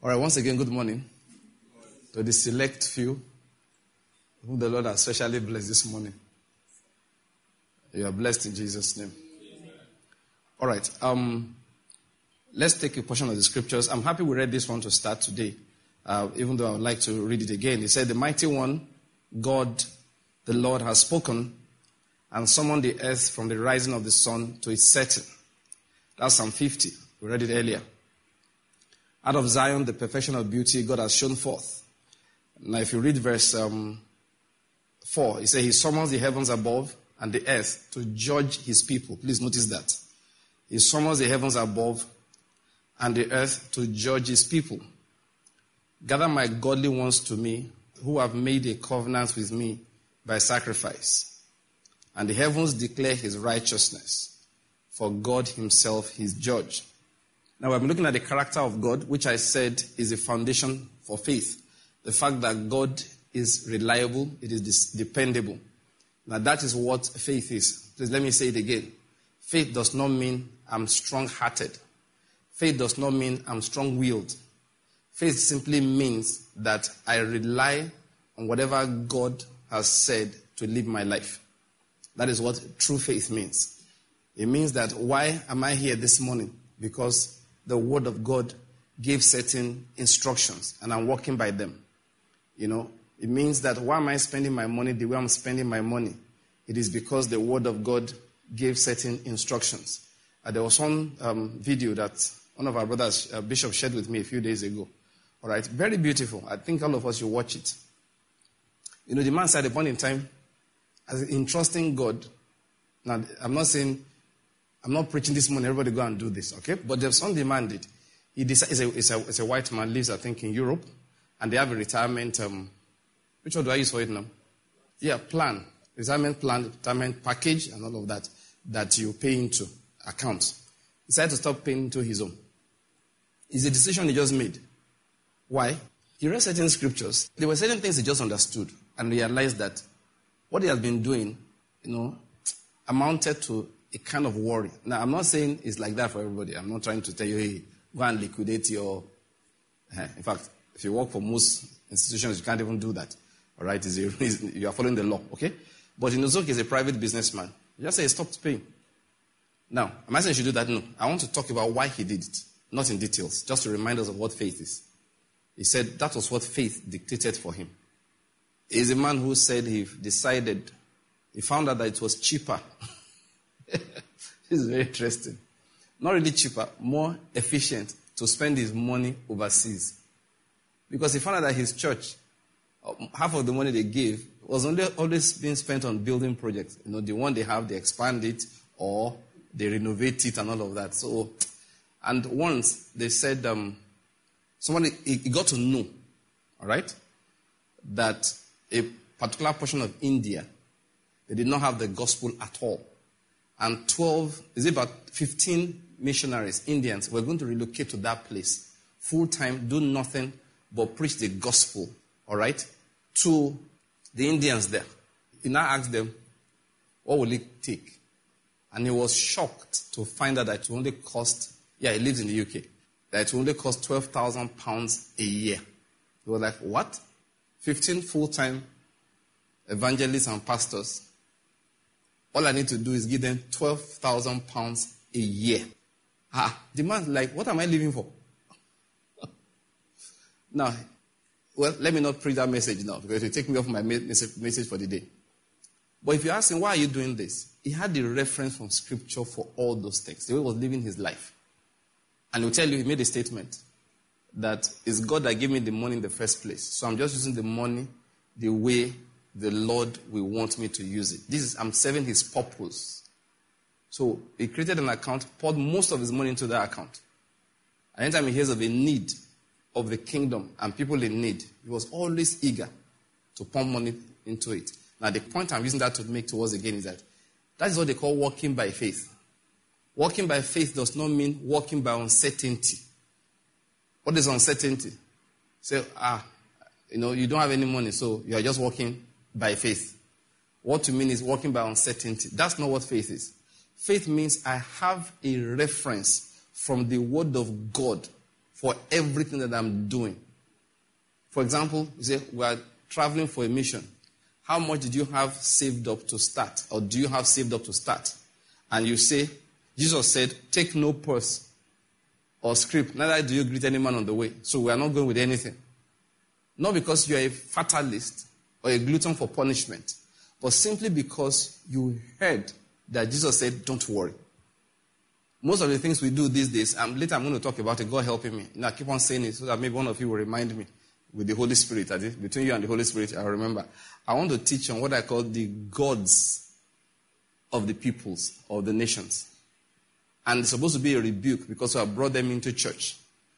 All right, once again, good morning to the select few whom the Lord has specially blessed this morning. You are blessed in Jesus' name. All right, let's take a portion of the scriptures. I'm happy we read this one to start today, even though I would like to read it again. It said, "The mighty one, God, the Lord, has spoken and summoned the earth from the rising of the sun to its setting." That's Psalm 50. We read it earlier. "Out of Zion, the perfection of beauty, God has shown forth." Now, if you read verse 4, it says, "He summons the heavens above and the earth to judge his people." Please notice that. He summons the heavens above and the earth to judge his people. "Gather my godly ones to me, who have made a covenant with me by sacrifice. And the heavens declare his righteousness, for God himself is judge." Now, we've been looking at the character of God, which I said is a foundation for faith. The fact that God is reliable, it is dependable. Now, that is what faith is. Please let me say it again. Faith does not mean I'm strong-hearted. Faith does not mean I'm strong-willed. Faith simply means that I rely on whatever God has said to live my life. That is what true faith means. It means that why am I here this morning? Because the word of God gave certain instructions and I'm walking by them. You know, it means that why am I spending my money the way I'm spending my money? It is because the word of God gave certain instructions. There was one video that one of our brothers, Bishop, shared with me a few days ago. All right, very beautiful. I think all of us should watch it. You know, the man said at a point in time, as in trusting God. Now, I'm not preaching this morning, everybody go and do this, okay? But there's some demanded. He decided, it's a white man, lives, I think, in Europe, and they have a retirement, which one do I use for it now? Yeah, plan. Retirement plan, retirement package, and all of that you pay into accounts. He decided to stop paying into his own. It's a decision he just made. Why? He read certain scriptures. There were certain things he just understood and realized that what he has been doing, you know, amounted to a kind of worry. Now, I'm not saying it's like that for everybody. I'm not trying to tell you, hey, go and liquidate your... In fact, if you work for most institutions, you can't even do that. All right? You are following the law, okay? But in Uzoki, he's a private businessman. You just say he stopped paying. Now, am I saying you should do that? No. I want to talk about why he did it. Not in details. Just to remind us of what faith is. He said that was what faith dictated for him. He's a man who said he found out that it was cheaper. This is very interesting. Not really cheaper, more efficient to spend his money overseas. Because he found out that his church, half of the money they gave, was always being spent on building projects. You know, the one they have, they expand it or they renovate it and all of that. So, and once they said, he got to know, all right, that a particular portion of India, they did not have the gospel at all. And 15 missionaries, Indians, were going to relocate to that place, full-time, do nothing but preach the gospel, all right, to the Indians there. He now asked them, what will it take? And he was shocked to find out that it only cost, he lives in the UK, that it only cost £12,000 a year. They were like, what? 15 full-time evangelists and pastors. All I need to do is give them £12,000 a year. The man's like, what am I living for? Now, well, let me not preach that message now, because it will take me off my message for the day. But if you ask him, why are you doing this? He had the reference from Scripture for all those things. The way he was living his life. And he'll tell you, he made a statement that it's God that gave me the money in the first place. So I'm just using the money the way the Lord will want me to use it. I'm serving his purpose. So he created an account, poured most of his money into that account. And anytime he hears of a need of the kingdom and people in need, he was always eager to pump money into it. Now, the point I'm using that to make towards again is that is what they call walking by faith. Walking by faith does not mean walking by uncertainty. What is uncertainty? Say, you don't have any money, so you are just walking by faith. What you mean is walking by uncertainty. That's not what faith is. Faith means I have a reference from the word of God for everything that I'm doing. For example, you say, we are traveling for a mission. How much did you have saved up to start? Or do you have saved up to start? And you say, Jesus said, take no purse or scrip, neither do you greet any man on the way. So we are not going with anything. Not because you are a fatalist or a glutton for punishment, but simply because you heard that Jesus said, don't worry. Most of the things we do these days, later I'm going to talk about it, God helping me. I keep on saying it so that maybe one of you will remind me with the Holy Spirit. Between you and the Holy Spirit, I remember. I want to teach on what I call the gods of the peoples, of the nations. And it's supposed to be a rebuke because we have brought them into church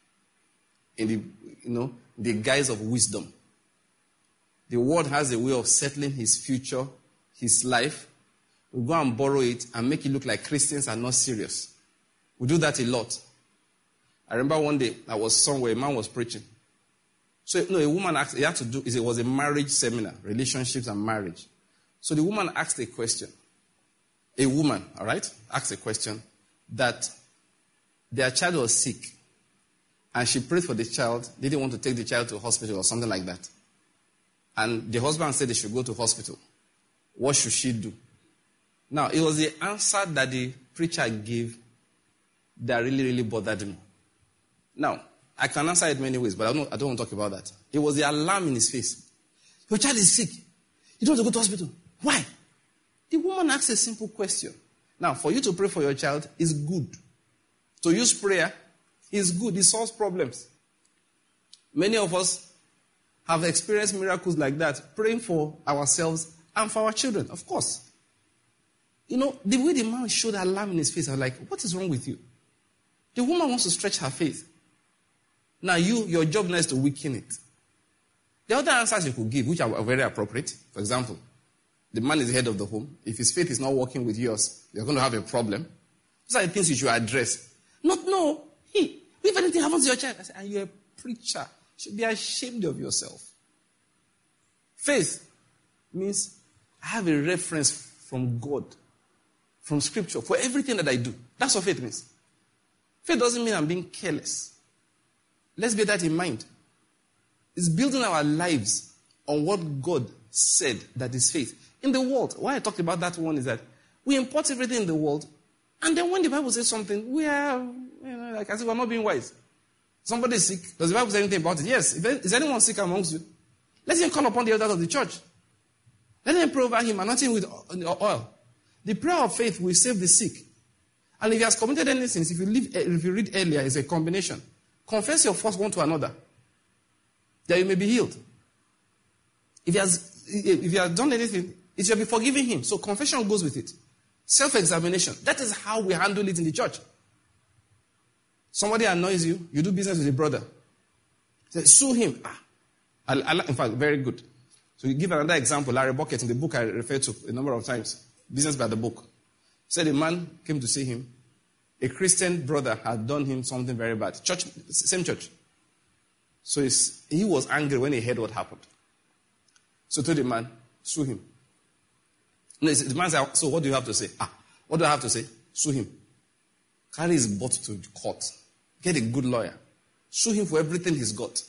in the guise of wisdom. The world has a way of settling his future, his life. We go and borrow it and make it look like Christians are not serious. We do that a lot. I remember one day I was somewhere, a man was preaching. So, a woman asked, it was a marriage seminar, relationships and marriage. So the woman asked a question. A woman, all right, asked a question that their child was sick. And she prayed for the child, didn't want to take the child to hospital or something like that. And the husband said they should go to hospital. What should she do? Now, it was the answer that the preacher gave that really, really bothered me. Now, I can answer it many ways, but I don't want to talk about that. It was the alarm in his face. Your child is sick. You don't want to go to hospital. Why? The woman asked a simple question. Now, for you to pray for your child is good. To use prayer is good. It solves problems. Many of us have experienced miracles like that, praying for ourselves and for our children, of course. The way the man showed alarm in his face, I was like, what is wrong with you? The woman wants to stretch her faith. Now your job now is to weaken it. The other answers you could give, which are very appropriate, for example, the man is the head of the home. If his faith is not working with yours, you're going to have a problem. Those are the things you should address. If anything happens to your child, I say, and you're a preacher, you should be ashamed of yourself. Faith means I have a reference from God, from Scripture, for everything that I do. That's what faith means. Faith doesn't mean I'm being careless. Let's bear that in mind. It's building our lives on what God said that is faith. In the world, why I talked about that one is that we import everything in the world, and then when the Bible says something, we are, like as if we're not being wise. Somebody is sick. Does the Bible say anything about it? Yes. Is anyone sick amongst you? Let him call upon the elders of the church. Let them pray over him, anoint him with oil. The prayer of faith will save the sick. And if he has committed any sins, if you read earlier, it's a combination. Confess your faults one to another, that you may be healed. If he has done anything, it shall be forgiven him. So confession goes with it. Self-examination. That is how we handle it in the church. Somebody annoys you, you do business with a brother. Say, sue him. In fact, very good. So you give another example, Larry Bucket, in the book I referred to a number of times. Business by the book. Said a man came to see him. A Christian brother had done him something very bad. Church, same church. So he was angry when he heard what happened. So told the man, sue him. No, the man said, so what do you have to say? What do I have to say? Sue him. Carry his butt to court. Get a good lawyer. Sue him for everything he's got.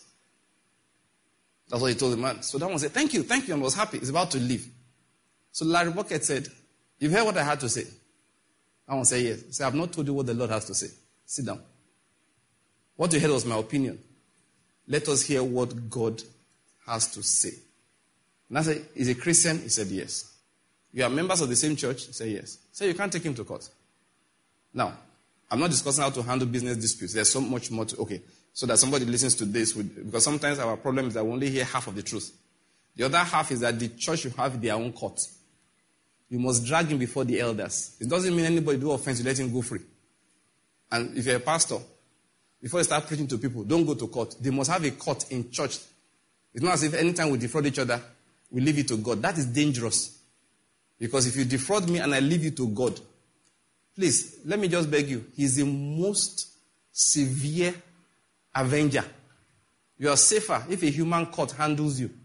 That's what he told the man. So that one said, thank you, and was happy. He's about to leave. So Larry Bucket said, you've heard what I had to say? That one said, yes. He said, I've not told you what the Lord has to say. Sit down. What you heard was my opinion. Let us hear what God has to say. And I said, is he a Christian? He said, yes. You are members of the same church? He said, yes. So you can't take him to court. Now, I'm not discussing how to handle business disputes. There's so much more to... Okay, so that somebody listens to this, because sometimes our problem is that we only hear half of the truth. The other half is that the church should have their own court. You must drag him before the elders. It doesn't mean anybody do offense, you let him go free. And if you're a pastor, before you start preaching to people, don't go to court. They must have a court in church. It's not as if anytime we defraud each other, we leave it to God. That is dangerous. Because if you defraud me and I leave you to God, please, let me just beg you. He's the most severe avenger. You are safer if a human court handles you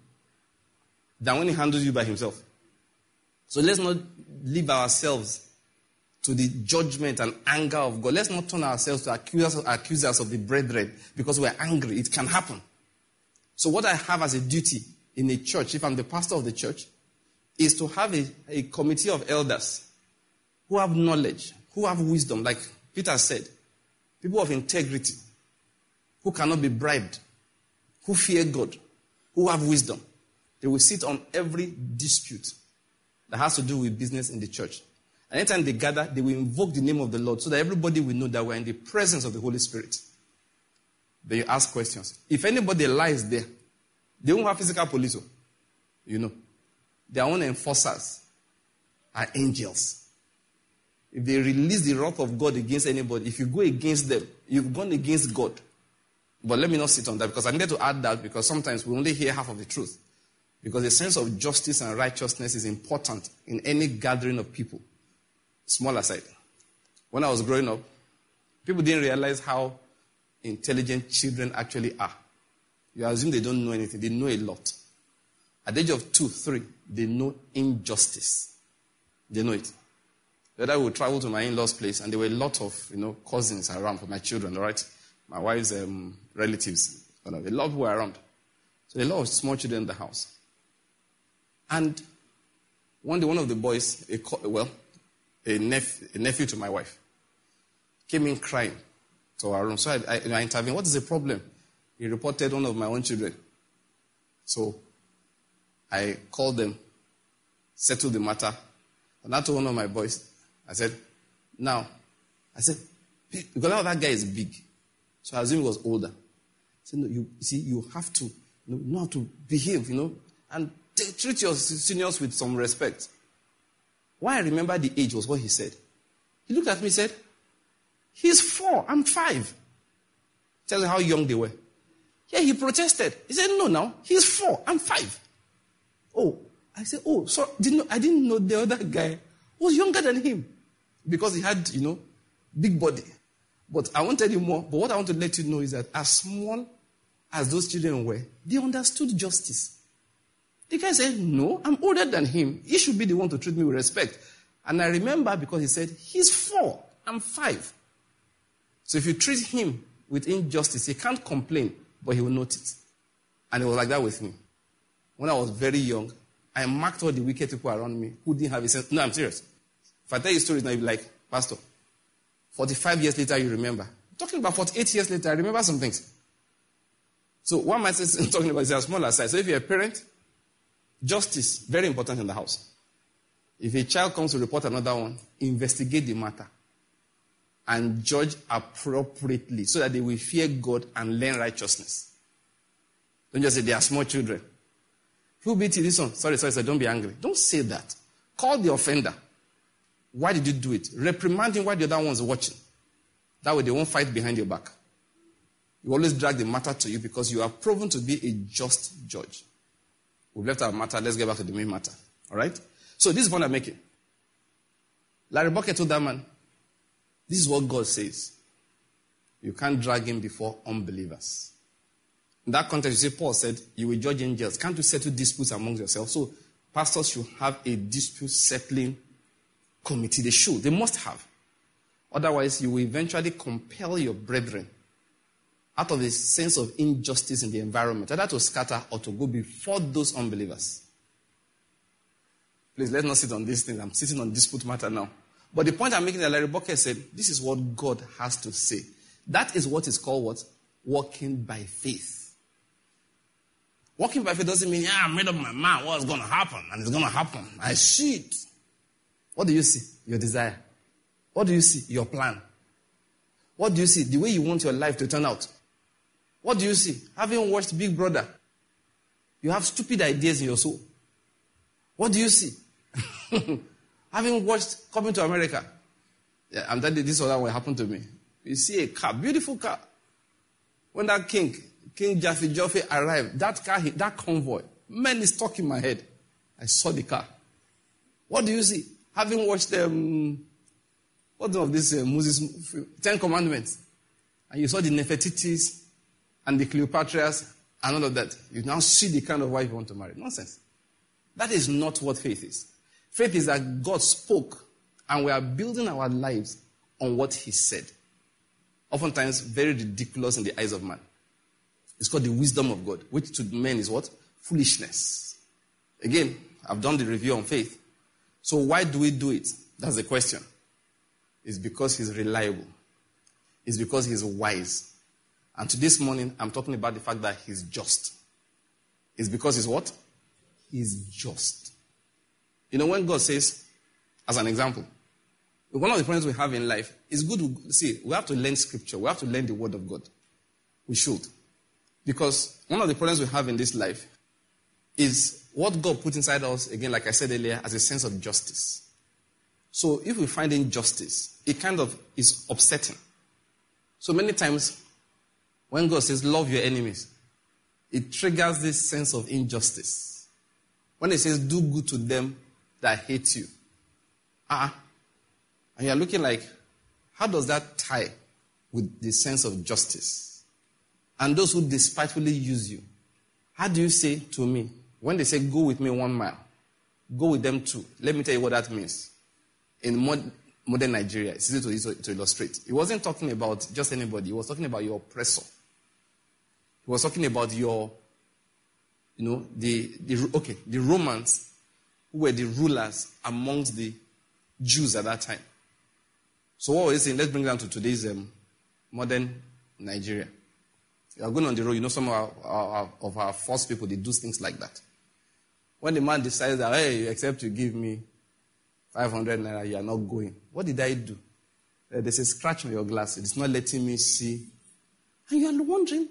than when he handles you by himself. So let's not leave ourselves to the judgment and anger of God. Let's not turn ourselves to accusers of the brethren because we're angry. It can happen. So what I have as a duty in a church, if I'm the pastor of the church, is to have a committee of elders who have knowledge, who have wisdom, like Peter said, people of integrity, who cannot be bribed, who fear God, who have wisdom. They will sit on every dispute that has to do with business in the church. And anytime they gather, they will invoke the name of the Lord so that everybody will know that we're in the presence of the Holy Spirit. Then you ask questions. If anybody lies there, they won't have physical police. You know. Their own enforcers are angels. If they release the wrath of God against anybody, if you go against them, you've gone against God. But let me not sit on that because I needed to add that because sometimes we only hear half of the truth. Because the sense of justice and righteousness is important in any gathering of people. Small aside. When I was growing up, people didn't realize how intelligent children actually are. You assume they don't know anything. They know a lot. At the age of 2, 3, they know injustice. They know it. The other day we would travel to my in-laws' place, and there were a lot of cousins around for my children, all right? My wife's relatives. A lot of people were around. So a lot of small children in the house. And one day, one of the boys, a nephew to my wife, came in crying to our room. So I intervened. What is the problem? He reported one of my own children. So I called them, settled the matter, and I told one of my boys, I said, because now that guy is big. So I assumed he was older. I said, no, you have to know how to behave, and treat your seniors with some respect. Why I remember the age was what he said. He looked at me and said, he's 4, I'm 5. Tell him how young they were. Yeah, he protested. He said, no, now, he's 4, I'm 5. Oh, I said, so I didn't know the other guy was younger than him. Because he had, big body. But I won't tell you more. But what I want to let you know is that as small as those children were, they understood justice. The guy said, no, I'm older than him. He should be the one to treat me with respect. And I remember because he said, he's 4, I'm 5. So if you treat him with injustice, he can't complain, but he will note it. And it was like that with me. When I was very young, I marked all the wicked people around me who didn't have a sense. No, I'm serious. If I tell you stories now, you'll be like, Pastor, 45 years later, you remember. Talking about 48 years later, I remember some things. So what am I talking about is a smaller size. So if you're a parent, justice, very important in the house. If a child comes to report another one, investigate the matter and judge appropriately so that they will fear God and learn righteousness. Don't just say they are small children. Who beat you this one? Sorry, don't be angry. Don't say that. Call the offender. Why did you do it? Reprimand him while the other one's watching. That way they won't fight behind your back. You always drag the matter to you because you are proven to be a just judge. We've left our matter. Let's get back to the main matter. All right? So this is what I'm making. Larry Bucket told that man, this is what God says. You can't drag him before unbelievers. In that context, you see, Paul said, you will judge angels. Can't you settle disputes amongst yourselves? So pastors should have a dispute settling committee. They should. They must have. Otherwise, you will eventually compel your brethren out of a sense of injustice in the environment, either to scatter or to go before those unbelievers. Please, let's not sit on these things. I'm sitting on dispute matter now. But the point I'm making that Larry Bucket said, this is what God has to say. That is what is called what? Walking by faith. Walking by faith doesn't mean, I made up my mind what's going to happen, and it's going to happen. I see it. What do you see? Your desire. What do you see? Your plan. What do you see? The way you want your life to turn out. What do you see? Having watched Big Brother, you have stupid ideas in your soul. What do you see? Having watched Coming to America, I'm telling you, this other one happened to me. You see a car, beautiful car. When that King Jaffe Joffe arrived, that car, that convoy, man, is stuck in my head. I saw the car. What do you see? Having watched what's of this Moses 10 Commandments, and you saw the Nefertitis and the Cleopatras and all of that, you now see the kind of wife you want to marry. Nonsense. That is not what faith is. Faith is that God spoke And we are building our lives on what he said. Oftentimes, very ridiculous in the eyes of man. It's called the wisdom of God, which to men is what? Foolishness. Again, I've done the review on faith. So why do we do it? That's the question. It's because he's reliable. It's because he's wise. And to this morning, I'm talking about the fact that he's just. It's because he's what? He's just. You know, when God says, as an example, one of the problems we have in life is good. We have to learn scripture. We have to learn the word of God. We should. Because one of the problems we have in this life is what God put inside us, again, like I said earlier, as a sense of justice. So if we find injustice, it kind of is upsetting. So many times, when God says, love your enemies, it triggers this sense of injustice. When it says, do good to them that hate you. And you're looking like, how does that tie with the sense of justice? And those who despitefully use you, how do you say to me, when they say, go with me 1 mile, go with them 2? Let me tell you what that means. In modern Nigeria, it's easy to illustrate. He wasn't talking about just anybody. He was talking about your oppressor. He was talking about your, the Romans, who were the rulers amongst the Jews at that time. So what was he saying? Let's bring it down to today's modern Nigeria. You are going on the road, some of our first people, they do things like that. When the man decides that, hey, except you give me 500 naira, you are not going. What did I do? There's a scratch on your glass. It's not letting me see. And you are wondering.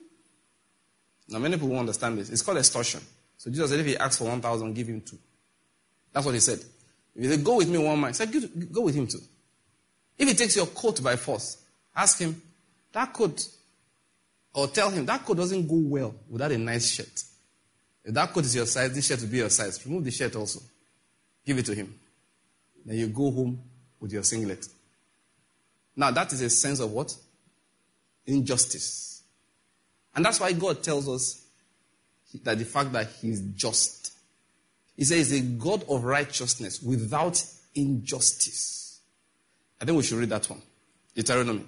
Now, many people won't understand this. It's called extortion. So Jesus said, if he asks for 1,000, give him 2. That's what he said. If he said, go with me 1 mile, he said, go with him 2. If he takes your coat by force, ask him, that coat, or tell him, that coat doesn't go well without a nice shirt. If that coat is your size, this shirt will be your size. Remove the shirt also. Give it to him. Then you go home with your singlet. Now, that is a sense of what? Injustice. And that's why God tells us that the fact that he is just. He says he's a God of righteousness without injustice. I think we should read that one. Deuteronomy.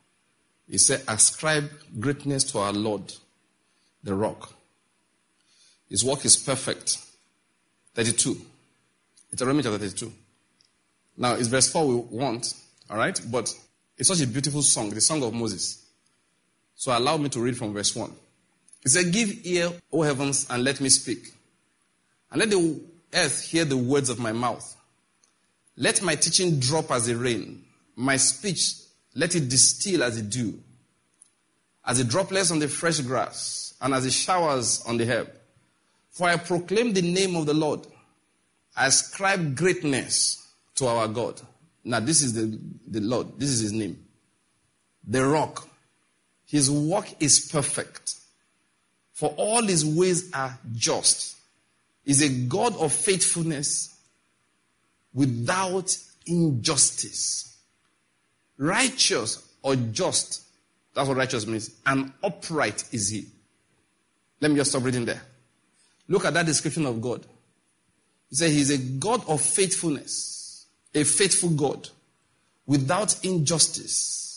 He said, ascribe greatness to our Lord, the rock. His work is perfect. 32. Deuteronomy chapter 32. Now, it's verse 4 we want, all right? But it's such a beautiful song, the song of Moses. So allow me to read from verse 1. He said, give ear, O heavens, and let me speak. And let the earth hear the words of my mouth. Let my teaching drop as the rain. My speech, let it distill as the dew. As the droplets on the fresh grass, and as the showers on the herb. For I proclaim the name of the Lord. I ascribe greatness to our God. Now this is the Lord. This is his name. The rock. His work is perfect. For all his ways are just. He's a God of faithfulness without injustice. Righteous or just. That's what righteous means. And upright is he. Let me just stop reading there. Look at that description of God. He said he's a God of faithfulness. A faithful God. Without injustice.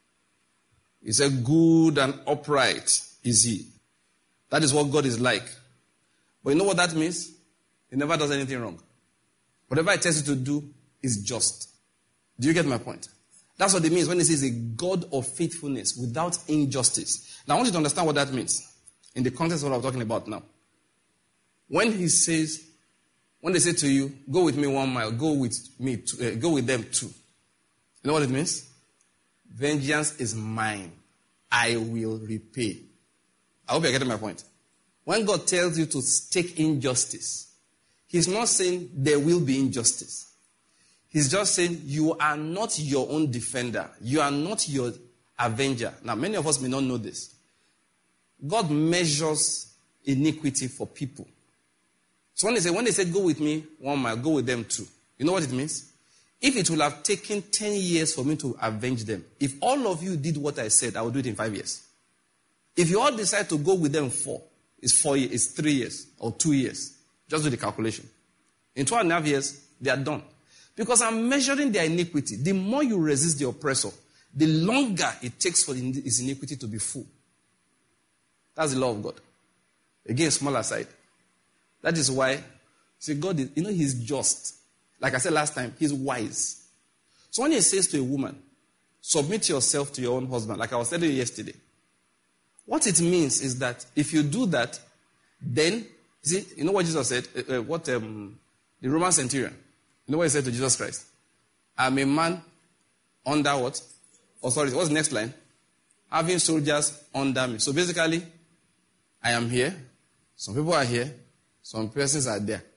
He said good and upright is he. That is what God is like. But you know what that means? He never does anything wrong. Whatever he tells you to do is just. Do you get my point? That's what it means when he says a God of faithfulness without injustice. Now I want you to understand what that means in the context of what I'm talking about now. When they say to you, go with me 1 mile, go with them 2. You know what it means? Vengeance is mine. I will repay. I hope you're getting my point. When God tells you to take injustice, he's not saying there will be injustice. He's just saying you are not your own defender. You are not your avenger. Now, many of us may not know this. God measures iniquity for people. So when they say go with me 1 mile, go with them 2. You know what it means? If it will have taken 10 years for me to avenge them, if all of you did what I said, I will do it in 5 years. If you all decide to go with them 4, it's 4 years, it's 3 years or 2 years. Just do the calculation. In 2.5 years, they are done. Because I'm measuring their iniquity. The more you resist the oppressor, the longer it takes for his iniquity to be full. That's the law of God. Again, small aside. That is why, see, God is, he's just. Like I said last time, he's wise. So when he says to a woman, submit yourself to your own husband, like I was telling you yesterday, what it means is that if you do that, then, see, you know what Jesus said? The Roman centurion, you know what he said to Jesus Christ? I'm a man under what? Authority. What's the next line? Having soldiers under me. So basically, I am here. Some people are here. Some persons are there.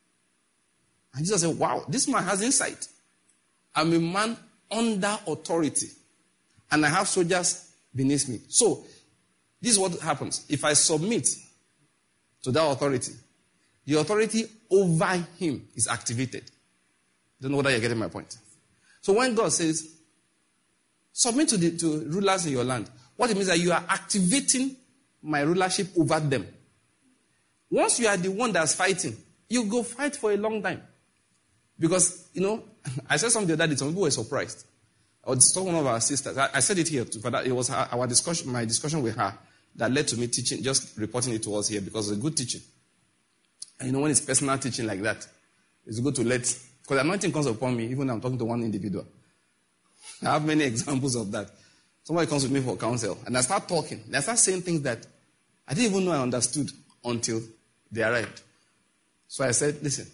And Jesus said, wow, this man has insight. I'm a man under authority. And I have soldiers beneath me. So, this is what happens. If I submit to that authority, the authority over him is activated. Don't know whether you're getting my point. So when God says, submit to rulers in your land, what it means is that you are activating my rulership over them. Once you are the one that's fighting, you go fight for a long time. Because, I said something the other day, some people were surprised. I was talking to one of our sisters. I said it here too, but it was my discussion with her that led to me teaching, just reporting it to us here because it's a good teaching. And when it's personal teaching like that, it's good to because anointing comes upon me, even when I'm talking to one individual. I have many examples of that. Somebody comes with me for counsel, and I start talking. And I start saying things that I didn't even know I understood until they arrived. So I said, listen.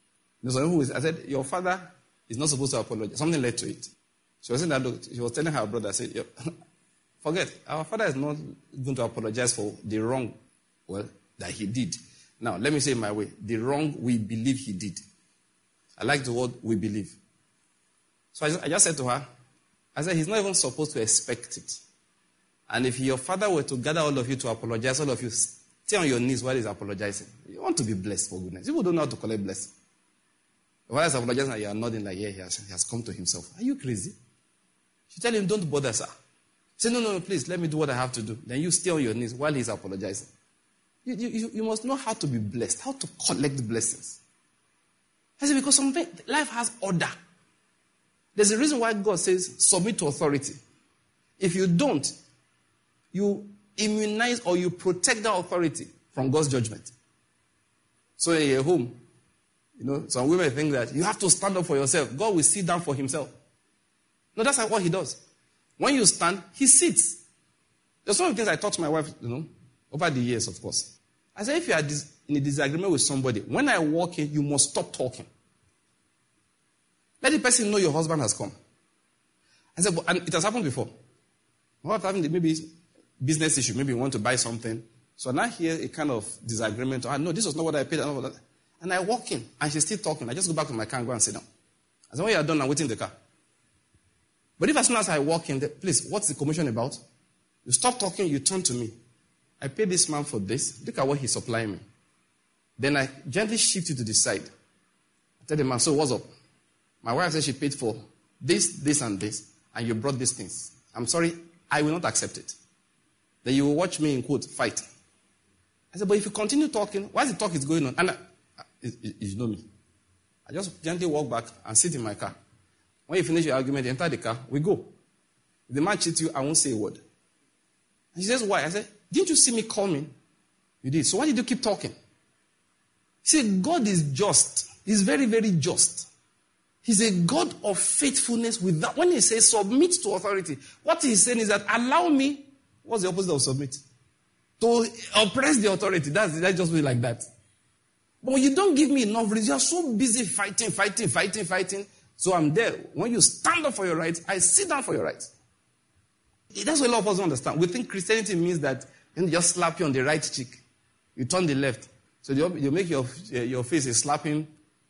I said, your father is not supposed to apologize. Something led to it. She was saying that, look, she was telling her brother, I said, forget, our father is not going to apologize for the wrong, that he did. Now, let me say it my way. The wrong we believe he did. I like the word we believe. So I just said to her, I said, he's not even supposed to expect it. And if your father were to gather all of you to apologize, all of you stay on your knees while he's apologizing. You want to be blessed, for goodness. People don't know how to collect blessing. While he's apologizing, and you are nodding like, yeah, he has come to himself. Are you crazy? You tell him, don't bother, sir. Say, no, please, let me do what I have to do. Then you stay on your knees while he's apologizing. You must know how to be blessed, how to collect blessings. I say, because life has order. There's a reason why God says, submit to authority. If you don't, you immunize or you protect that authority from God's judgment. So in your home, some women think that you have to stand up for yourself. God will sit down for himself. No, that's not what he does. When you stand, he sits. There's some things I taught my wife, over the years, of course. I said, if you are in a disagreement with somebody, when I walk in, you must stop talking. Let the person know your husband has come. I said, and it has happened before. What happened? Maybe business issue. Maybe you want to buy something. So now hear a kind of disagreement. No, this was not what I paid. And I walk in, and she's still talking. I just go back to my car and go and sit down. I said, when you are done, I'm waiting in the car. But if as soon as I walk in, please, what's the commotion about? You stop talking, you turn to me. I paid this man for this. Look at what he's supplying me. Then I gently shift you to the side. I tell the man, so what's up? My wife said she paid for this, and this, and you brought these things. I'm sorry, I will not accept it. Then you will watch me, in quote, fight. I said, but if you continue talking, why the talk is going on? And you know me. I just gently walk back and sit in my car. When you finish your argument, you enter the car, we go. If the man cheats you, I won't say a word. And she says, why? I said, didn't you see me coming? You did. So why did you keep talking? See, God is just. He's very, very just. He's a God of faithfulness with that. When he says submit to authority, what he's saying is that allow me, what's the opposite of submit? To oppress the authority. That's just really like that. But you don't give me enough reason. You're so busy fighting. So I'm there. When you stand up for your rights, I sit down for your rights. That's what a lot of us don't understand. We think Christianity means that you just slap you on the right cheek. You turn the left. So you make your face a slapping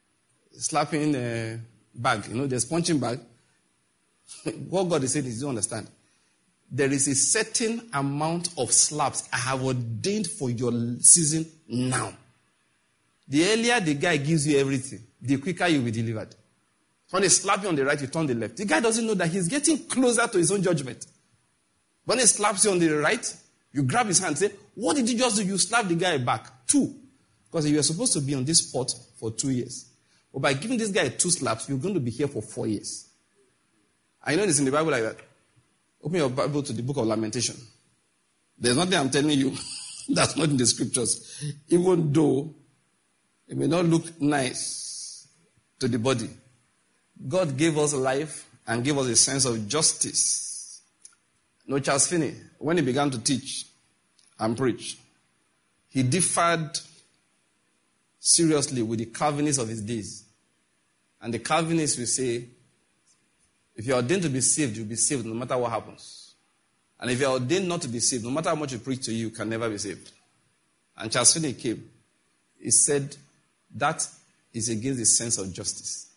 bag. There's punching bag. What God is saying is, you understand. There is a certain amount of slaps I have ordained for your season now. The earlier the guy gives you everything, the quicker you'll be delivered. When they slap you on the right, you turn the left. The guy doesn't know that he's getting closer to his own judgment. When he slaps you on the right, you grab his hand and say, what did you just do? You slap the guy back. 2. Because you were supposed to be on this spot for 2 years. Or by giving this guy 2 slaps, you're going to be here for 4 years. I know it's in the Bible like that. Open your Bible to the book of Lamentation. There's nothing I'm telling you that's not in the scriptures. Even though it may not look nice to the body. God gave us life and gave us a sense of justice. No, Charles Finney, when he began to teach and preach, he differed seriously with the Calvinists of his days. And the Calvinists will say, if you're ordained to be saved, you'll be saved no matter what happens. And if you're ordained not to be saved, no matter how much you preach to you, you can never be saved. And Charles Finney came. He said, that is against the sense of justice.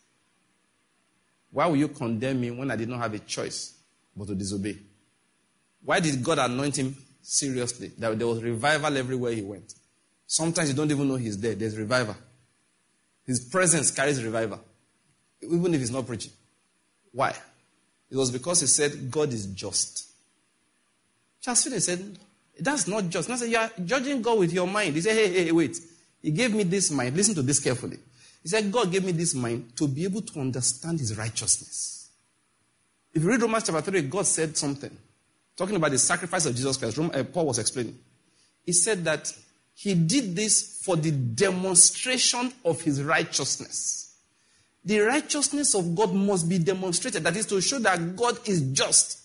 Why will you condemn me when I did not have a choice but to disobey? Why did God anoint him seriously? That there was revival everywhere he went. Sometimes you don't even know he's there. There's revival. His presence carries revival. Even if he's not preaching. Why? It was because he said, God is just. Charles Finney said, that's not just. And I said, you are judging God with your mind. He said, hey, wait. He gave me this mind. Listen to this carefully. He said, God gave me this mind to be able to understand his righteousness. If you read Romans chapter 3, God said something. Talking about the sacrifice of Jesus Christ. Paul was explaining. He said that he did this for the demonstration of his righteousness. The righteousness of God must be demonstrated. That is to show that God is just.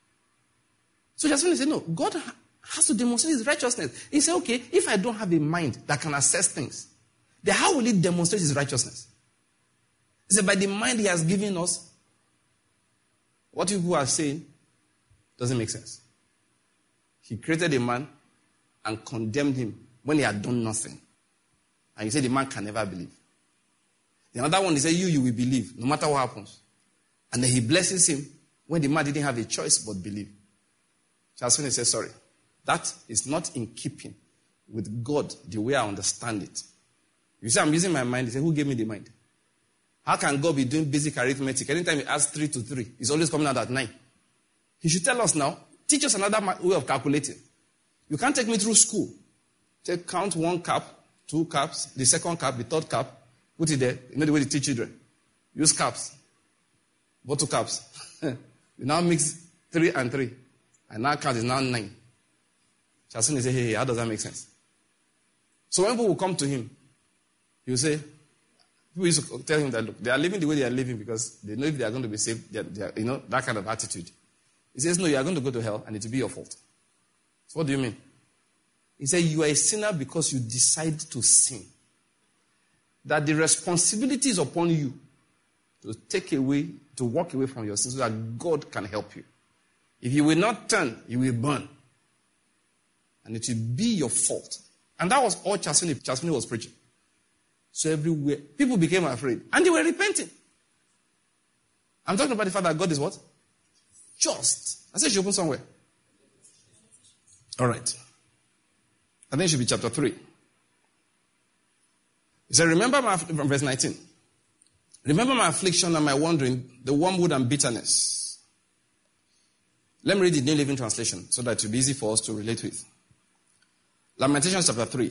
So just when he said, no, God has to demonstrate his righteousness. He said, okay, if I don't have a mind that can assess things, then how will he demonstrate his righteousness? He said, by the mind he has given us, what people are saying doesn't make sense. He created a man and condemned him when he had done nothing. And he said the man can never believe. The other one, he said, you will believe, no matter what happens. And then he blesses him when the man didn't have a choice but believe. Charles Finney said, sorry, that is not in keeping with God the way I understand it. You say, I'm using my mind. He said, who gave me the mind? How can God be doing basic arithmetic? Anytime he adds 3 to 3, it's always coming out at 9. He should tell us now, teach us another way of calculating. You can't take me through school. Count 1 cap, 2 caps, the second cap, the third cap, put it there. You know the way they teach children. Use caps. Bottle caps. You now mix 3 and 3. And now count is now 9. Chasini say, hey, how does that make sense? So when people will come to him, he will say, people used to tell him that, look, they are living the way they are living because they know if they are going to be saved, they are, that kind of attitude. He says, no, you are going to go to hell and it will be your fault. So what do you mean? He said, you are a sinner because you decide to sin. That the responsibility is upon you to walk away from your sins so that God can help you. If you will not turn, you will burn. And it will be your fault. And that was all Charles Finney was preaching. So everywhere, people became afraid. And they were repenting. I'm talking about the fact that God is what? Just. I said it should open somewhere. All right. I think it should be chapter 3. He said, remember from verse 19. Remember my affliction and my wandering, the wormwood and bitterness. Let me read the New Living Translation so that it will be easy for us to relate with. Lamentations chapter 3.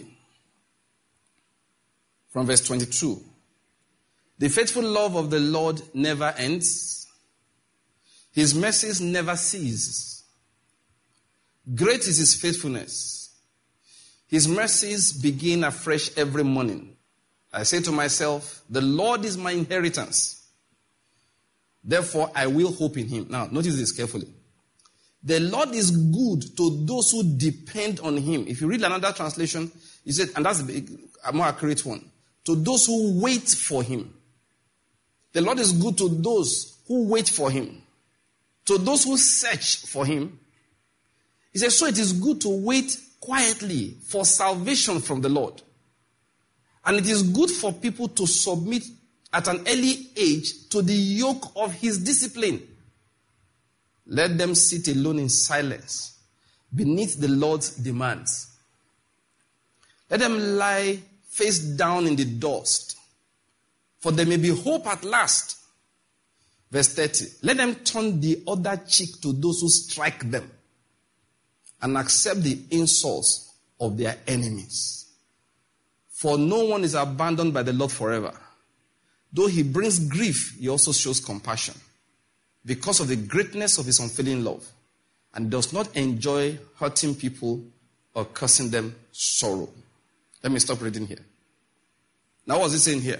From verse 22. The faithful love of the Lord never ends. His mercies never cease. Great is his faithfulness. His mercies begin afresh every morning. I say to myself, the Lord is my inheritance. Therefore, I will hope in him. Now, notice this carefully. The Lord is good to those who depend on him. If you read another translation, he said, and that's a more accurate one, to those who wait for him. The Lord is good to those who wait for him. To those who search for him. He says, so it is good to wait quietly for salvation from the Lord. And it is good for people to submit at an early age to the yoke of his discipline. Let them sit alone in silence beneath the Lord's demands. Let them lie face down in the dust, for there may be hope at last. Verse 30. Let them turn the other cheek to those who strike them and accept the insults of their enemies. For no one is abandoned by the Lord forever. Though he brings grief, he also shows compassion because of the greatness of his unfailing love, and does not enjoy hurting people or causing them sorrow. Let me stop reading here. Now, what is he saying here?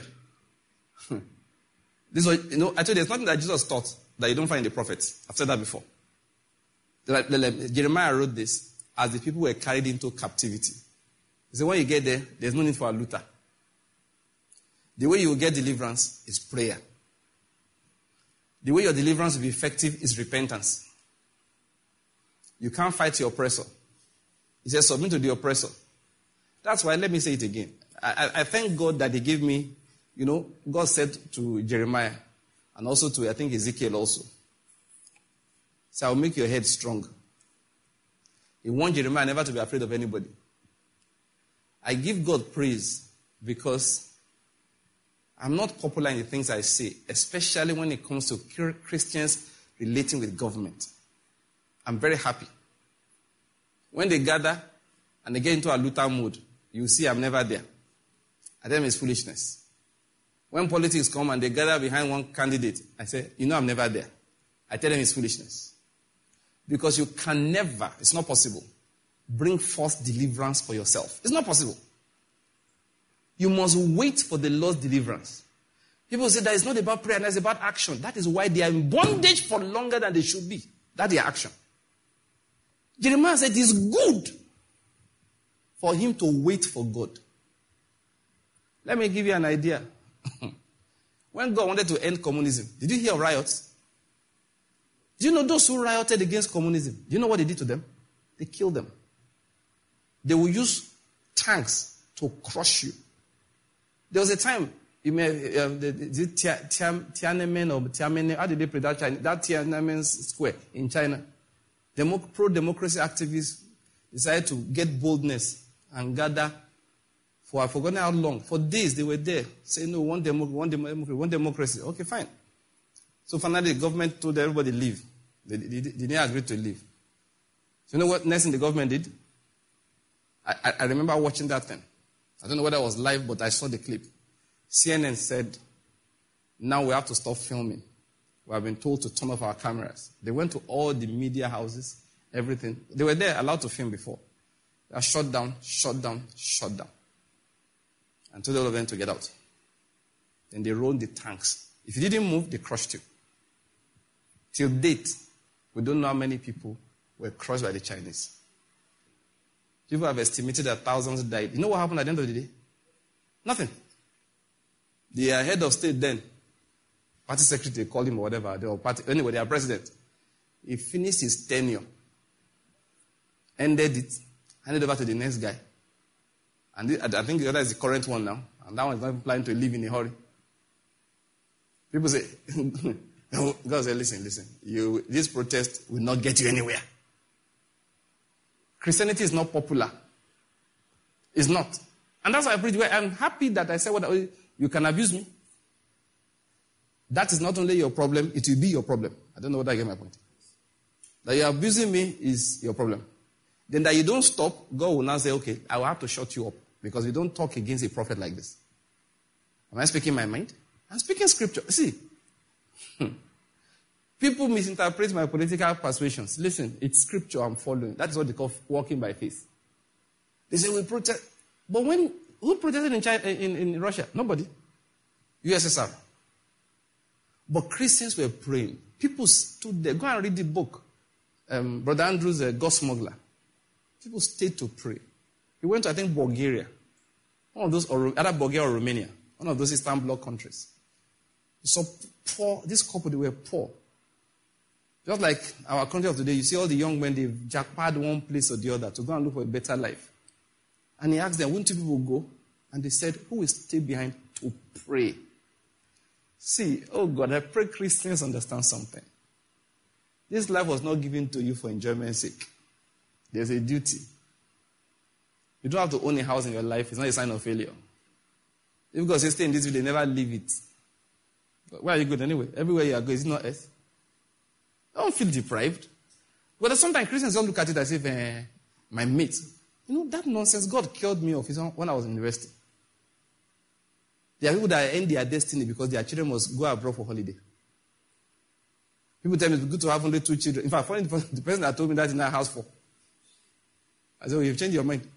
This was, I told you, there's nothing that Jesus taught that you don't find in the prophets. I've said that before. Jeremiah wrote this as the people were carried into captivity. He said, when you get there, there's no need for a looter. The way you will get deliverance is prayer. The way your deliverance will be effective is repentance. You can't fight your oppressor. He says, submit to the oppressor. That's why, let me say it again. I thank God that he gave me, God said to Jeremiah, and also to, I think, Ezekiel also. So I will make your head strong. He warned Jeremiah never to be afraid of anybody. I give God praise because I'm not popular in the things I say, especially when it comes to Christians relating with government. I'm very happy. When they gather and they get into a looter mood, you see I'm never there. I tell them it's foolishness. When politics come and they gather behind one candidate, I say, I'm never there. I tell them it's foolishness. Because you can never, it's not possible, bring forth deliverance for yourself. It's not possible. You must wait for the Lord's deliverance. People say that it's not about prayer, it's about action. That is why they are in bondage for longer than they should be. That's their action. Jeremiah said it's good for him to wait for God. Let me give you an idea. When God wanted to end communism, did you hear of riots? Do you know those who rioted against communism? Do you know what they did to them? They killed them. They will use tanks to crush you. There was a time, Tiananmen or Tiananmen, how did they play that China? That Tiananmen Square in China. Pro-democracy activists decided to get boldness and gather for, I've forgotten how long, for days they were there, saying, no, one democracy. Okay, fine. So finally the government told everybody to leave. They didn't agree to leave. So you know what next thing the government did? I remember watching that thing. I don't know whether it was live, but I saw the clip. CNN said, now we have to stop filming. We have been told to turn off our cameras. They went to all the media houses, everything. They were there allowed to film before. They are shut down. And told all of them to get out. Then they rolled the tanks. If you didn't move, they crushed you. Till date, we don't know how many people were crushed by the Chinese. People have estimated that thousands died. You know what happened at the end of the day? Nothing. The head of state then, party secretary, they called him or whatever, anyway, their president, he finished his tenure, ended it, handed over to the next guy. And I think the other is the current one now, and that one is not planning to leave in a hurry. People say, God said, listen, this protest will not get you anywhere. Christianity is not popular. It's not. And that's why I preach. I'm happy that I said, you can abuse me. That is not only your problem, it will be your problem. I don't know whether I get my point. That you're abusing me is your problem. Then that you don't stop, God will now say, okay, I will have to shut you up because you don't talk against a prophet like this. Am I speaking my mind? I'm speaking scripture. See, people misinterpret my political persuasions. Listen, it's scripture I'm following. That is what they call walking by faith. They say we protest. But who protested in China, in Russia? Nobody. USSR. But Christians were praying. People stood there. Go and read the book. Brother Andrew's God Smuggler. People stayed to pray. He went to, I think, Bulgaria. One of those, or either Bulgaria or Romania. One of those Eastern Bloc countries. So poor, this couple, they were poor. Just like our country of today, you see all the young men, they've jackpotted one place or the other to go and look for a better life. And he asked them, won't you people go? And they said, who will stay behind to pray? See, oh God, I pray Christians understand something. This life was not given to you for enjoyment's sake. There's a duty. You don't have to own a house in your life. It's not a sign of failure. If God says stay in this village, never leave it. But where are you going anyway? Everywhere you are going, is it not earth? Don't feel deprived. But sometimes Christians don't look at it as if my mate. You know, that nonsense God cured me of when I was in university. There are people that end their destiny because their children must go abroad for holiday. People tell me it's good to have only 2 children. In fact, the person that told me that in our house 4. I said, you've changed your mind.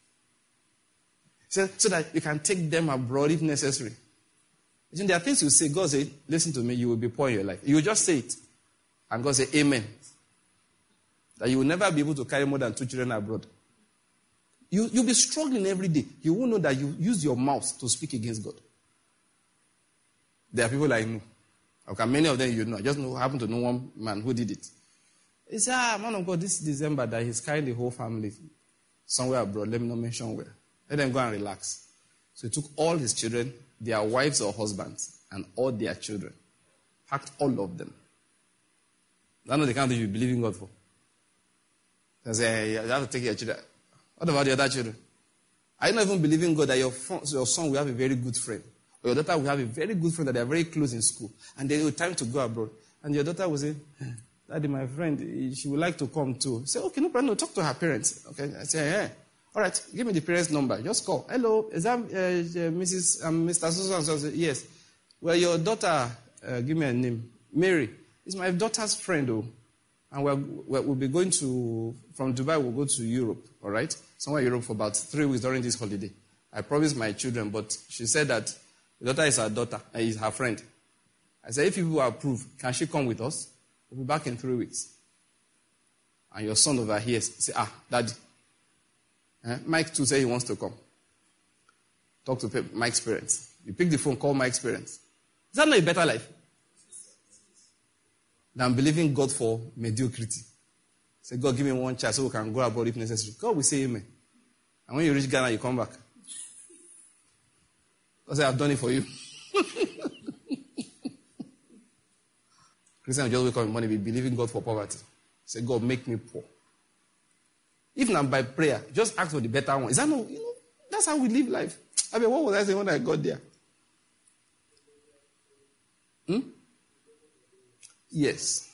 So that you can take them abroad if necessary. There are things you say, God say, listen to me, you will be poor in your life. You will just say it. And God say, amen. That you will never be able to carry more than 2 children abroad. You'll be struggling every day. You won't know that you use your mouth to speak against God. There are people I know. Okay, many of them you know. I just happen to know one man who did it. He said, man of God, this December that he's carrying the whole family somewhere abroad. Let me not mention where. Let them go and relax. So he took all his children, their wives or husbands, and all their children. Packed all of them. I know the kind of thing you believe in God for. They say, you have to take your children. What about the other children? Are you not even believing God that your son will have a very good friend? Or your daughter will have a very good friend that they are very close in school. And they will time to go abroad. And your daughter will say, Daddy, my friend, she would like to come too. Say, okay, no problem. No, talk to her parents. Okay, I say, yeah. All right, give me the parents' number. Just call. Hello, is that Mr. Susan? So yes. Well, your daughter, give me a name. Mary. It's my daughter's friend, though. And we'll be going from Dubai, we'll go to Europe, all right? Somewhere in Europe for about 3 weeks during this holiday. I promised my children, but she said that the daughter is her daughter, and is her friend. I said, if you approve, can she come with us? We'll be back in 3 weeks. And your son over here say, Daddy. Mike too said he wants to come. Talk to Mike's parents. You pick the phone, call Mike's parents. Is that not a better life than believing God for mediocrity? Say, God, give me one child so we can go abroad if necessary. God will say amen. And when you reach Ghana, you come back. God say, I've done it for you. Christians just wake up in the morning, be believing God for poverty. Say, God, make me poor. If not by prayer, just ask for the better one. Is that no? That's how we live life. I mean, what was I saying when I got there? Yes.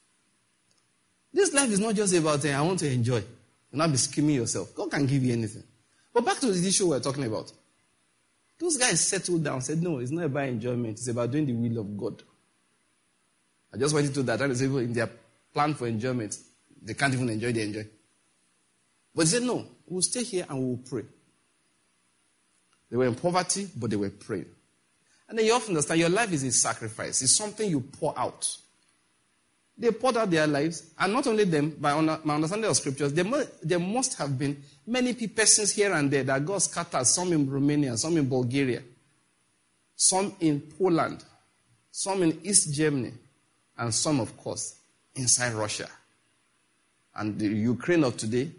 This life is not just about I want to enjoy. You'll not be scheming yourself. God can give you anything. But back to the issue we're talking about. Those guys settled down, said, no, it's not about enjoyment. It's about doing the will of God. I just went into that. And people in their plan for enjoyment, they can't even enjoy the enjoy. But they said, no, we'll stay here and we'll pray. They were in poverty, but they were praying. And then you often understand your life is a sacrifice. It's something you pour out. They poured out their lives, and not only them, by my understanding of scriptures, there must have been many persons here and there that God scattered, some in Romania, some in Bulgaria, some in Poland, some in East Germany, and some, of course, inside Russia. And the Ukraine of today,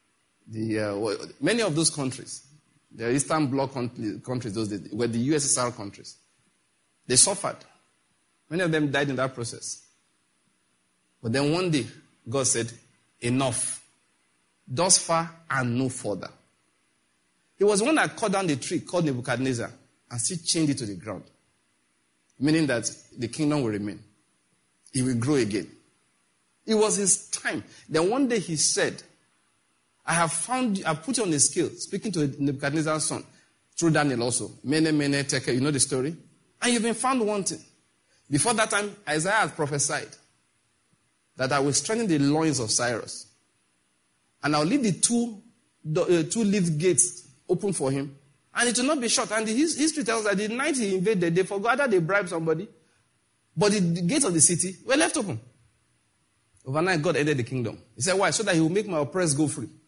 many of those countries, the Eastern Bloc countries, those days, were the USSR countries. They suffered. Many of them died in that process. But then one day, God said, enough. Thus far and no further. He was the one that cut down the tree called Nebuchadnezzar and still chained it to the ground. Meaning that the kingdom will remain. It will grow again. It was his time. Then one day he said, I put you on a scale, speaking to Nebuchadnezzar's son, through Daniel also. Mene, tekel, you know the story? And you've been found wanting. Before that time, Isaiah had prophesied that I will strengthen the loins of Cyrus. And I'll leave the two-leaved gates open for him. And it will not be shut. And the history tells that the night he invaded, they forgot that they bribed somebody. But the gates of the city were left open. Overnight, God ended the kingdom. He said, why? So that he will make my oppressed go free.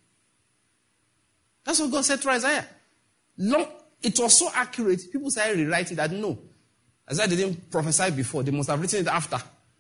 That's what God said to Isaiah. It was so accurate, people started rewriting that no. Isaiah didn't prophesy before. They must have written it after.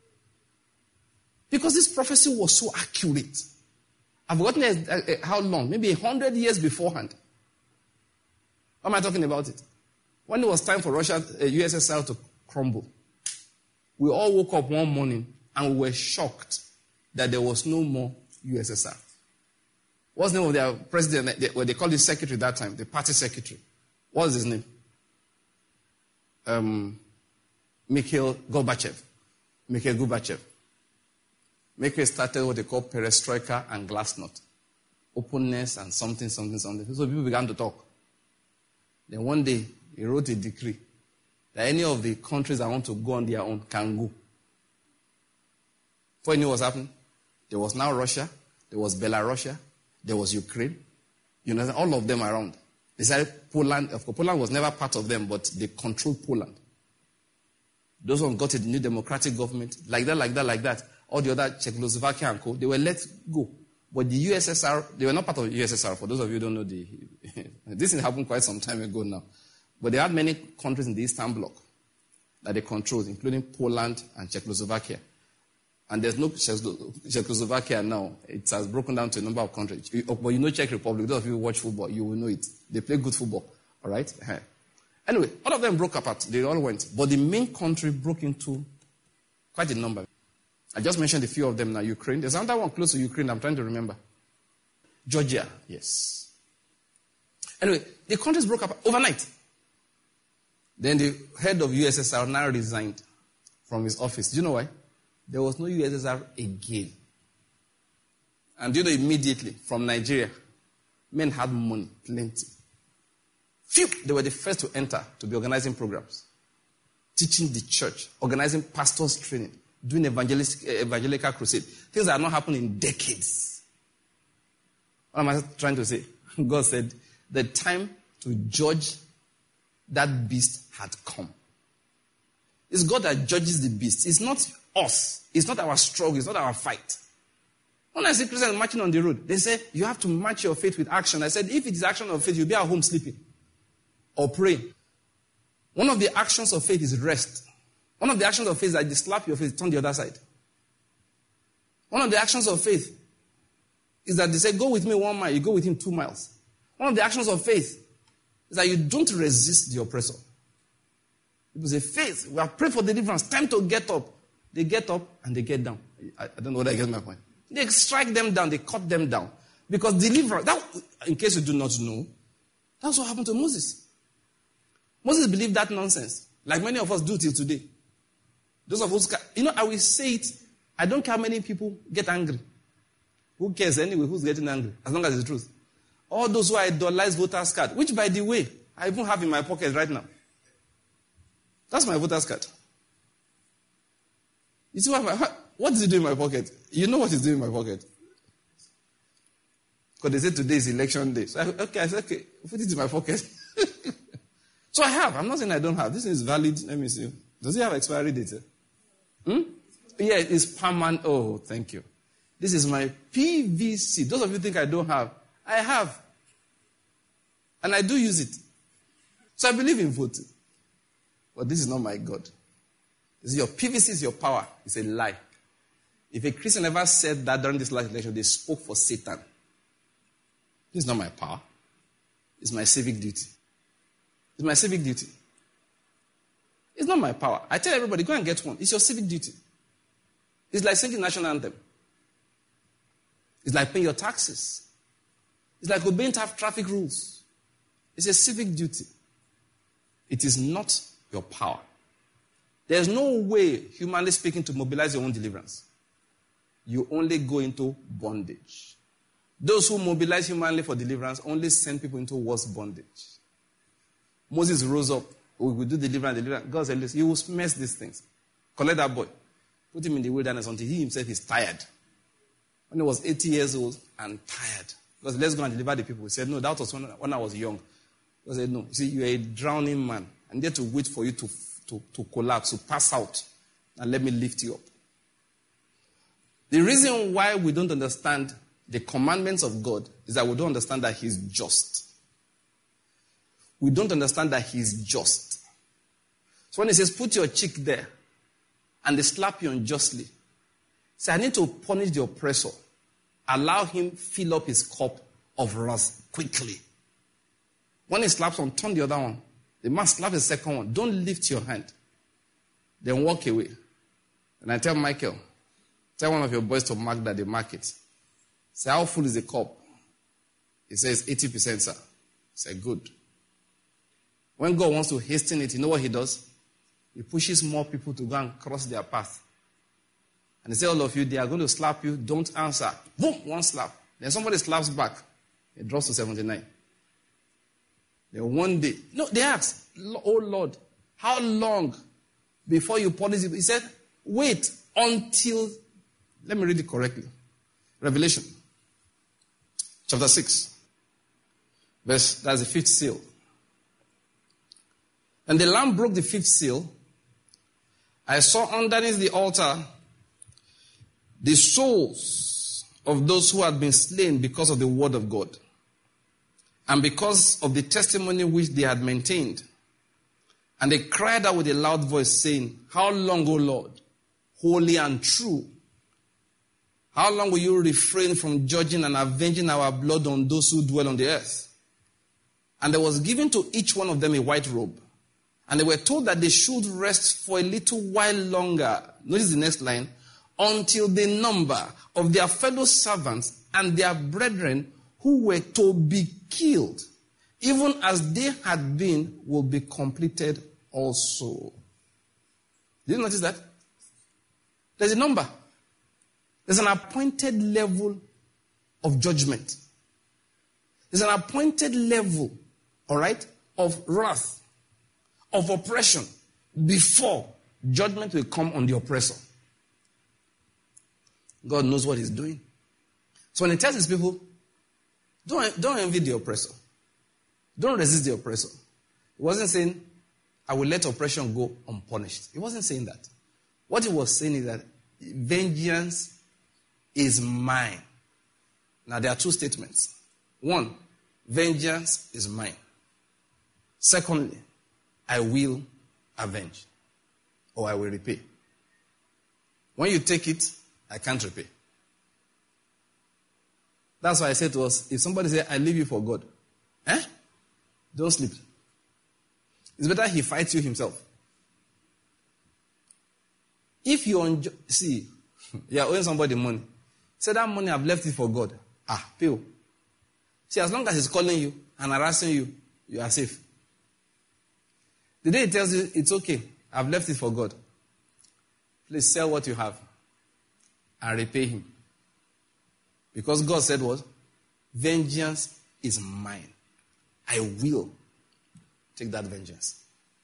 Because this prophecy was so accurate. I've forgotten how long. Maybe 100 years beforehand. What am I talking about it? When it was time for USSR to crumble, we all woke up one morning and we were shocked that there was no more USSR. What's the name of their president? They called his secretary that time, the party secretary. What's his name? Mikhail Gorbachev. Mikhail started what they call perestroika and glasnost. Openness and something. So people began to talk. Then one day, he wrote a decree that any of the countries that want to go on their own can go. Before you knew what's happening, there was now Russia, there was Belarus, there was Ukraine. You know, all of them around. They said Poland. Of course, Poland was never part of them, but they controlled Poland. Those ones got a new democratic government, like that. All the other Czechoslovakia and co, they were let go. But the USSR, they were not part of the USSR. For those of you who don't know, this thing happened quite some time ago now. But they had many countries in the Eastern Bloc that they controlled, including Poland and Czechoslovakia. And there's no Czechoslovakia now. It has broken down to a number of countries. But you know Czech Republic, those of you who watch football, you will know it. They play good football. All right? Anyway, all of them broke apart. They all went. But the main country broke into quite a number. I just mentioned a few of them now. Ukraine. There's another one close to Ukraine I'm trying to remember. Georgia. Yes. Anyway, the countries broke apart overnight. Then the head of USSR now resigned from his office. Do you know why? There was no USSR again. And do you know immediately from Nigeria, men had money, plenty. Phew, they were the first to enter to be organizing programs, teaching the church, organizing pastors' training, doing evangelical crusade. Things that have not happened in decades. What am I trying to say? God said, the time to judge that beast had come. It's God that judges the beast. It's not us. It's not our struggle. It's not our fight. When I see Christians marching on the road, they say, you have to match your faith with action. I said, if it is action of faith, you'll be at home sleeping or praying. One of the actions of faith is rest. One of the actions of faith is that you slap your face, turn the other side. One of the actions of faith is that they say, go with me 1 mile, you go with him 2 miles. One of the actions of faith is that you don't resist the oppressor. People say, faith, we have prayed for deliverance, time to get up. They get up and they get down. I don't know whether I get my point. They strike them down, they cut them down. Because deliverance, that, in case you do not know, that's what happened to Moses. Moses believed that nonsense, like many of us do till today. Those of us, I will say it, I don't care how many people get angry. Who cares anyway, who's getting angry, as long as it's the truth. All those who idolize voters' card, which by the way, I even have in my pocket right now. That's my voter's card. You see what is it doing in my pocket? You know what it's doing in my pocket. Because they said today is election day. So I said, okay, put it in my pocket. So I have. I'm not saying I don't have. This is valid. Let me see. Does it have expiry date? Yeah, it's permanent. Oh, thank you. This is my PVC. Those of you think I don't have. I have. And I do use it. So I believe in voting. But this is not my God. This is your PVC is your power. It's a lie. If a Christian ever said that during this last election, they spoke for Satan. This is not my power. It's my civic duty. It's my civic duty. It's not my power. I tell everybody, go and get one. It's your civic duty. It's like singing the national anthem. It's like paying your taxes. It's like obeying traffic rules. It's a civic duty. It is not your power. There's no way, humanly speaking, to mobilize your own deliverance. You only go into bondage. Those who mobilize humanly for deliverance only send people into worse bondage. Moses rose up. We will do deliverance. God said, listen, you will mess these things. Collect that boy. Put him in the wilderness until he himself is tired. When he was 80 years old and tired. Because let's go and deliver the people. He said, no, that was when I was young. God said, no. You see, you are a drowning man. I'm there to wait for you to collapse, to pass out. And let me lift you up. The reason why we don't understand the commandments of God is that we don't understand that He's just. We don't understand that He's just. So when He says, put your cheek there, and they slap you unjustly, say, I need to punish the oppressor. Allow him fill up his cup of wrath quickly. When he slaps one, turn the other one. The man slaps the second one. Don't lift your hand. Then walk away. And I tell Michael, tell one of your boys to mark that they mark it. Say, how full is the cup? He says, 80%, sir. Say, good. When God wants to hasten it, you know what He does? He pushes more people to go and cross their path. And He says, all of you, they are going to slap you. Don't answer. Boom, one slap. Then somebody slaps back. It drops to 79. Then one day, no, they ask, oh Lord, how long before you punish it? He said, wait until, let me read it correctly. Revelation chapter 6. That's the fifth seal. And the Lamb broke the fifth seal. I saw underneath the altar the souls of those who had been slain because of the word of God and because of the testimony which they had maintained. And they cried out with a loud voice, saying, how long, O Lord, holy and true? How long will you refrain from judging and avenging our blood on those who dwell on the earth? And there was given to each one of them a white robe. And they were told that they should rest for a little while longer. Notice the next line. Until the number of their fellow servants and their brethren who were to be killed, even as they had been, will be completed also. Did you notice that? There's a number. There's an appointed level of judgment. There's an appointed level, all right, of wrath, of oppression, before judgment will come on the oppressor. God knows what he's doing. So when he tells his people, don't envy the oppressor. Don't resist the oppressor. He wasn't saying, I will let oppression go unpunished. He wasn't saying that. What he was saying is that vengeance is mine. Now there are two statements. One, vengeance is mine. Secondly, I will avenge, or I will repay. When you take it, I can't repay. That's why I said to us, if somebody says, I leave you for God, don't sleep. It's better he fights you himself. If you enjoy, see, you are owing somebody money. Say that money I've left it for God. Pay. See, as long as he's calling you and harassing you, you are safe. The day he tells you, it's okay, I've left it for God, please sell what you have and repay him. Because God said what? Vengeance is mine. I will take that vengeance.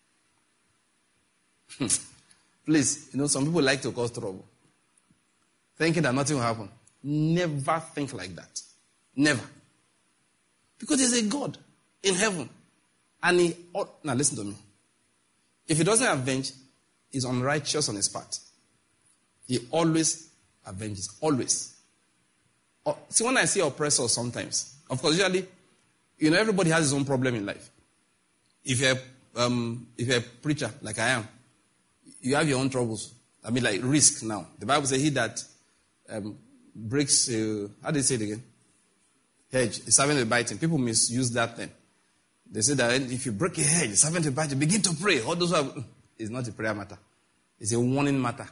Please, some people like to cause trouble, thinking that nothing will happen. Never think like that. Never. Because there's a God in heaven. And now listen to me. If he doesn't avenge, he's unrighteous on his part. He always avenges. Always. See, when I see oppressors sometimes, of course, usually, everybody has his own problem in life. If you're a preacher, like I am, you have your own troubles. I mean, like risk now. The Bible says he that breaks, how do they say it again? Hedge, is servant to bite him. People misuse that thing. They say that if you break a hedge, the servant to bite him, begin to pray. All those it's not a prayer matter. It's a warning matter.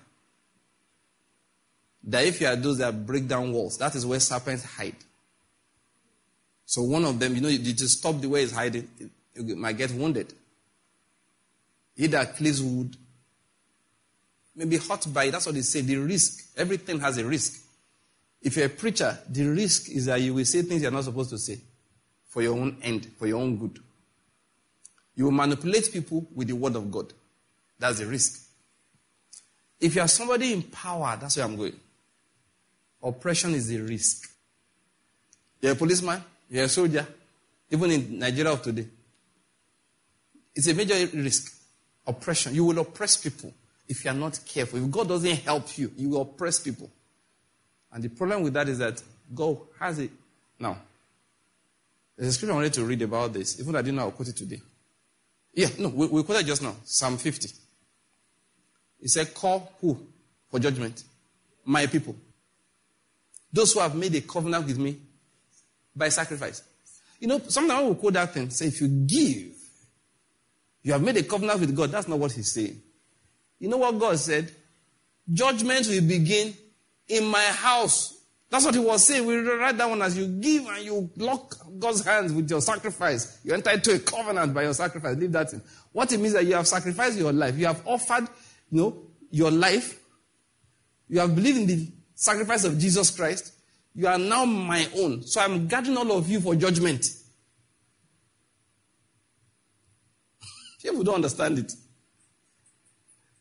That if you are those that break down walls, that is where serpents hide. So one of them, you just stop the way he's hiding, you might get wounded. He that cleaves wood may be hurt by it. That's what they say. The risk. Everything has a risk. If you're a preacher, the risk is that you will say things you're not supposed to say for your own end, for your own good. You will manipulate people with the word of God. That's the risk. If you are somebody in power, that's where I'm going. Oppression is the risk. You're a policeman, you're a soldier, even in Nigeria of today. It's a major risk. Oppression. You will oppress people if you are not careful. If God doesn't help you, you will oppress people. And the problem with that is that God has it. Now, there's a scripture I wanted to read about this. Even though I didn't know I'll quote it today. We quoted just now. Psalm 50. It said, call who? For judgment. My people. Those who have made a covenant with me by sacrifice. Sometimes when we quote that thing, say if you give, you have made a covenant with God. That's not what he's saying. You know what God said? Judgment will begin in my house. That's what he was saying. We write that one as you give and you lock God's hands with your sacrifice. You enter into a covenant by your sacrifice. Leave that in. What it means is that you have sacrificed your life. You have offered, your life. You have believed in the sacrifice of Jesus Christ. You are now my own. So I'm guarding all of you for judgment. People don't understand it.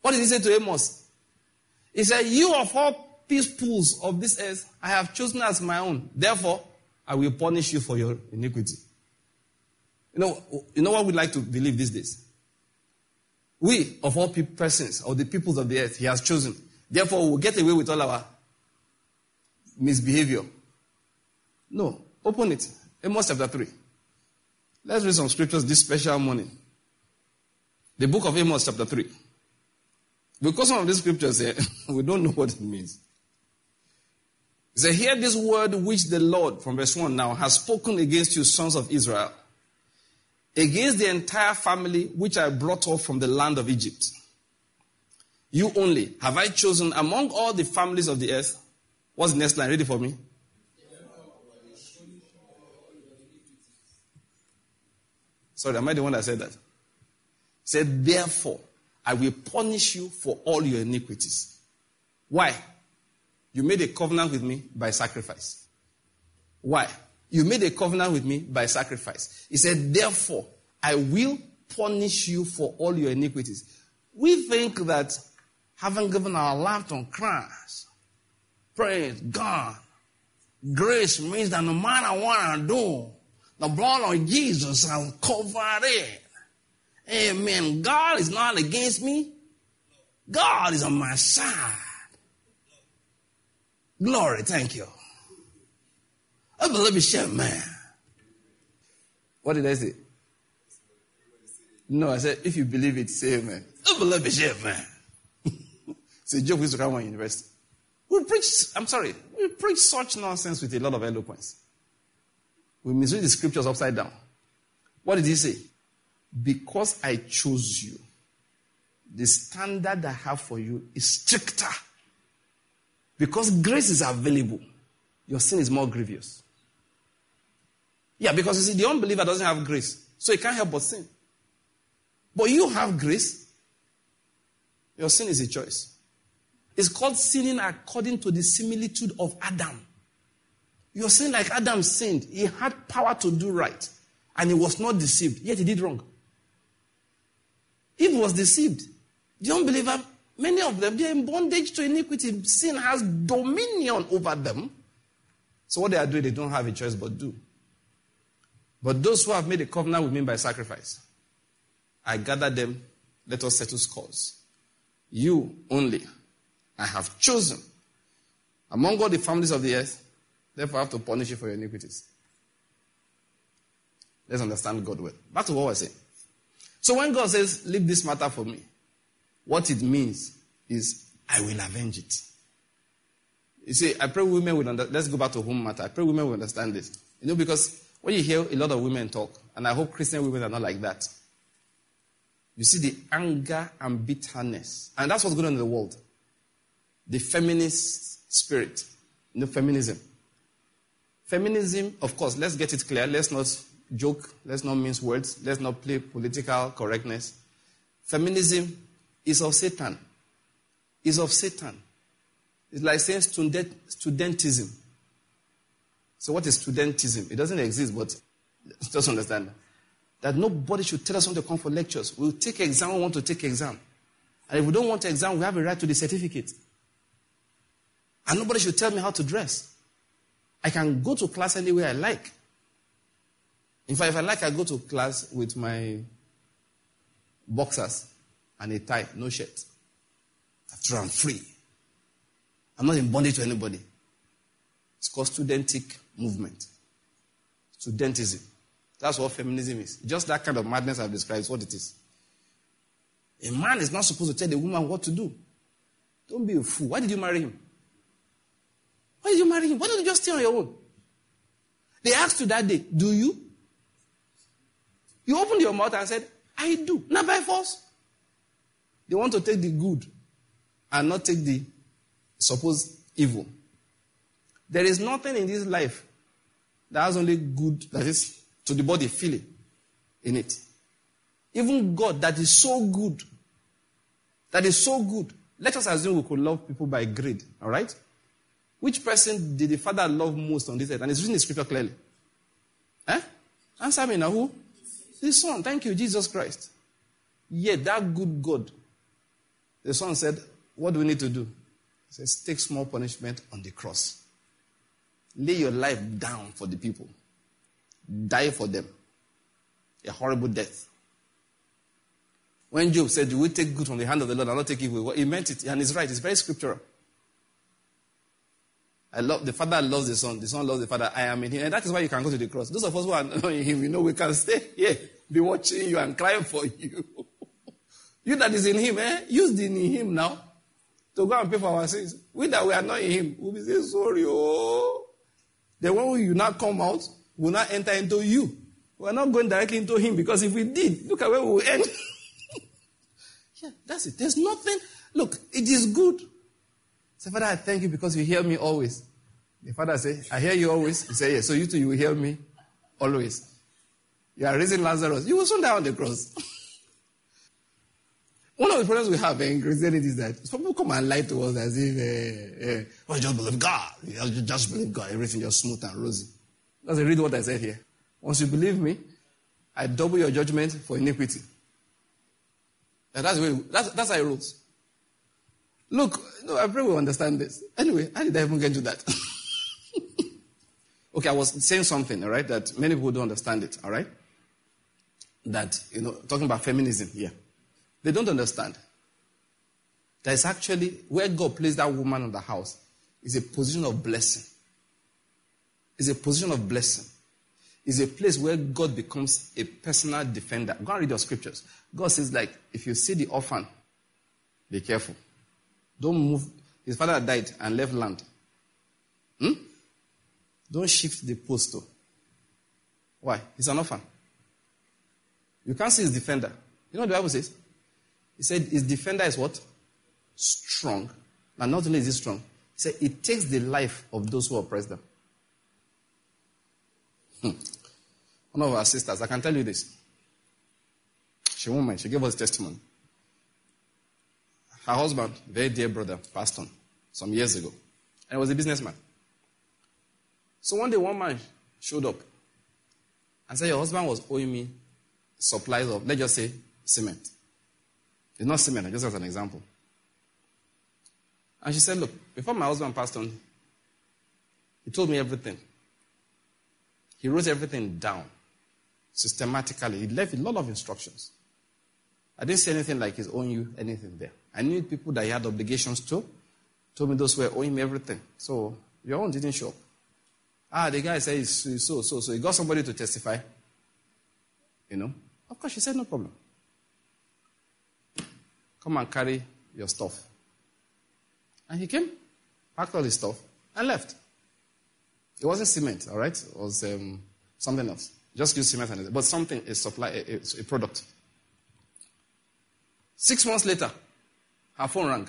What did he say to Amos? He said, you of all peoples of this earth, I have chosen as my own. Therefore, I will punish you for your iniquity. You know what we like to believe these days? We, of all persons, or the peoples of the earth, he has chosen. Therefore, we'll get away with all our misbehavior. No. Open it. Amos chapter 3. Let's read some scriptures this special morning. The book of Amos chapter 3. Because some of these scriptures here, we don't know what it means. It says, hear this word which the Lord, from verse 1 now, has spoken against you, sons of Israel, against the entire family which I brought up from the land of Egypt. You only have I chosen among all the families of the earth. What's the next line? Read it for me. Sorry, am I the one that said that? He said, therefore, I will punish you for all your iniquities. Why? You made a covenant with me by sacrifice. Why? You made a covenant with me by sacrifice. He said, therefore, I will punish you for all your iniquities. We think that having given our life to Christ, praise God, grace means that no matter what I do, the blood of Jesus has covered it. Amen. God is not against me. God is on my side. Glory, thank you. I believe it's shit, man. What did I say? No, I said, if you believe it, say amen. I believe it's shit, man. It's a joke we used to come on university. We preach such nonsense with a lot of eloquence. We misread the scriptures upside down. What did he say? Because I chose you, the standard I have for you is stricter. Because grace is available, your sin is more grievous. Yeah, because you see, the unbeliever doesn't have grace, so he can't help but sin. But you have grace, your sin is a choice. It's called sinning according to the similitude of Adam. You're saying like Adam sinned. He had power to do right, and he was not deceived, yet he did wrong. Eve was deceived. The unbeliever, many of them, they're in bondage to iniquity. Sin has dominion over them. So what they are doing, they don't have a choice but do. But those who have made a covenant with me by sacrifice, I gather them, let us settle scores. You only, I have chosen among all the families of the earth, therefore I have to punish you for your iniquities. Let's understand God well. Back to what we're saying. So when God says, leave this matter for me, what it means is, I will avenge it. You see, I pray women will understand. Let's go back to home matter. I pray women will understand this. Because when you hear a lot of women talk, and I hope Christian women are not like that, you see the anger and bitterness. And that's what's going on in the world. The feminist spirit. Feminism. Feminism, of course, let's get it clear. Let's not joke. Let's not mince words. Let's not play political correctness. Feminism is of Satan. It's of Satan. It's like saying studentism. So what is studentism? It doesn't exist, but just understand that nobody should tell us when to come for lectures. We'll take exam when we want to take exam. And if we don't want exam, we have a right to the certificate. And nobody should tell me how to dress. I can go to class any way I like. In fact, if I like, I go to class with my boxers and a tie, no shirt. After I'm free. I'm not in bondage to anybody. It's called studentic movement. Studentism. That's what feminism is. Just that kind of madness I've described is what it is. A man is not supposed to tell a woman what to do. Don't be a fool. Why did you marry him? Why did you marry him? Why don't you just stay on your own? They asked you that day, do you? You opened your mouth and said, I do. Not by force. They want to take the good and not take the supposed evil. There is nothing in this life that has only good, that is, to the body, feeling in it. Even God, that is so good. That is so good. Let us assume we could love people by grade. All right? Which person did the Father love most on this earth? And it's written in the scripture clearly. Answer me now. Who? The Son. Thank you, Jesus Christ. Yet that good God The son said, what do we need to do? He says, take small punishment on the cross. Lay your life down for the people. Die for them. A horrible death. When Job said, you will take good from the hand of the Lord and not take evil, he meant it, and he's right. It's very scriptural. The father loves the son loves the father. I am in him. And that is why you can go to the cross. Those of us who are not in him, we can stay here, be watching you and crying for you. You that is in him, use the in him now to go and pay for our sins. We that we are not in him, we'll be saying sorry. Oh. The one you now come out will not enter into you. We are not going directly into him, because if we did, look at where we will end. Yeah, that's it. There's nothing. Look, it is good. Say, Father, I thank you because you hear me always. The father say, I hear you always. He say, yes. So you too, you will hear me always. You are raising Lazarus. You will soon die on the cross. One of the problems we have in Christianity is that some people come and lie to us as if, you just believe God. You just believe God. Everything just smooth and rosy. Let's read what I said here. Once you believe me, I double your judgment for iniquity. And that's how it rules. Look, no, I pray we understand this. Anyway, how did I even get to that? Okay, I was saying something, all right, that many people don't understand it, all right? That, talking about feminism here. They don't understand. There's actually, where God placed that woman in the house is a position of blessing. It's a position of blessing. It's a place where God becomes a personal defender. Go and read your scriptures. God says, like, if you see the orphan, be careful. Don't move. His father died and left land. Don't shift the post. Why? He's an orphan. You can't see his defender. You know what the Bible says? He said his defender is what? Strong. And not only is he strong, he said it takes the life of those who oppress them. One of our sisters, I can tell you this. She won't mind. She gave us testimony. Her husband, very dear brother, passed on some years ago. And he was a businessman. So one day, one man showed up and said, your husband was owing me supplies of, let's just say, cement. It's not cement, just as an example. And she said, look, before my husband passed on, he told me everything. He wrote everything down systematically. He left a lot of instructions. I didn't say anything like he's owing you anything there. I knew people that he had obligations to. Told me those who were owing me everything. So your own didn't show up. The guy said he's so. He got somebody to testify. Of course, she said no problem. Come and carry your stuff. And he came, packed all his stuff, and left. It wasn't cement, all right? It was something else. Just use cement, but something, a product. 6 months later, her phone rang.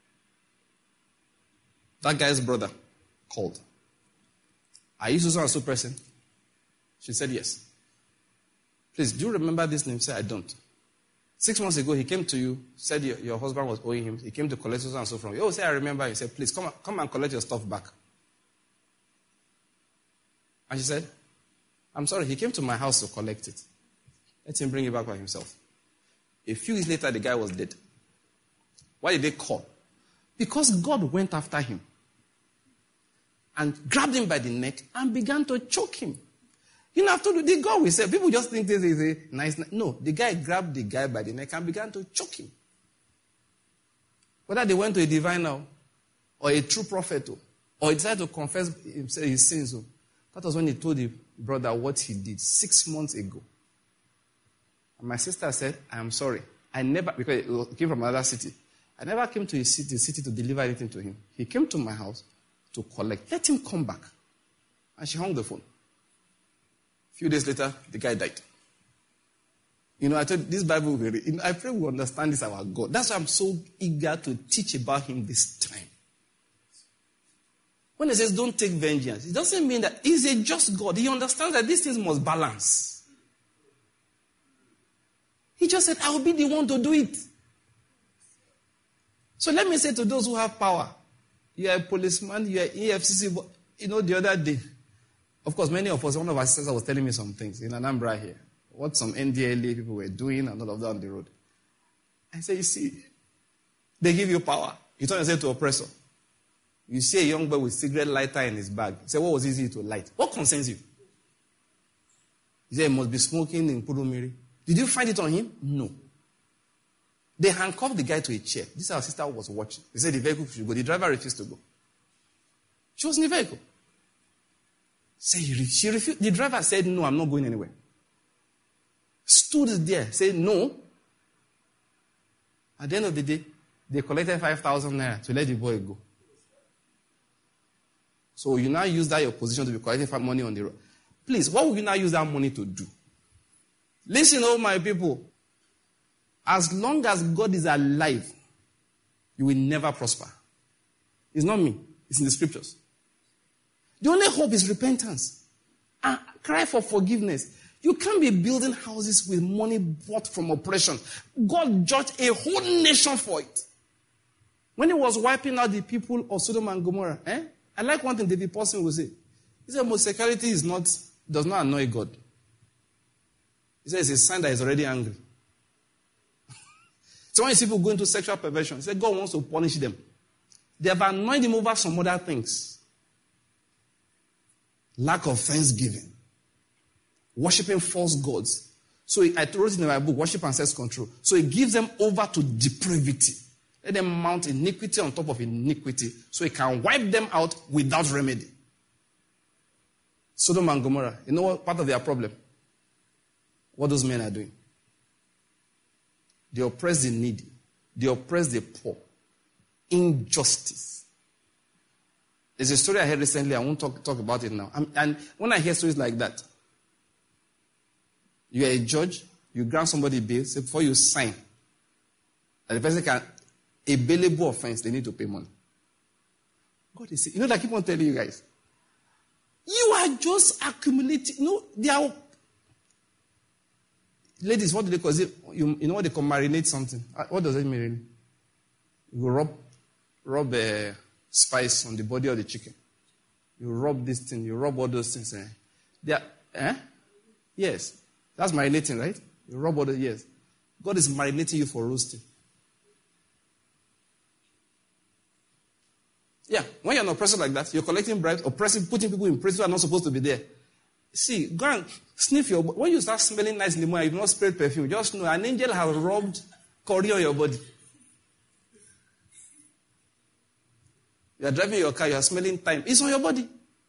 That guy's brother called. Are you so and so person? She said yes. Please, do you remember this name? She said, I don't. 6 months ago, he came to you, said your husband was owing him. He came to collect so and so from you. Oh, say, I remember. He said, please, come and collect your stuff back. And she said, I'm sorry, he came to my house to collect it. Let him bring it back by himself. A few years later, the guy was dead. Why did they call? Because God went after him and grabbed him by the neck and began to choke him. After the God we say, people just think this is a nice. No, the guy grabbed the guy by the neck and began to choke him. Whether they went to a diviner or a true prophet or he decided to confess his sins, that was when he told the brother what he did 6 months ago. And my sister said, I am sorry. I never, because he came from another city. I never came to the city to deliver anything to him. He came to my house to collect. Let him come back. And she hung the phone. A few days later, the guy died. I told this Bible, I pray we understand this our God. That's why I'm so eager to teach about him this time. When he says don't take vengeance, it doesn't mean that he's a just God. He understands that these things must balance. He just said, I will be the one to do it. So let me say to those who have power, you are a policeman, you are EFCC, the other day, of course, many of us, one of our sisters was telling me some things in Anambra here, what some NDLA people were doing and all of that on the road. I said, you see, They give you power. You turn yourself to oppressor. You see a young boy with cigarette lighter in his bag. You say, what was easy to light? What concerns you? You say, he must be smoking in Purumiri. Did you find it on him? No. They handcuffed the guy to a chair. This our sister was watching. They said the vehicle should go. The driver refused to go. She was in the vehicle. She refused. The driver said, no, I'm not going anywhere. Stood there, said no. At the end of the day, they collected 5,000 naira to let the boy go. So you now use that your position to be collecting money on the road. Please, what will you now use that money to do? Listen, all my people. As long as God is alive, you will never prosper. It's not me. It's in the scriptures. The only hope is repentance. And cry for forgiveness. You can't be building houses with money bought from oppression. God judged a whole nation for it. When he was wiping out the people of Sodom and Gomorrah, I like one thing David Paulson will say. He said, homosexuality does not annoy God. He says it's a sign that he's already angry. So when you see people go into sexual perversion, he said God wants to punish them. They have annoyed him over some other things. Lack of thanksgiving. Worshipping false gods. So I wrote it in my book, Worship and Self-Control. So he gives them over to depravity. Let them mount iniquity on top of iniquity so he can wipe them out without remedy. Sodom and Gomorrah, you know what part of their problem? What those men are doing. They oppress the needy. They oppress the poor. Injustice. There's a story I heard recently. I won't talk about it now. And when I hear stories like that, you are a judge, you grant somebody bail, so before you sign, and the person can, a bailable offense, they need to pay money. God is saying, you know that I keep on telling you guys, you are just accumulating, they are, ladies, what do they call it? You know what they call marinate something? What does it mean really? You rub spice on the body of the chicken. You rub this thing, you rub all those things. Yes. That's marinating, right? You rub all the years. God is marinating you for roasting. Yeah, when you're an oppressor like that, you're collecting bribes, oppressing, putting people in prison who are not supposed to be there. See, go and sniff your body. When you start smelling nice in the morning, you've not sprayed perfume, just know an angel has rubbed curry on your body. You are driving your car, you are smelling thyme. It's on your body.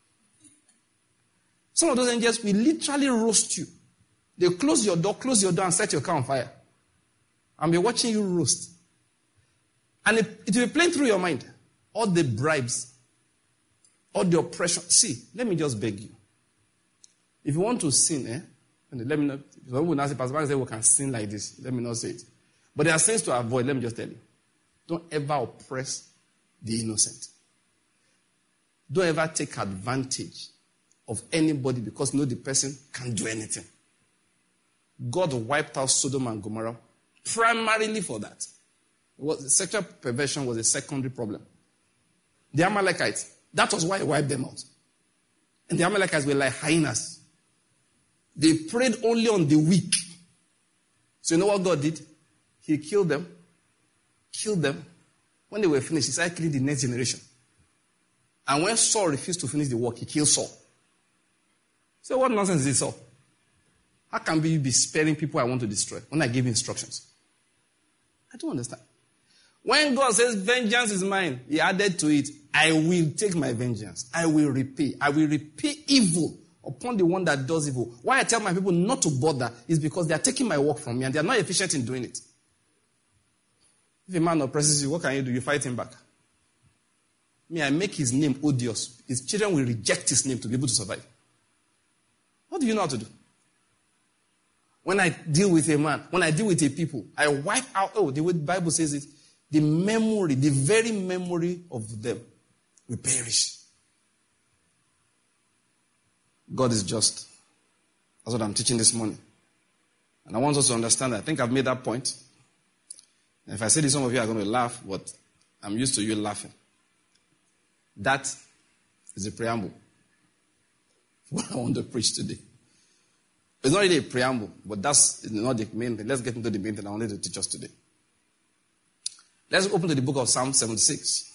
Some of those angels will literally roast you. They'll close your door and set your car on fire. And be watching you roast. And it will be playing through your mind. All the bribes, all the oppression. See, let me just beg you. If you want to sin, let me not. Some people now say, Pastor Mark said we can sin like this. Let me not say it. But there are things to avoid. Let me just tell you. Don't ever oppress the innocent. Don't ever take advantage of anybody because you know the person can't do anything. God wiped out Sodom and Gomorrah primarily for that. Sexual perversion was a secondary problem. The Amalekites, that was why he wiped them out. And the Amalekites were like hyenas. They preyed only on the weak. So you know what God did? He killed them. When they were finished, he started killing the next generation. And when Saul refused to finish the work, he killed Saul. So what nonsense is this, Saul? How can you be sparing people I want to destroy when I give instructions? I don't understand. When God says, vengeance is mine, he added to it, I will take my vengeance. I will repay. I will repay evil upon the one that does evil. Why I tell my people not to bother is because they are taking my work from me and they are not efficient in doing it. If a man oppresses you, what can you do? You fight him back. Me, I make his name odious. His children will reject his name to be able to survive. What do you know how to do? When I deal with a man, when I deal with a people, I wipe out, the way the Bible says it, the memory, the very memory of them will perish. God is just. That's what I'm teaching this morning. And I want us to understand that. I think I've made that point. And if I say this, some of you are going to laugh, but I'm used to you laughing. That is a preamble for what I want to preach today. It's not really a preamble, but that's not the main thing. Let's get into the main thing I wanted to teach us today. Let's open to the book of Psalm 76.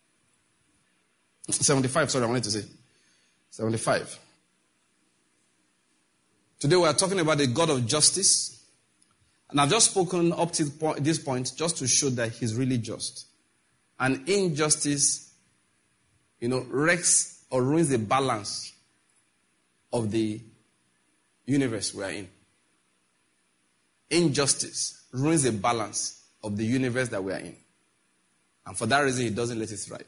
75, sorry, I wanted to say. 75. Today we are talking about the God of justice. And I've just spoken up to this point just to show that he's really just. And injustice, wrecks or ruins the balance of the universe we are in. Injustice ruins the balance of the universe that we are in. And for that reason, he doesn't let it thrive.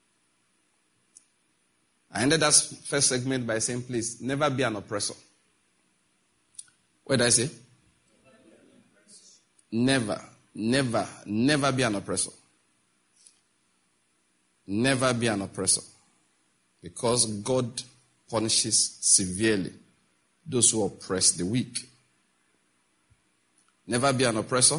I ended that first segment by saying, please, never be an oppressor. What did I say? Never be an oppressor. Never be an oppressor. Because God punishes severely those who oppress the weak. Never be an oppressor.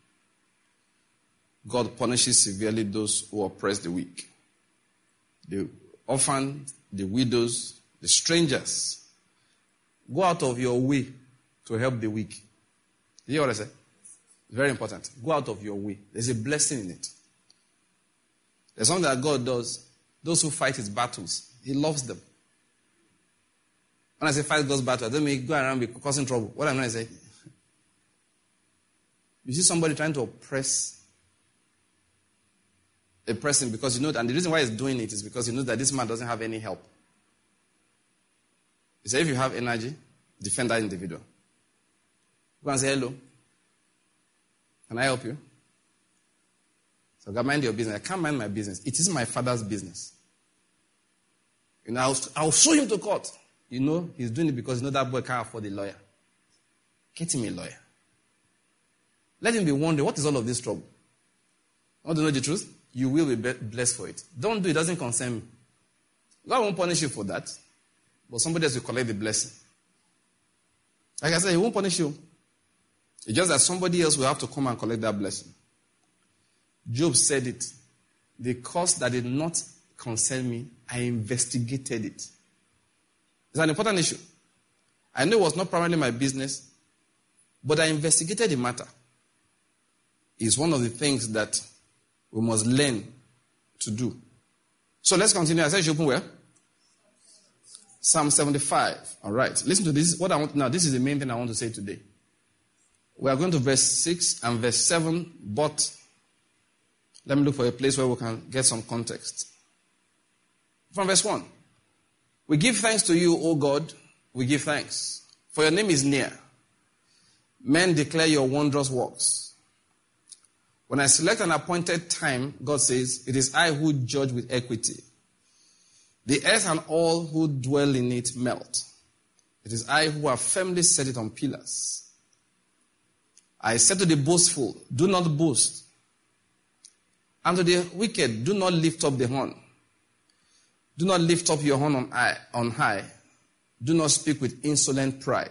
God punishes severely those who oppress the weak. The orphan, the widows, the strangers. Go out of your way to help the weak. You hear what I say? Very important. Go out of your way. There's a blessing in it. There's something that God does. Those who fight his battles, he loves them. When I say fight God's battle, I don't mean go around causing trouble. What I'm trying to say, you see somebody trying to oppress a person because and the reason why he's doing it is because he knows that this man doesn't have any help. He said, if you have energy, defend that individual. Go and say, hello. Can I help you? So God, mind your business. I can't mind my business. It is my father's business. I'll show him to court. He's doing it because that boy can't afford a lawyer. Get him a lawyer. Let him be wondering, what is all of this trouble? I want to know the truth? You will be blessed for it. Don't do it. It doesn't concern me. God won't punish you for that. But somebody else will collect the blessing. Like I said, he won't punish you. It's just that somebody else will have to come and collect that blessing. Job said it. The cause that did not concern me, I investigated it. It's an important issue. I know it was not primarily my business, but I investigated the matter. It's one of the things that we must learn to do. So let's continue. I said you should open where? Psalm 75. All right. Listen to this. What I want now. This is the main thing I want to say today. We are going to verse 6 and verse 7, but let me look for a place where we can get some context. From verse 1. We give thanks to you, O God. We give thanks. For your name is near. Men declare your wondrous works. When I select an appointed time, God says, it is I who judge with equity. The earth and all who dwell in it melt. It is I who have firmly set it on pillars. I said to the boastful, do not boast. And to the wicked, do not lift up the horn. Do not lift up your horn on high. Do not speak with insolent pride.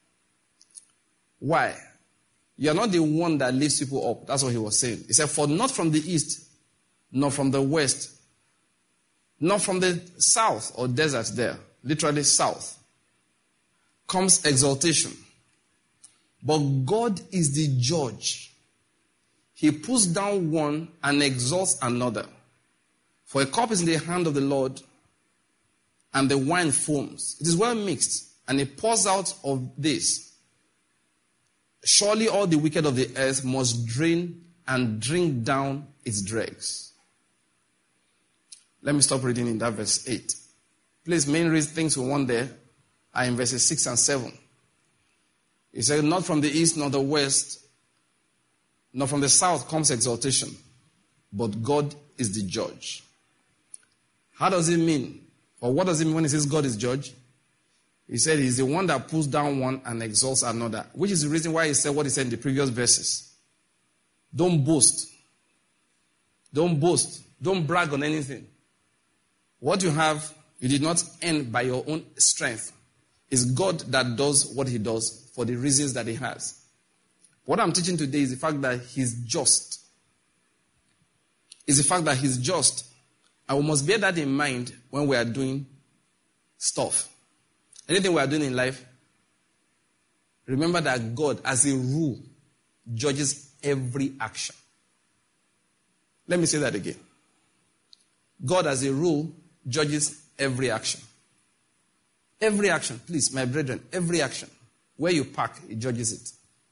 Why? You are not the one that lifts people up. That's what he was saying. He said, for not from the east, nor from the west, nor from the south or desert there, literally south, comes exaltation. But God is the judge. He puts down one and exalts another. For a cup is in the hand of the Lord, and the wine foams. It is well mixed, and it pours out of this. Surely all the wicked of the earth must drain and drink down its dregs. Let me stop reading in that verse 8. Please, main read things we want there are in verses 6 and 7. He said, not from the east nor the west, nor from the south comes exaltation, but God is the judge. How does it mean? Or what does it mean when he says God is judge? He said he's the one that pulls down one and exalts another, which is the reason why he said what he said in the previous verses. Don't boast. Don't boast. Don't brag on anything. What you have, you did not earn by your own strength. It's God that does what he does for the reasons that he has. What I'm teaching today is the fact that he's just. It's the fact that he's just. And we must bear that in mind when we are doing stuff. Anything we are doing in life, remember that God, as a rule, judges every action. Let me say that again. God, as a rule, judges every action. Every action, please, my brethren, every action. Where you park, He judges it.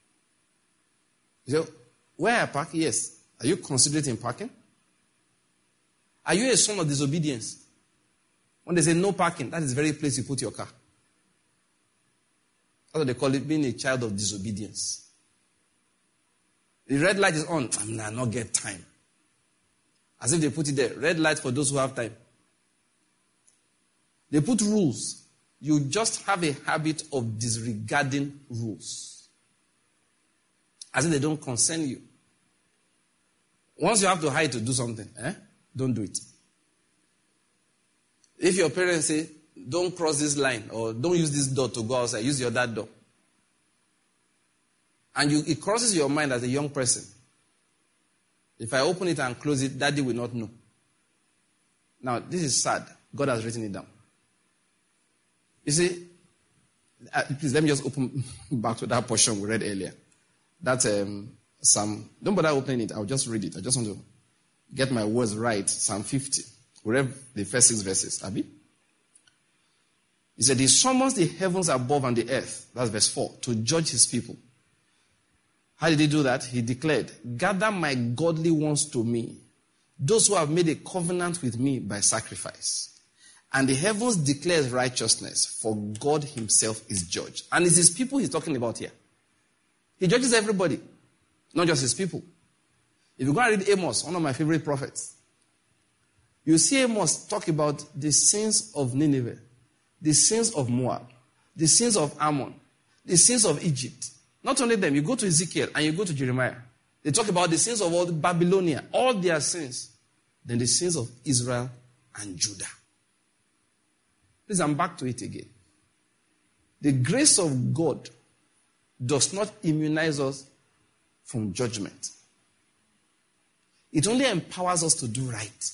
So, where I park, yes. Are you considerate in parking? Are you a son of disobedience? When they say no parking, that is the very place you put your car. That's what they call it, being a child of disobedience. The red light is on. I not get time. As if they put it there. Red light for those who have time. They put rules. You just have a habit of disregarding rules. As if they don't concern you. Once you have to hide to do something, don't do it. If your parents say, don't cross this line, or don't use this door to go outside, use your that door. And it crosses your mind as a young person. If I open it and close it, daddy will not know. Now, this is sad. God has written it down. You see, please let me just open back to that portion we read earlier. That's Psalm. Don't bother opening it. I'll just read it. I just want to get my words right. Psalm 50. We read the first 6 verses. Abi? He said, He summons the heavens above and the earth. That's verse 4. To judge His people. How did He do that? He declared, gather my godly ones to me, those who have made a covenant with me by sacrifice. And the heavens declares righteousness, for God Himself is judge. And it's His people He's talking about here. He judges everybody, not just His people. If you go and read Amos, one of my favorite prophets, you see Amos talk about the sins of Nineveh, the sins of Moab, the sins of Ammon, the sins of Egypt. Not only them, you go to Ezekiel and you go to Jeremiah. They talk about the sins of all Babylonia, all their sins. Then the sins of Israel and Judah. Please, I'm back to it again. The grace of God does not immunize us from judgment. It only empowers us to do right.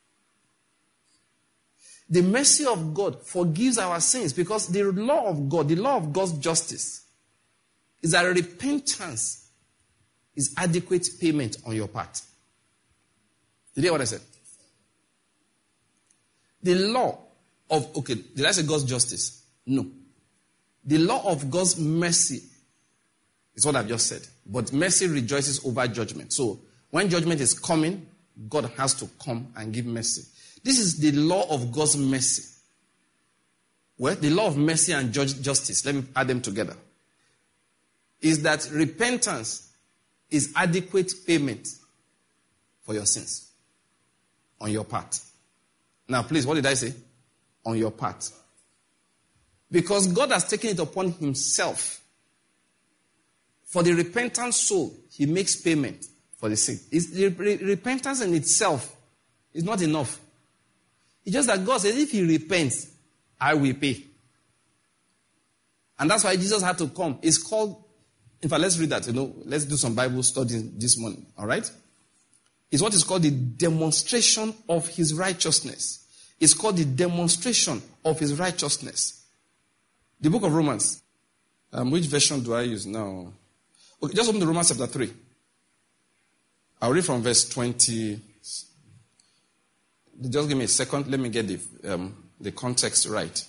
The mercy of God forgives our sins because the law of God, the law of God's justice, is that repentance is adequate payment on your part. Did you hear what I said? The law of, did I say God's justice? No. The law of God's mercy is what I've just said. But mercy rejoices over judgment. So, when judgment is coming, God has to come and give mercy. This is the law of God's mercy. Well, the law of mercy and justice, let me add them together, is that repentance is adequate payment for your sins on your part. Now, please, what did I say? On your part. Because God has taken it upon Himself. For the repentant soul, He makes payment for the sin. Repentance in itself is not enough. It's just that God says, if he repents, I will pay. And that's why Jesus had to come. It's called, in fact, let's read that, let's do some Bible study this morning, all right? It's what is called the demonstration of His righteousness. It's called the demonstration of His righteousness. The book of Romans. Which version do I use now? Okay, just open to Romans chapter 3. I'll read from verse 20. Just give me a second. Let me get the context right.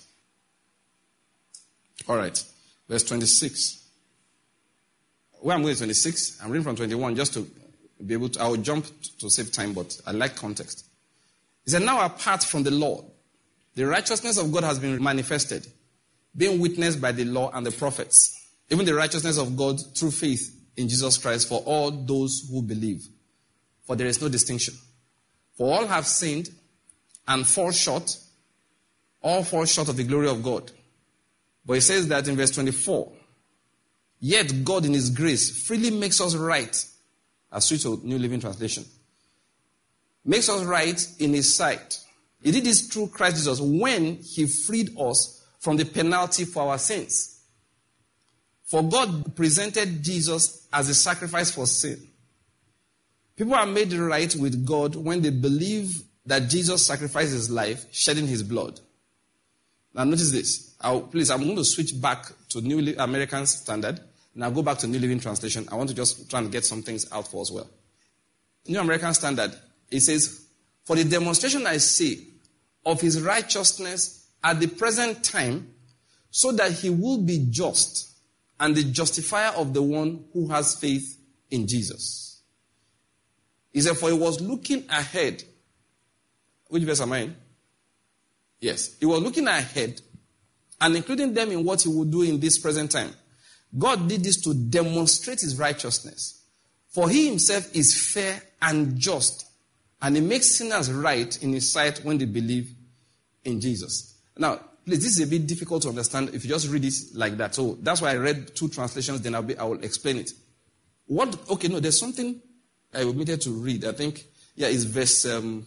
All right. Verse 26. Where I'm going to 26, I'm reading from 21 just to be able to, I'll jump to save time, but I like context. He said, now apart from the law, the righteousness of God has been manifested, being witnessed by the law and the prophets, even the righteousness of God through faith in Jesus Christ for all those who believe. For there is no distinction. For all have sinned and all fall short of the glory of God. But it says that in verse 24, yet God in His grace freely makes us right, as switch to New Living Translation, makes us right in His sight. He did this through Christ Jesus when He freed us from the penalty for our sins. For God presented Jesus as a sacrifice for sin. People are made right with God when they believe that Jesus sacrificed His life, shedding His blood. Now notice this. I'm going to switch back to New American Standard, and I'll go back to New Living Translation. I want to just try and get some things out for us well. New American Standard, It says, for the demonstration I say of his righteousness at the present time, so that he will be just and the justifier of the one who has faith in Jesus. He said, for he was looking ahead. Which verse am I in? Yes. He was looking ahead and including them in what he would do in this present time. God did this to demonstrate his righteousness. For he himself is fair and just, and he makes sinners right in his sight when they believe in Jesus. Now, please, this is a bit difficult to understand if you just read it like that. So that's why I read two translations, then I will explain it. There's something I omitted to read. I think, it's verse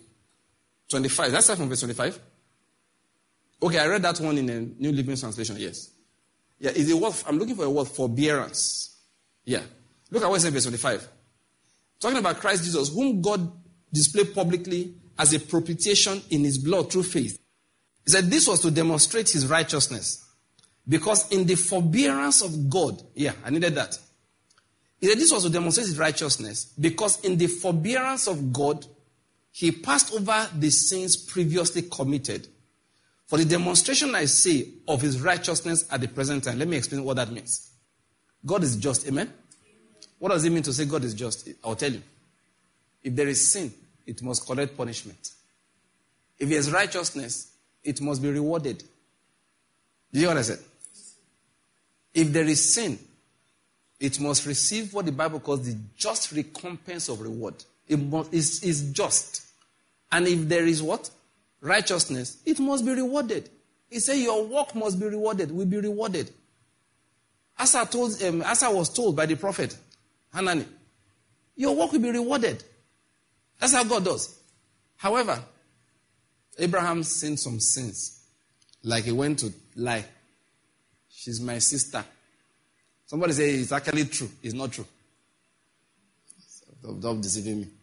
25. That's from verse 25? Okay, I read that one in a New Living Translation, yes. Yeah, is a word, I'm looking for a word, forbearance. Yeah. Look at what it says in verse 25. Talking about Christ Jesus, whom God displayed publicly as a propitiation in his blood through faith. He said this was to demonstrate his righteousness. Because in the forbearance of God, I needed that. He said this was to demonstrate his righteousness. Because in the forbearance of God, he passed over the sins previously committed. For the demonstration, I say, of his righteousness at the present time. Let me explain what that means. God is just, amen? What does it mean to say God is just? I'll tell you. If there is sin, it must collect punishment. If there is righteousness, it must be rewarded. Did you hear what I said? If there is sin, it must receive what the Bible calls the just recompense of reward. It is just. And if there is what? Righteousness, it must be rewarded. He said your work must be rewarded, will be rewarded. As I was told by the prophet, Hanani, your work will be rewarded. That's how God does. However, Abraham sinned some sins. Like he went to lie. She's my sister. Somebody say it's actually true. It's not true. Stop deceiving me.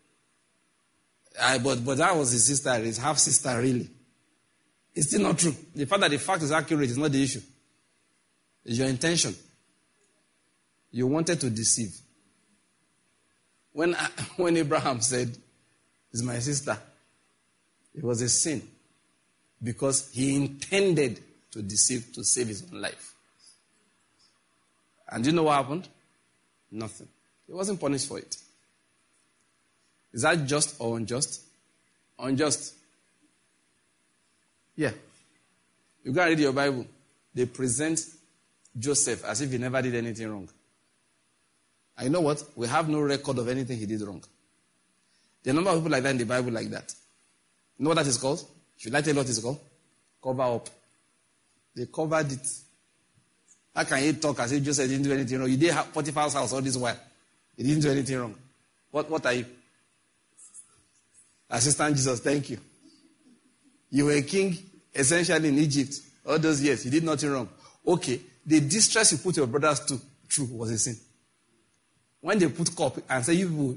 But that was his sister, his half-sister, really. It's still not true. The fact that the fact is accurate is not the issue. It's your intention. You wanted to deceive. When Abraham said, it's my sister, it was a sin. Because he intended to deceive, to save his own life. And do you know what happened? Nothing. He wasn't punished for it. Is that just or unjust? Unjust. Yeah. You go and read your Bible. They present Joseph as if he never did anything wrong. And you know what? We have no record of anything he did wrong. There are a number of people like that in the Bible like that. You know what that is called? Should I tell you what it's called? Cover up. They covered it. How can you talk as if Joseph didn't do anything wrong? You did have Potiphar's house all this while. He didn't do anything wrong. What are you? Assistant Jesus, thank you. You were a king essentially in Egypt all those years. You did nothing wrong. Okay, the distress you put your brothers through was a sin. When they put cup and say, you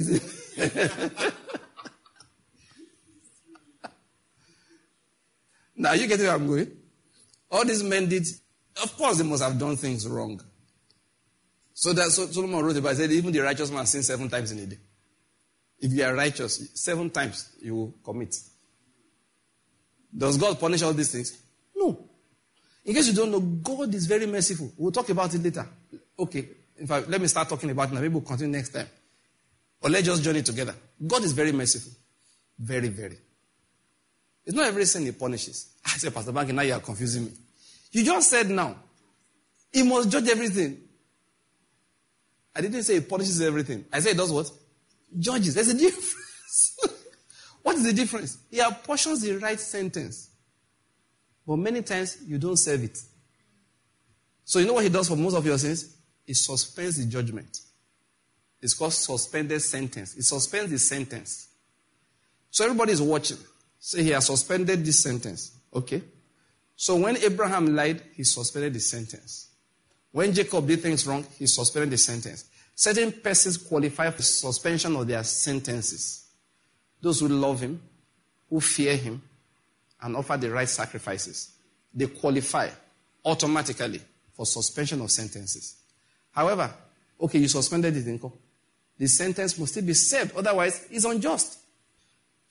now you get where I'm going? All these men did, of course they must have done things wrong. So Solomon wrote about it, said even the righteous man sins 7 times in a day. If you are righteous, 7 times you will commit. Does God punish all these things? No. In case you don't know, God is very merciful. We'll talk about it later. Okay. In fact, let me start talking about it now. Maybe we'll continue next time. Or let's just journey together. God is very merciful. Very, very. It's not every sin he punishes. I said, Pastor Banky, now you are confusing me. You just said now, he must judge everything. I didn't say he punishes everything. I said he does what? Judges. There's a difference. What is the difference? He apportions the right sentence. But many times, you don't serve it. So you know what he does for most of your sins? He suspends the judgment. It's called suspended sentence. It suspends the sentence. So everybody is watching. Say he has suspended this sentence. Okay? So when Abraham lied, he suspended the sentence. When Jacob did things wrong, he suspended the sentence. Certain persons qualify for suspension of their sentences. Those who love him, who fear him, and offer the right sacrifices. They qualify automatically for suspension of sentences. However, okay, you suspended it, Inko. The sentence must still be served, otherwise it's unjust.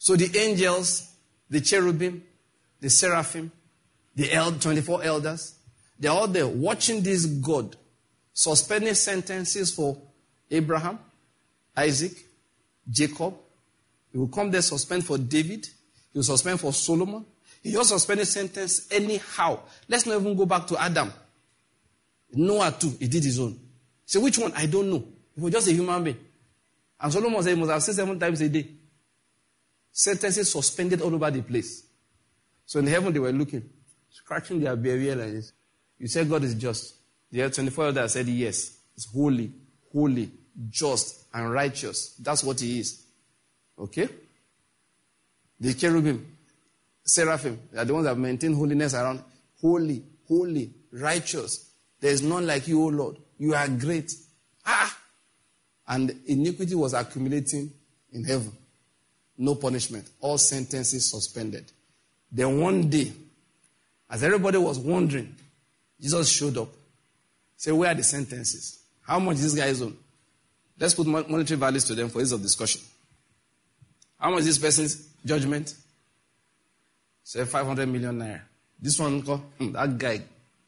So the angels, the cherubim, the seraphim, the 24 elders, they're all there watching this God suspending sentences for Abraham, Isaac, Jacob. He will come there, suspend for David. He will suspend for Solomon. He just suspended sentence anyhow. Let's not even go back to Adam. Noah too, he did his own. So which one? I don't know. He was just a human being. And Solomon said he must have said 7 times a day. Sentences suspended all over the place. So in heaven they were looking, scratching their burial like this. You said God is just. The 24 elders said yes. It's holy, holy, just, and righteous. That's what he is. Okay? The cherubim, seraphim, they are the ones that maintain holiness around. Holy, holy, righteous. There is none like you, O Lord. You are great. And iniquity was accumulating in heaven. No punishment. All sentences suspended. Then one day, as everybody was wondering, Jesus showed up. Said, where are the sentences? How much is this guy's own? Let's put monetary values to them for ease of discussion. How much is this person's judgment? Say 500 million naira. This one, that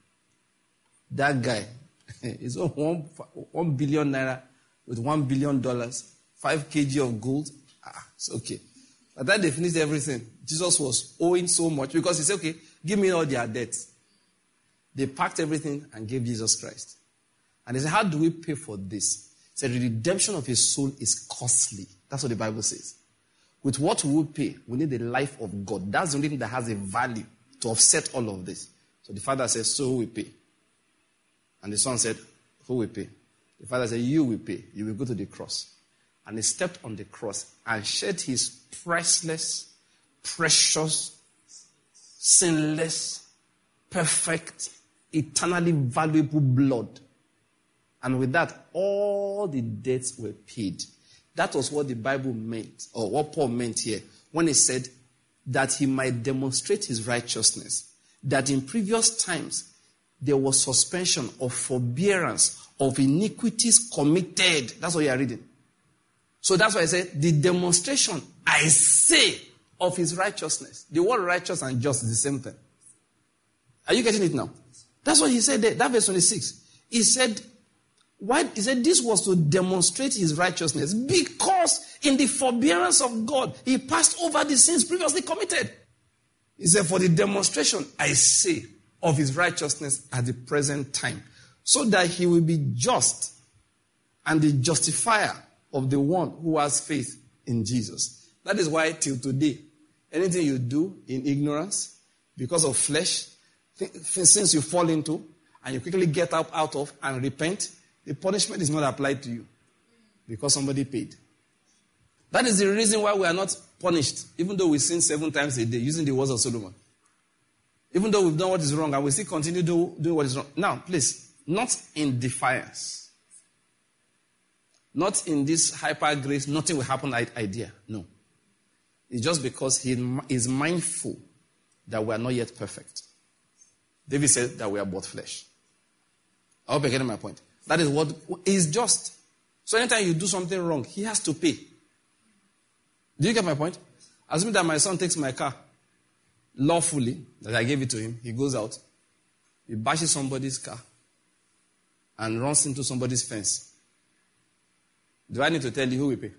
guy is on 1 billion naira with $1 billion, 5 kg of gold. It's okay. By the time they finished everything, Jesus was owing so much because he said, okay, give me all their debts. They packed everything and gave Jesus Christ. And they said, how do we pay for this? He said, the redemption of his soul is costly. That's what the Bible says. With what we will pay, we need the life of God. That's the only thing that has a value to offset all of this. So the Father says, so who will pay? And the Son said, who will pay? The Father said, you will pay. You will go to the cross. And he stepped on the cross and shed his priceless, precious, sinless, perfect, eternally valuable blood. And with that, all the debts were paid. That was what the Bible meant, or what Paul meant here, when he said that he might demonstrate his righteousness. That in previous times, there was suspension of forbearance of iniquities committed. That's what you are reading. So that's why I said, the demonstration, I say, of his righteousness. The word righteous and just is the same thing. Are you getting it now? That's what he said there. That verse 26. He said, why? He said this was to demonstrate his righteousness because in the forbearance of God, he passed over the sins previously committed. He said, for the demonstration, I say, of his righteousness at the present time, so that he will be just and the justifier of the one who has faith in Jesus. That is why till today, anything you do in ignorance, because of flesh, sins you fall into, and you quickly get up out of and repent, the punishment is not applied to you because somebody paid. That is the reason why we are not punished, even though we sin 7 times a day, using the words of Solomon. Even though we've done what is wrong, and we still continue doing what is wrong. Now, please, not in defiance. Not in this hyper grace, nothing will happen idea. No. It's just because he is mindful that we are not yet perfect. David said that we are but flesh. I hope you're getting my point. That is what is just. So anytime you do something wrong, he has to pay. Do you get my point? Assuming that my son takes my car lawfully, that I gave it to him, he goes out, he bashes somebody's car and runs into somebody's fence. Do I need to tell you who will pay?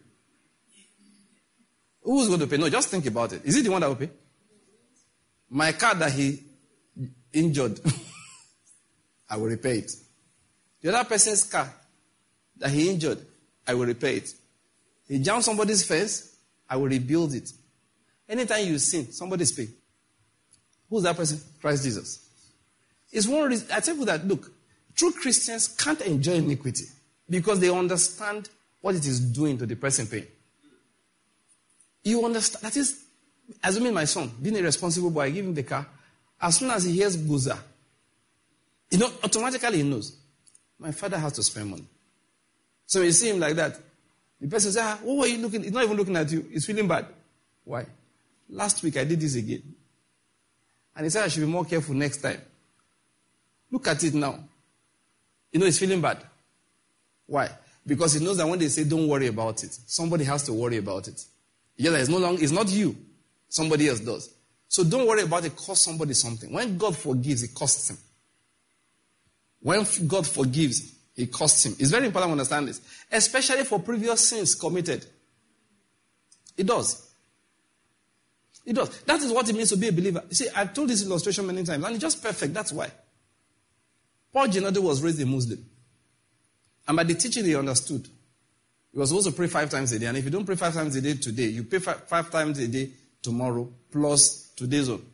Who's going to pay? No, just think about it. Is he the one that will pay? My car that he injured, I will repay it. The other person's car that he injured, I will repay it. He jumped somebody's fence, I will rebuild it. Anytime you sin, somebody's paying. Who's that person? Christ Jesus. It's one reason. I tell you that, look, true Christians can't enjoy iniquity because they understand what it is doing to the person paying. You understand? That is, assuming my son, being a responsible boy, I give him the car. As soon as he hears Goza, automatically he knows. My father has to spend money. So you see him like that. The person says, what were you looking? He's not even looking at you. He's feeling bad. Why? Last week I did this again. And he said I should be more careful next time. Look at it now. He's feeling bad. Why? Because he knows that when they say don't worry about it, somebody has to worry about it. Yeah, it's not you. Somebody else does. So don't worry about it cost somebody something. When God forgives, it costs him. When God forgives, it costs him. It's very important to understand this. Especially for previous sins committed. It does. It does. That is what it means to be a believer. You see, I've told this illustration many times, and it's just perfect. That's why. Paul Genado was raised a Muslim. And by the teaching he understood, he was supposed to pray 5 times a day. And if you don't pray 5 times a day today, you pray 5 times a day tomorrow, plus today's own.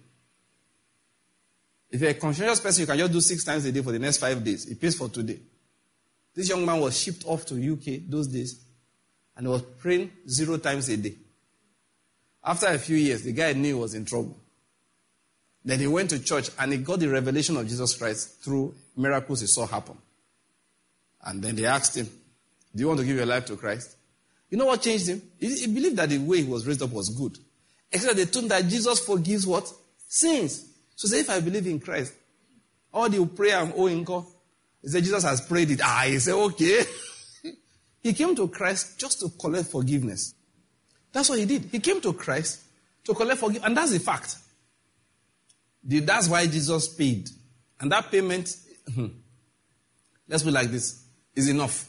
If you're a conscientious person, you can just do 6 times a day for the next 5 days. It pays for today. This young man was shipped off to UK those days, and he was praying 0 times a day. After a few years, the guy knew he was in trouble. Then he went to church, and he got the revelation of Jesus Christ through miracles he saw happen. And then they asked him, do you want to give your life to Christ? You know what changed him? He believed that the way he was raised up was good. Except they told him that Jesus forgives what? Sins. So say, if I believe in Christ, all the prayer I'm owing, he said, Jesus has prayed it. He said, okay. He came to Christ just to collect forgiveness. That's what he did. He came to Christ to collect forgiveness. And that's the fact. That's why Jesus paid. And that payment, let's be like this, is enough.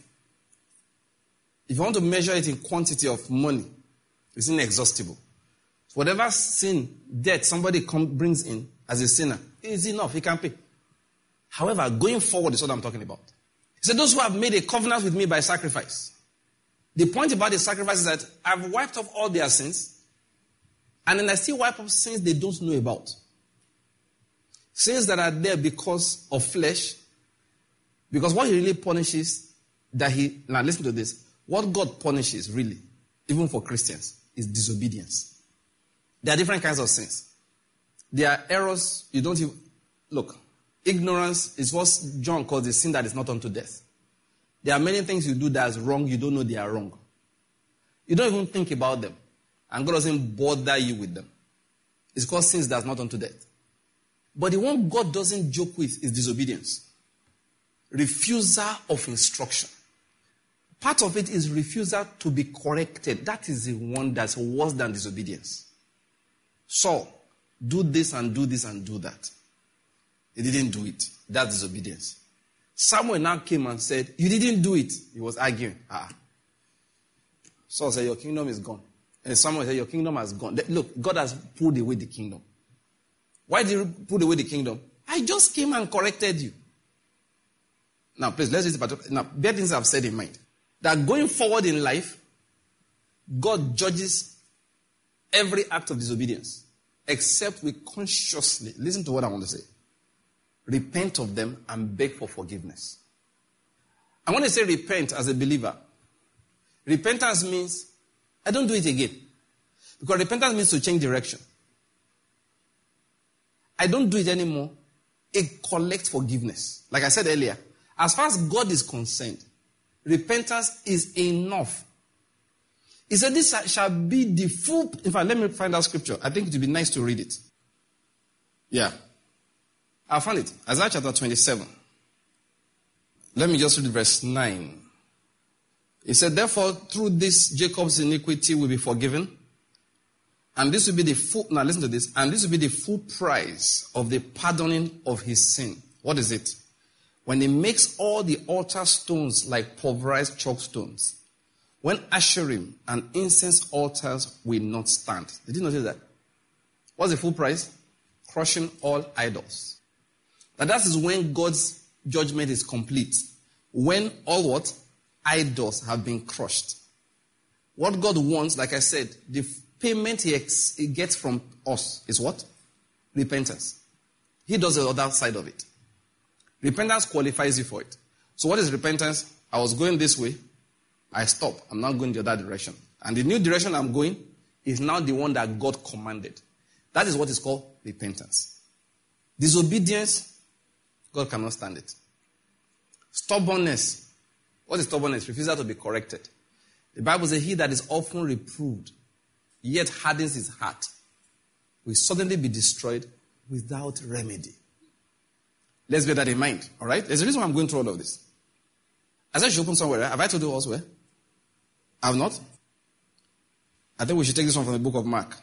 If you want to measure it in quantity of money, it's inexhaustible. Whatever sin, debt somebody brings in as a sinner, is enough. He can pay. However, going forward is what I'm talking about. He said, those who have made a covenant with me by sacrifice. The point about the sacrifice is that I've wiped off all their sins, and then I still wipe off sins they don't know about. Sins that are there because of flesh, because what he really punishes, now listen to this, what God punishes really, even for Christians, is disobedience. There are different kinds of sins. There are errors you don't even, look, ignorance is what John calls the sin that is not unto death. There are many things you do that is wrong, you don't know they are wrong. You don't even think about them. And God doesn't bother you with them. It's called sins that's not unto death. But the one God doesn't joke with is disobedience. Refusal of instruction. Part of it is refusal to be corrected. That is the one that's worse than disobedience. Saul, do this and do this and do that. He didn't do it. That's disobedience. Samuel now came and said, you didn't do it. He was arguing. Saul said, your kingdom is gone. And Samuel said, your kingdom has gone. Look, God has pulled away the kingdom. Why did he pull away the kingdom? I just came and corrected you. Now, please, let's read the particular. Now, bear things I've said in mind. That going forward in life, God judges every act of disobedience. Except we consciously, listen to what I want to say, repent of them and beg for forgiveness. I want to say repent as a believer. Repentance means, I don't do it again. Because repentance means to change direction. I don't do it anymore. It collects forgiveness. Like I said earlier, as far as God is concerned, repentance is enough. He said this shall be the full... In fact, let me find that scripture. I think it would be nice to read it. Yeah. I found it. Isaiah chapter 27. Let me just read verse 9. He said, therefore, through this Jacob's iniquity will be forgiven. And this will be the full... Now listen to this. And this will be the full price of the pardoning of his sin. What is it? When he makes all the altar stones like pulverized chalk stones. When Asherim and incense altars will not stand. Did you notice that? What's the full price? Crushing all idols. Now that is when God's judgment is complete. When all what? Idols have been crushed. What God wants, like I said, the payment he gets from us is what? Repentance. He does the other side of it. Repentance qualifies you for it. So what is repentance? I was going this way. I stop. I'm not going the other direction. And the new direction I'm going is now the one that God commanded. That is what is called repentance. Disobedience, God cannot stand it. Stubbornness. What is stubbornness? Refusal to be corrected. The Bible says, he that is often reproved, yet hardens his heart, will suddenly be destroyed without remedy. Let's bear that in mind. All right? There's a reason why I'm going through all of this. As I should open somewhere, right? Have I told you elsewhere? I have not? I think we should take this one from the book of Mark.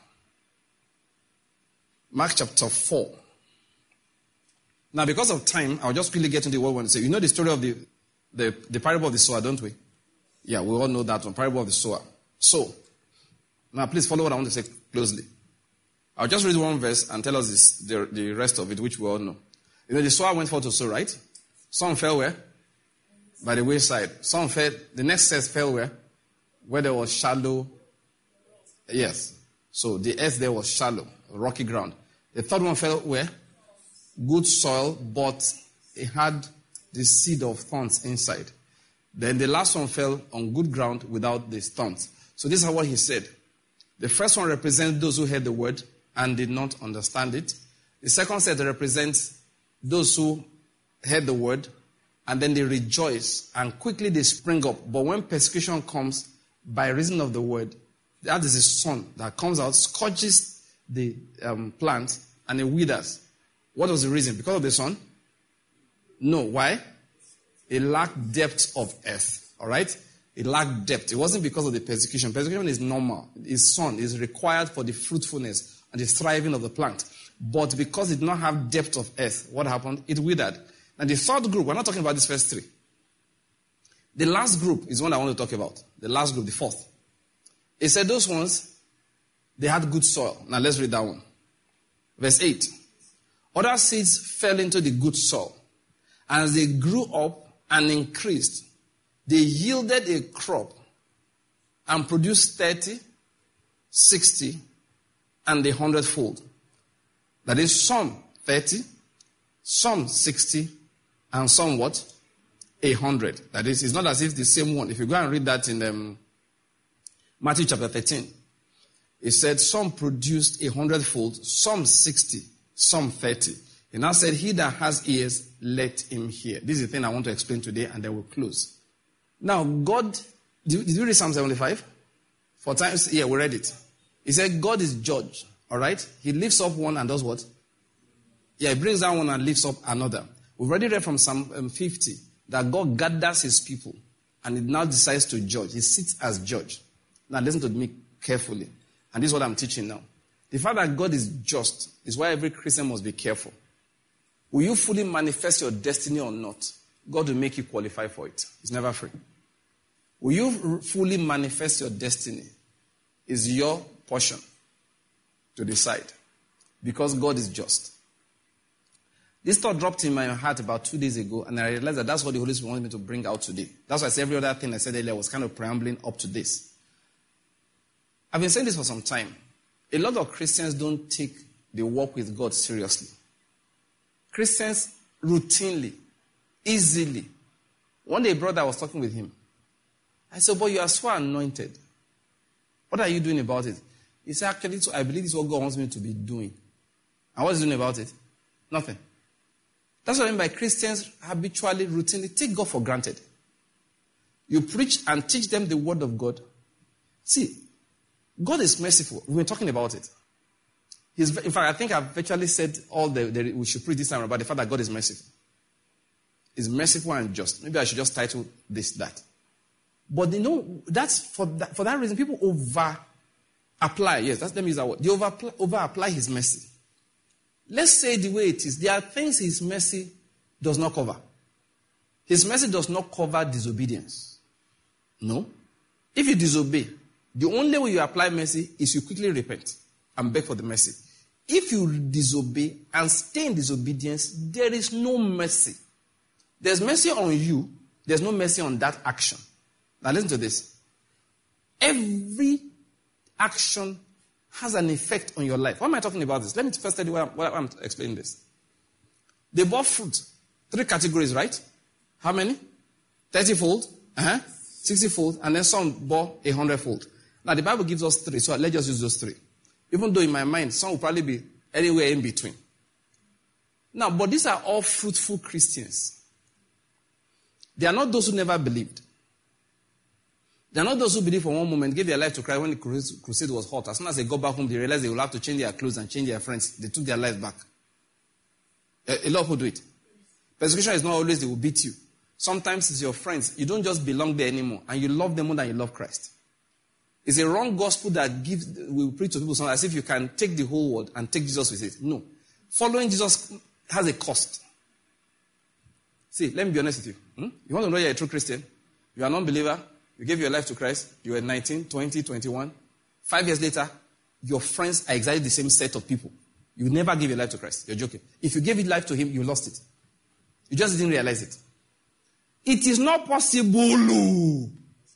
Mark chapter 4. Now, because of time, I'll just quickly get into what I want to say. You know the story of the parable of the sower, don't we? Yeah, we all know that one, parable of the sower. So, now please follow what I want to say closely. I'll just read one verse and tell us the rest of it, which we all know. You know, the sower went forth to sow, right? Some fell where? By the wayside. Some fell, the next set fell where? Where there was shallow. Yes. So the earth there was shallow, rocky ground. The third one fell where? Good soil, but it had the seed of thorns inside. Then the last one fell on good ground without the thorns. So this is what he said. The first one represents those who heard the word and did not understand it. The second set represents those who heard the word and then they rejoice and quickly they spring up. But when persecution comes by reason of the word, that is the sun that comes out, scorches the plant and it withers. What was the reason? Because of the sun? No. Why? It lacked depth of earth. All right? It lacked depth. It wasn't because of the persecution. Persecution is normal. It's sun. It's required for the fruitfulness and the thriving of the plant. But because it did not have depth of earth, what happened? It withered. And the third group, we're not talking about these first three. The last group is one I want to talk about. The last group, the fourth. It said those ones, they had good soil. Now let's read that one. Verse 8. Other seeds fell into the good soil. And as they grew up and increased, they yielded a crop and produced 30, 60, and 100-fold. That is some 30, some 60, and some what? 100. That is, it's not as if the same one. If you go and read that in Matthew chapter 13, it said some produced 100-fold, some 60, some 30. He now said, he that has ears, let him hear. This is the thing I want to explain today, and then we'll close. Now, God, did you read Psalm 75? 4 times? Yeah, we read it. He said, God is judge. All right? He lifts up one and does what? Yeah, he brings down one and lifts up another. We've already read from Psalm 50 that God gathers his people and he now decides to judge. He sits as judge. Now, listen to me carefully. And this is what I'm teaching now. The fact that God is just is why every Christian must be careful. Will you fully manifest your destiny or not? God will make you qualify for it. It's never free. Will you fully manifest your destiny? Is your portion to decide. Because God is just. This thought dropped in my heart about 2 days ago, and I realized that that's what the Holy Spirit wanted me to bring out today. That's why I said every other thing I said earlier was kind of preambling up to this. I've been saying this for some time. A lot of Christians don't take the walk with God seriously. Christians routinely, easily. One day a brother, I was talking with him. I said, but you are so anointed. What are you doing about it? He said, actually, I believe this is what God wants me to be doing. And what is he doing about it? Nothing. That's what I mean by Christians habitually, routinely take God for granted. You preach and teach them the word of God. See, God is merciful. We've been talking about it. In fact, I think I've virtually said all we should preach this time about the fact that God is merciful. He's merciful and just. Maybe I should just title this that. But you know, that's for that reason, people over-apply. Yes, let me use that word. They over-apply his mercy. Let's say the way it is. There are things his mercy does not cover. His mercy does not cover disobedience. No. If you disobey, the only way you apply mercy is you quickly repent and beg for the mercy. If you disobey and stay in disobedience, there is no mercy. There's mercy on you. There's no mercy on that action. Now listen to this. Every action has an effect on your life. Why am I talking about this? Let me first tell you why I'm explaining this. They bore fruit. 3 categories, right? How many? 30-fold, 60-fold, and then some bore 100-fold. Now the Bible gives us 3, so let's just use those 3. Even though in my mind, some will probably be anywhere in between. Now, but these are all fruitful Christians. They are not those who never believed. They are not those who believed for one moment, gave their life to Christ when the crusade was hot. As soon as they got back home, they realized they will have to change their clothes and change their friends. They took their life back. A lot of people do it. Persecution is not always they will beat you. Sometimes it's your friends. You don't just belong there anymore, and you love them more than you love Christ. It's a wrong gospel that we preach to people as if you can take the whole world and take Jesus with it. No. Following Jesus has a cost. See, let me be honest with you. You want to know you're a true Christian? You are an unbeliever. You gave your life to Christ. You were 19, 20, 21. 5 years later, your friends are exactly the same set of people. You never gave your life to Christ. You're joking. If you gave your life to him, you lost it. You just didn't realize it. It is not possible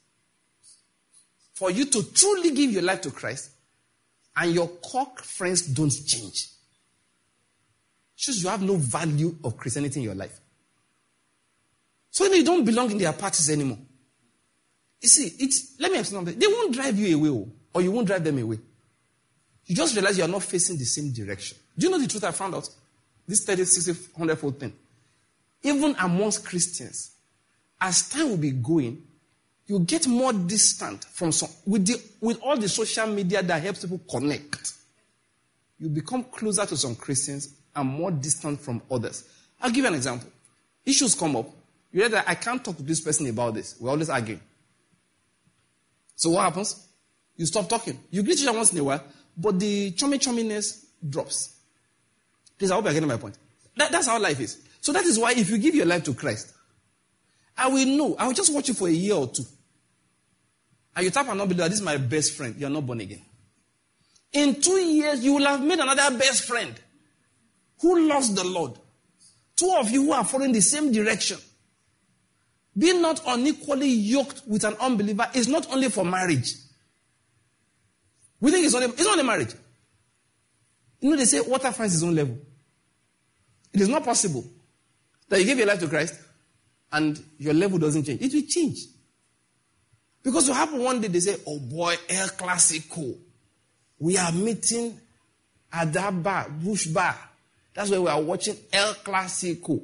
for you to truly give your life to Christ and your core friends don't change. Shows you have no value of Christianity in your life. So you don't belong in their parties anymore. You see, let me explain something. They won't drive you away, or you won't drive them away. You just realize you are not facing the same direction. Do you know the truth I found out? This 30, 60, 100-fold thing. Even amongst Christians, as time will be going, you get more distant from with all the social media that helps people connect. You become closer to some Christians and more distant from others. I'll give you an example. Issues come up. You realize that I can't talk to this person about this. We're always arguing. So what happens? You stop talking. You greet each other once in a while, but the chumminess drops. Please, I hope you're getting my point. That's how life is. So that is why if you give your life to Christ, I will know. I will just watch you for a year or two. And you tap and not believe that this is my best friend. You are not born again. In 2 years, you will have made another best friend who loves the Lord. Two of you who are following the same direction. Being not unequally yoked with an unbeliever is not only for marriage. We think it's only marriage. You know, they say water finds its own level. It is not possible that you give your life to Christ and your level doesn't change. It will change. Because what happen one day, they say, oh boy, El Clasico. We are meeting at that bar, Bush Bar. That's where we are watching El Clasico.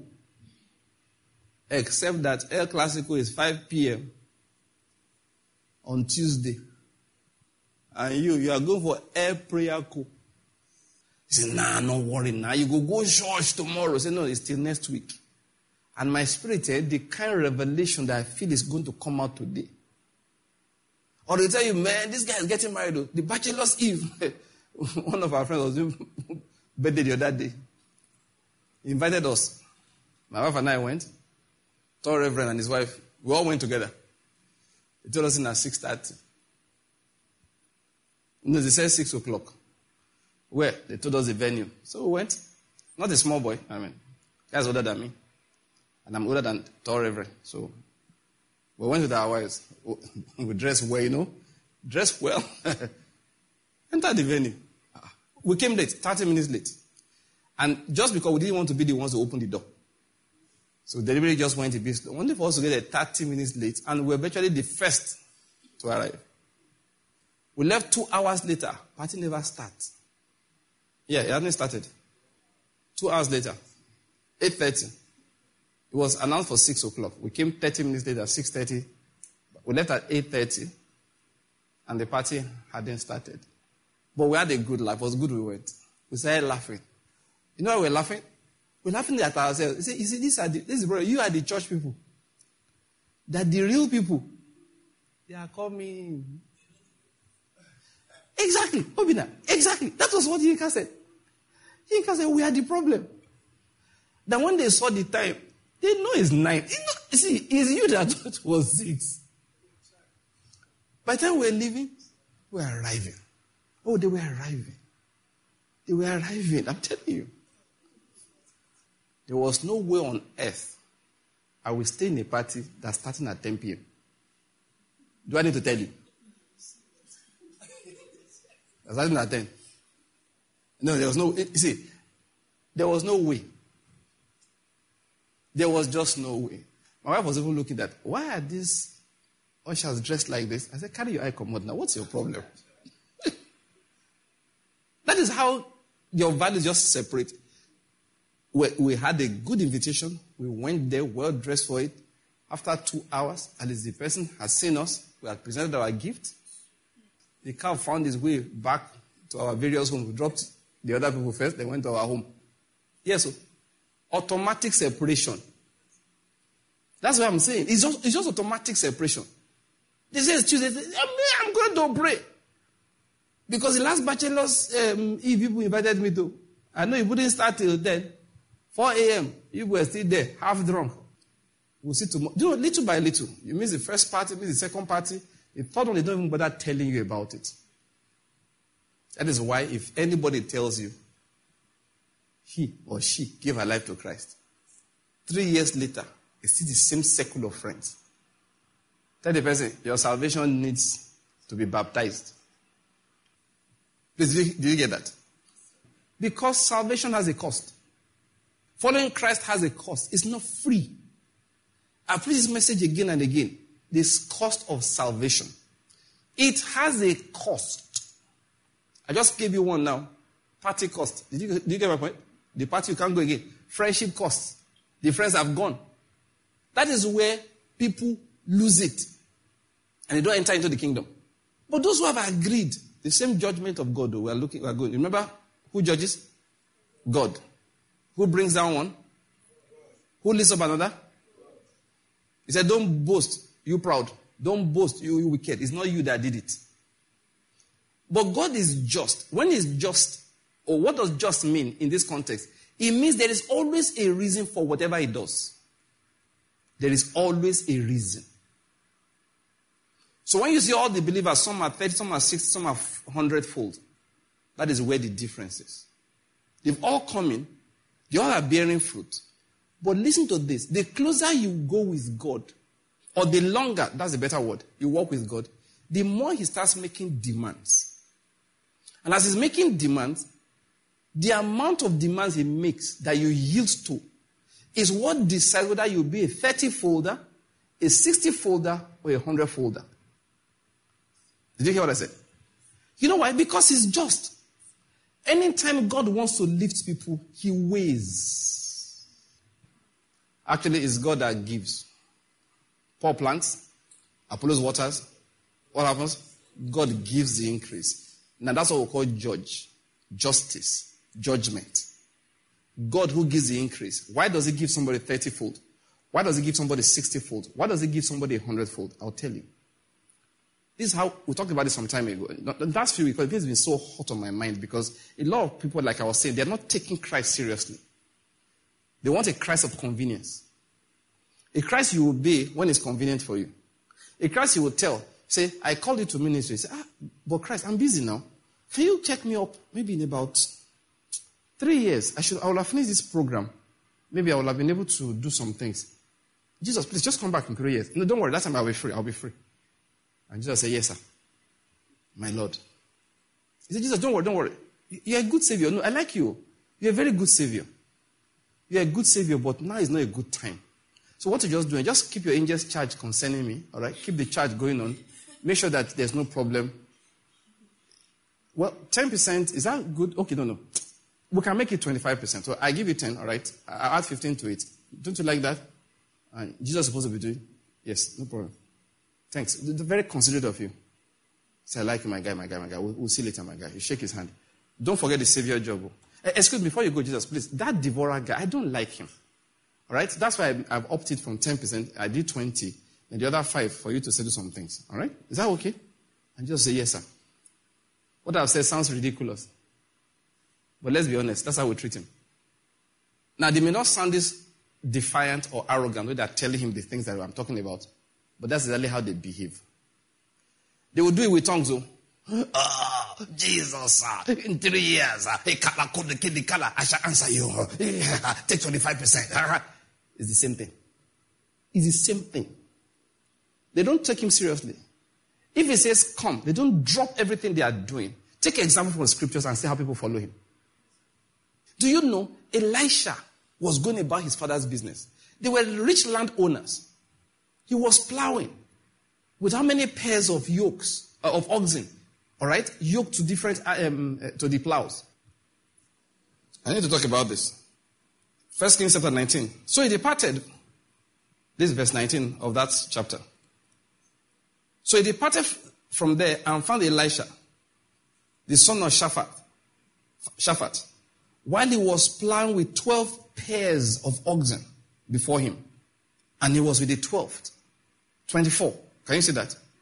Except that El Clasico is 5 p.m. on Tuesday. And you are going for El Prayer Co. He said, nah, no worry now. You go church tomorrow. Say, no, it's till next week. And my spirit said, the kind of revelation that I feel is going to come out today. Or they tell you, man, this guy is getting married. The bachelor's eve. One of our friends was doing birthday the other day. He invited us. My wife and I went. Tall Reverend and his wife. We all went together. He told us in at 6:30. No, they said 6 o'clock. Where? They told us the venue. So we went. Not a small boy. Guy's older than me. And I'm older than Tall Reverend. So we went with our wives. We dressed well, Dressed well. Entered the venue. We came late, 30 minutes late. And just because we didn't want to be the ones to open the door. So deliberately just went a bit slow. Only for us to get there 30 minutes late. And we were virtually the first to arrive. We left 2 hours later. Party never starts. Yeah, it hadn't started. 2 hours later. 8:30. It was announced for 6 o'clock. We came 30 minutes later, 6:30. We left at 8:30. And the party hadn't started. But we had a good laugh. It was good we went. We started laughing. You know why we're laughing? We're laughing at ourselves. You see, this is brother, you are the church people. That the real people, they are coming. Exactly. Obina. Exactly. That was what Yinka said. Yinka said, we are the problem. That when they saw the time, they know it's 9. It's you that thought it was 6. By the time we're leaving, we're arriving. Oh, they were arriving. They were arriving. I'm telling you. There was no way on earth I will stay in a party that's starting at 10 p.m. Do I need to tell you? That's starting at 10. No, there was no... You see, there was no way. There was just no way. My wife was even looking at, why are these ushers dressed like this? I said, carry your eye commode now. What's your problem? That is how your values just separate. We had a good invitation. We went there well dressed for it. After 2 hours, at least the person had seen us. We had presented our gift. The car found his way back to our various homes. We dropped the other people first. They went to our home. Yes, so automatic separation. That's what I'm saying. It's just automatic separation. They say it's Tuesday. I'm going to pray. Because the last bachelor's Eve people invited me to. I know it wouldn't start till 10. 4 a.m. You were still there, half drunk. We'll see tomorrow. You know, little by little. You miss the first party, you miss the second party. The third one, they don't even bother telling you about it. That is why if anybody tells you, he or she gave her life to Christ, 3 years later, it's still the same circle of friends. Tell the person, your salvation needs to be baptized. Please, do you get that? Because salvation has a cost. Following Christ has a cost. It's not free. I preach this message again and again. This cost of salvation. It has a cost. I just gave you one now. Party cost. Did you get my point? The party, you can't go again. Friendship cost. The friends have gone. That is where people lose it. And they don't enter into the kingdom. But those who have agreed, the same judgment of God, we are going. Remember who judges? God. Who brings down one? Who lifts up another? He said, don't boast, you proud. Don't boast, you wicked. It's not you that did it. But God is just. When He's just, or what does just mean in this context? It means there is always a reason for whatever He does. There is always a reason. So when you see all the believers, some are 30, some are 60, some are 100-fold, that is where the difference is. They've all come in. They all are bearing fruit. But listen to this. The closer you go with God, or the longer, that's a better word, you walk with God, the more He starts making demands. And as He's making demands, the amount of demands He makes that you yield to is what decides whether you'll be a 30-folder, a 60-folder, or a 100-folder. Did you hear what I said? You know why? Because He's just. Anytime God wants to lift people, He weighs. Actually, it's God that gives. Paul plants, Apollos waters. What happens? God gives the increase. Now that's what we call judge. Justice. Judgment. God who gives the increase. Why does He give somebody 30-fold? Why does He give somebody 60-fold? Why does He give somebody 100-fold? I'll tell you. This is how, we talked about this some time ago. The last few weeks, this has been so hot on my mind because a lot of people, like I was saying, they're not taking Christ seriously. They want a Christ of convenience. A Christ you obey when it's convenient for you. A Christ you will tell, say, I called you to ministry. Say, but Christ, I'm busy now. Can you check me up maybe in about 3 years? I will have finished this program. Maybe I will have been able to do some things. Jesus, please, just come back in 3 years. No, don't worry, that time I'll be free. I'll be free. And Jesus said, yes, sir. My Lord. He said, Jesus, don't worry. You're a good Savior. No, I like you. You're a very good Savior. You're a good Savior, but now is not a good time. So what you just do, just keep your angels charge concerning me, all right? Keep the charge going on. Make sure that there's no problem. Well, 10%, is that good? Okay, no. We can make it 25%. So I give you 10, all right? I add 15 to it. Don't you like that? And Jesus is supposed to be doing? Yes, no problem. Thanks. They're very considerate of you. Say, I like you, my guy. We'll see later, my guy. You shake his hand. Don't forget the Savior job. Excuse me, before you go, Jesus, please. That devourer guy, I don't like him. All right? That's why I've opted from 10%. I did 20. And the other 5 for you to say do some things. All right? Is that okay? And just say, yes, sir. What I've said sounds ridiculous. But let's be honest. That's how we treat him. Now, they may not sound this defiant or arrogant when they're telling him the things that I'm talking about. But that's exactly how they behave. They will do it with tongues, though. Jesus, in 3 years, I shall answer you. Take 25%. It's the same thing. It's the same thing. They don't take him seriously. If he says, come, they don't drop everything they are doing. Take an example from the scriptures and see how people follow him. Do you know Elisha was going about his father's business? They were rich landowners. He was plowing with how many pairs of yokes, of oxen, all right, yoked to different, to the plows. I need to talk about this. 1 Kings chapter 19. So he departed, this is verse 19 of that chapter. So he departed from there and found Elisha, the son of Shaphat, while he was plowing with 12 pairs of oxen before him. And he was with the 12th. 24. Can you see that?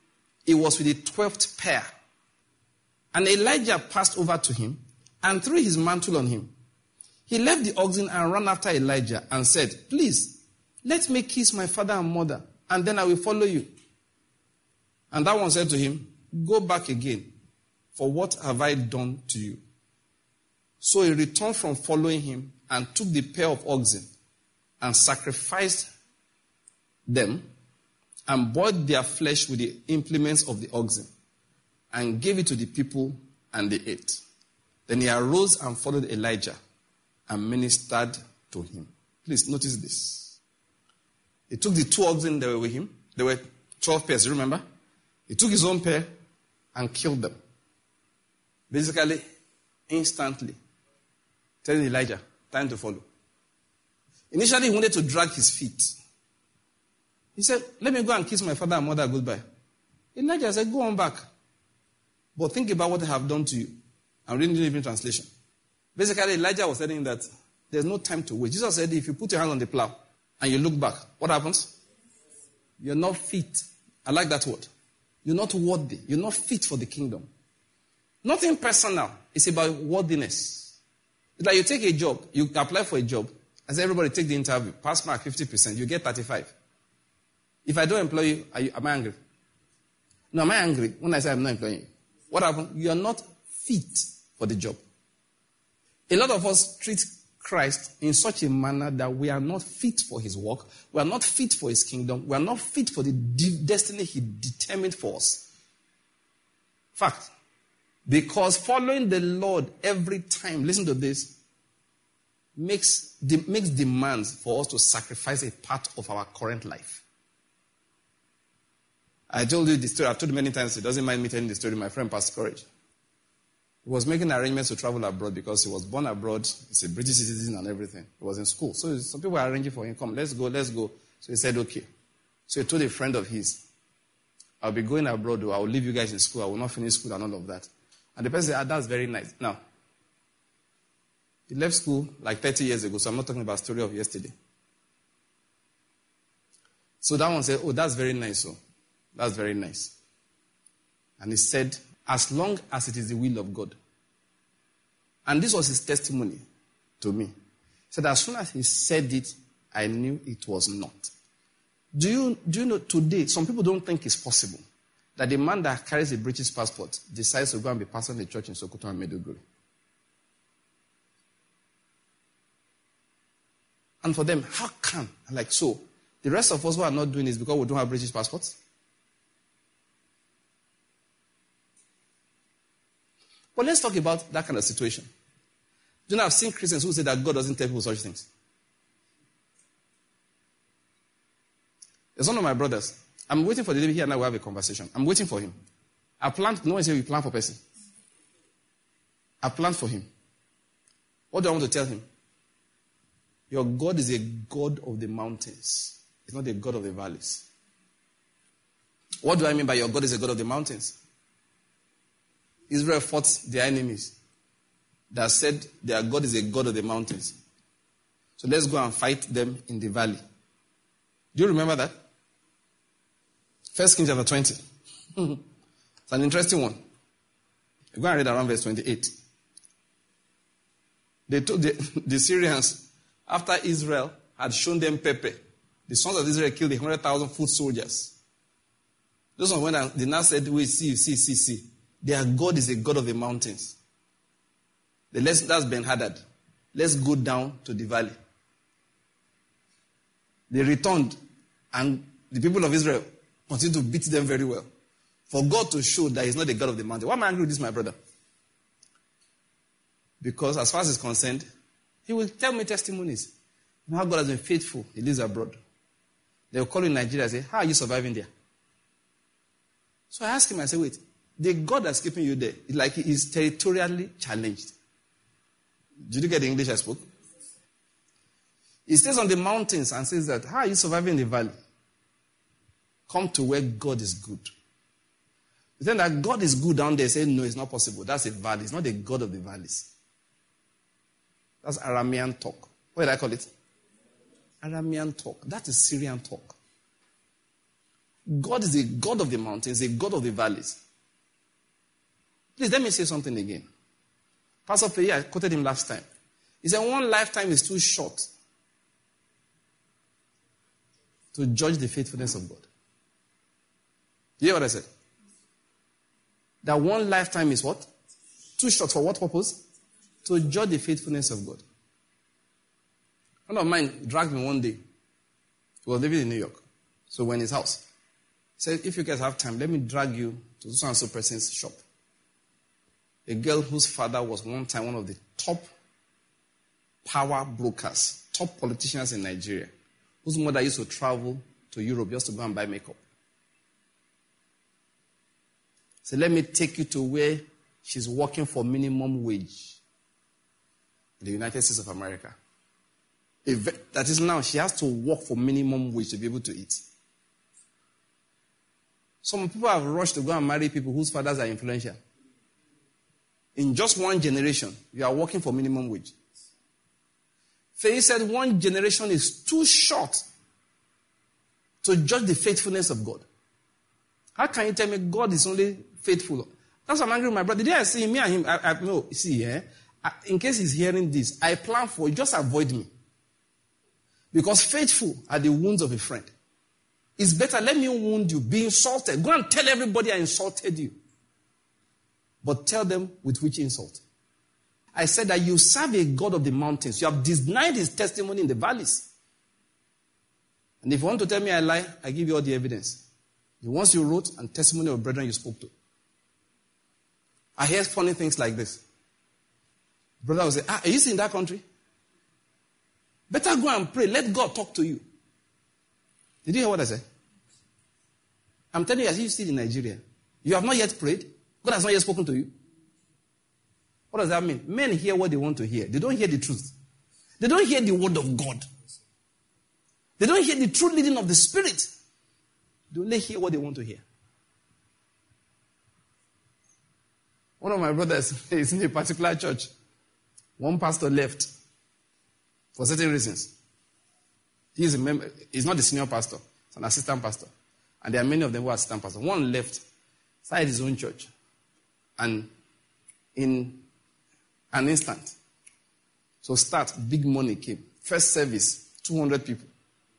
It was with the 12th pair. And Elijah passed over to him and threw his mantle on him. He left the oxen and ran after Elijah and said, please, let me kiss my father and mother, and then I will follow you. And that one said to him, go back again, for what have I done to you? So he returned from following him and took the pair of oxen and sacrificed them and boiled their flesh with the implements of the oxen and gave it to the people, and they ate. Then he arose and followed Elijah and ministered to him. Please notice this. He took the 2 oxen that were with him. There were 12 pairs, remember? He took his own pair and killed them. Basically, instantly, telling Elijah, time to follow. Initially, he wanted to drag his feet. He said, let me go and kiss my father and mother goodbye. Elijah said, go on back. But think about what I have done to you. I'm reading the Living Translation. Basically, Elijah was telling him that there's no time to wait. Jesus said, if you put your hand on the plow and you look back, what happens? You're not fit. I like that word. You're not worthy. You're not fit for the kingdom. Nothing personal. It's about worthiness. It's like you take a job, you apply for a job, and say, everybody take the interview, pass mark 50%, you get 35. If I don't employ you, am I angry? No, am I angry when I say I'm not employing you? What happened? You are not fit for the job. A lot of us treat Christ in such a manner that we are not fit for his work, we are not fit for his kingdom, we are not fit for the destiny he determined for us. Fact. Because following the Lord every time, listen to this, makes demands for us to sacrifice a part of our current life. I told you the story, I've told you many times, it doesn't mind me telling the story, my friend Pastor Courage. He was making arrangements to travel abroad because he was born abroad, he's a British citizen and everything. He was in school. So some people were arranging for him, come, let's go. So he said, okay. So he told a friend of his, I'll be going abroad, I will leave you guys in school, I will not finish school and all of that. And the person said, that's very nice. Now, he left school like 30 years ago, so I'm not talking about the story of yesterday. So that one said, oh, that's very nice, so. That's very nice. And he said, as long as it is the will of God. And this was his testimony to me. He said, as soon as he said it, I knew it was not. Do you know today, some people don't think it's possible that the man that carries a British passport decides to go and be pastor in the church in Sokoto and Maiduguri. And for them, how can? Like so, the rest of us who are not doing this because we don't have British passports? But let's talk about that kind of situation. Do you know, I've seen Christians who say that God doesn't tell people such things. There's one of my brothers. I'm waiting for the day here and now we have a conversation. I'm waiting for him. I planned, no one say we plan for person. I planned for him. What do I want to tell him? Your God is a God of the mountains. It's not a God of the valleys. What do I mean by your God is a God of the mountains? Israel fought their enemies that said their God is a God of the mountains. So let's go and fight them in the valley. Do you remember that? 1 Kings chapter 20. It's an interesting one. You go and read around verse 28. They took the Syrians, after Israel had shown them pepper, the sons of Israel killed 100,000 foot soldiers. Those ones when they now said, wait, see. Their God is a God of the mountains. That's Ben-Hadad. Let's go down to the valley. They returned, and the people of Israel continued to beat them very well. For God to show that he's not the God of the mountain. Why am I angry with this, my brother? Because as far as he's concerned, he will tell me testimonies. You know how God has been faithful. He lives abroad. They will call you in Nigeria and say, how are you surviving there? So I asked him, I said, wait, the God that's keeping you there, like he is territorially challenged. Did you get the English I spoke? He stays on the mountains and says that, how are you surviving in the valley? Come to where God is good. You think that God is good down there, say, no, it's not possible. That's a valley. It's not the God of the valleys. That's Aramean talk. What did I call it? Aramean talk. That is Syrian talk. God is a God of the mountains, a God of the valleys. Please, let me say something again. Pastor Faye, I quoted him last time. He said, one lifetime is too short to judge the faithfulness of God. You hear what I said? That one lifetime is what? Too short for what purpose? To judge the faithfulness of God. A friend of mine dragged me one day. He was living in New York. So we're in his house. He said, if you guys have time, let me drag you to so-and-so person's shop. A girl whose father was one time one of the top power brokers, top politicians in Nigeria, whose mother used to travel to Europe just to go and buy makeup. So let me take you to where she's working for minimum wage in the United States of America. That is now, she has to work for minimum wage to be able to eat. Some people have rushed to go and marry people whose fathers are influential. In just one generation, you are working for minimum wage. Faye said one generation is too short to judge the faithfulness of God. How can you tell me God is only faithful? That's why I'm angry with my brother. The day I see him, me and him, no, see, in case he's hearing this, I plan for it, just avoid me. Because faithful are the wounds of a friend. It's better, let me wound you, be insulted. Go and tell everybody I insulted you. But tell them with which insult. I said that you serve a God of the mountains. You have denied his testimony in the valleys. And if you want to tell me I lie, I give you all the evidence. The ones you wrote and testimony of brethren you spoke to. I hear funny things like this. Brother will say, are you still in that country? Better go and pray. Let God talk to you. Did you hear what I said? I'm telling you, as you still in Nigeria, you have not yet prayed. God has not yet spoken to you. What does that mean? Men hear what they want to hear. They don't hear the truth. They don't hear the word of God. They don't hear the true leading of the Spirit. They only hear what they want to hear. One of my brothers is in a particular church. One pastor left for certain reasons. He's a member. He's not the senior pastor. He's an assistant pastor. And there are many of them who are assistant pastors. One left, started his own church. And in an instant, so big money came. First service, 200 people.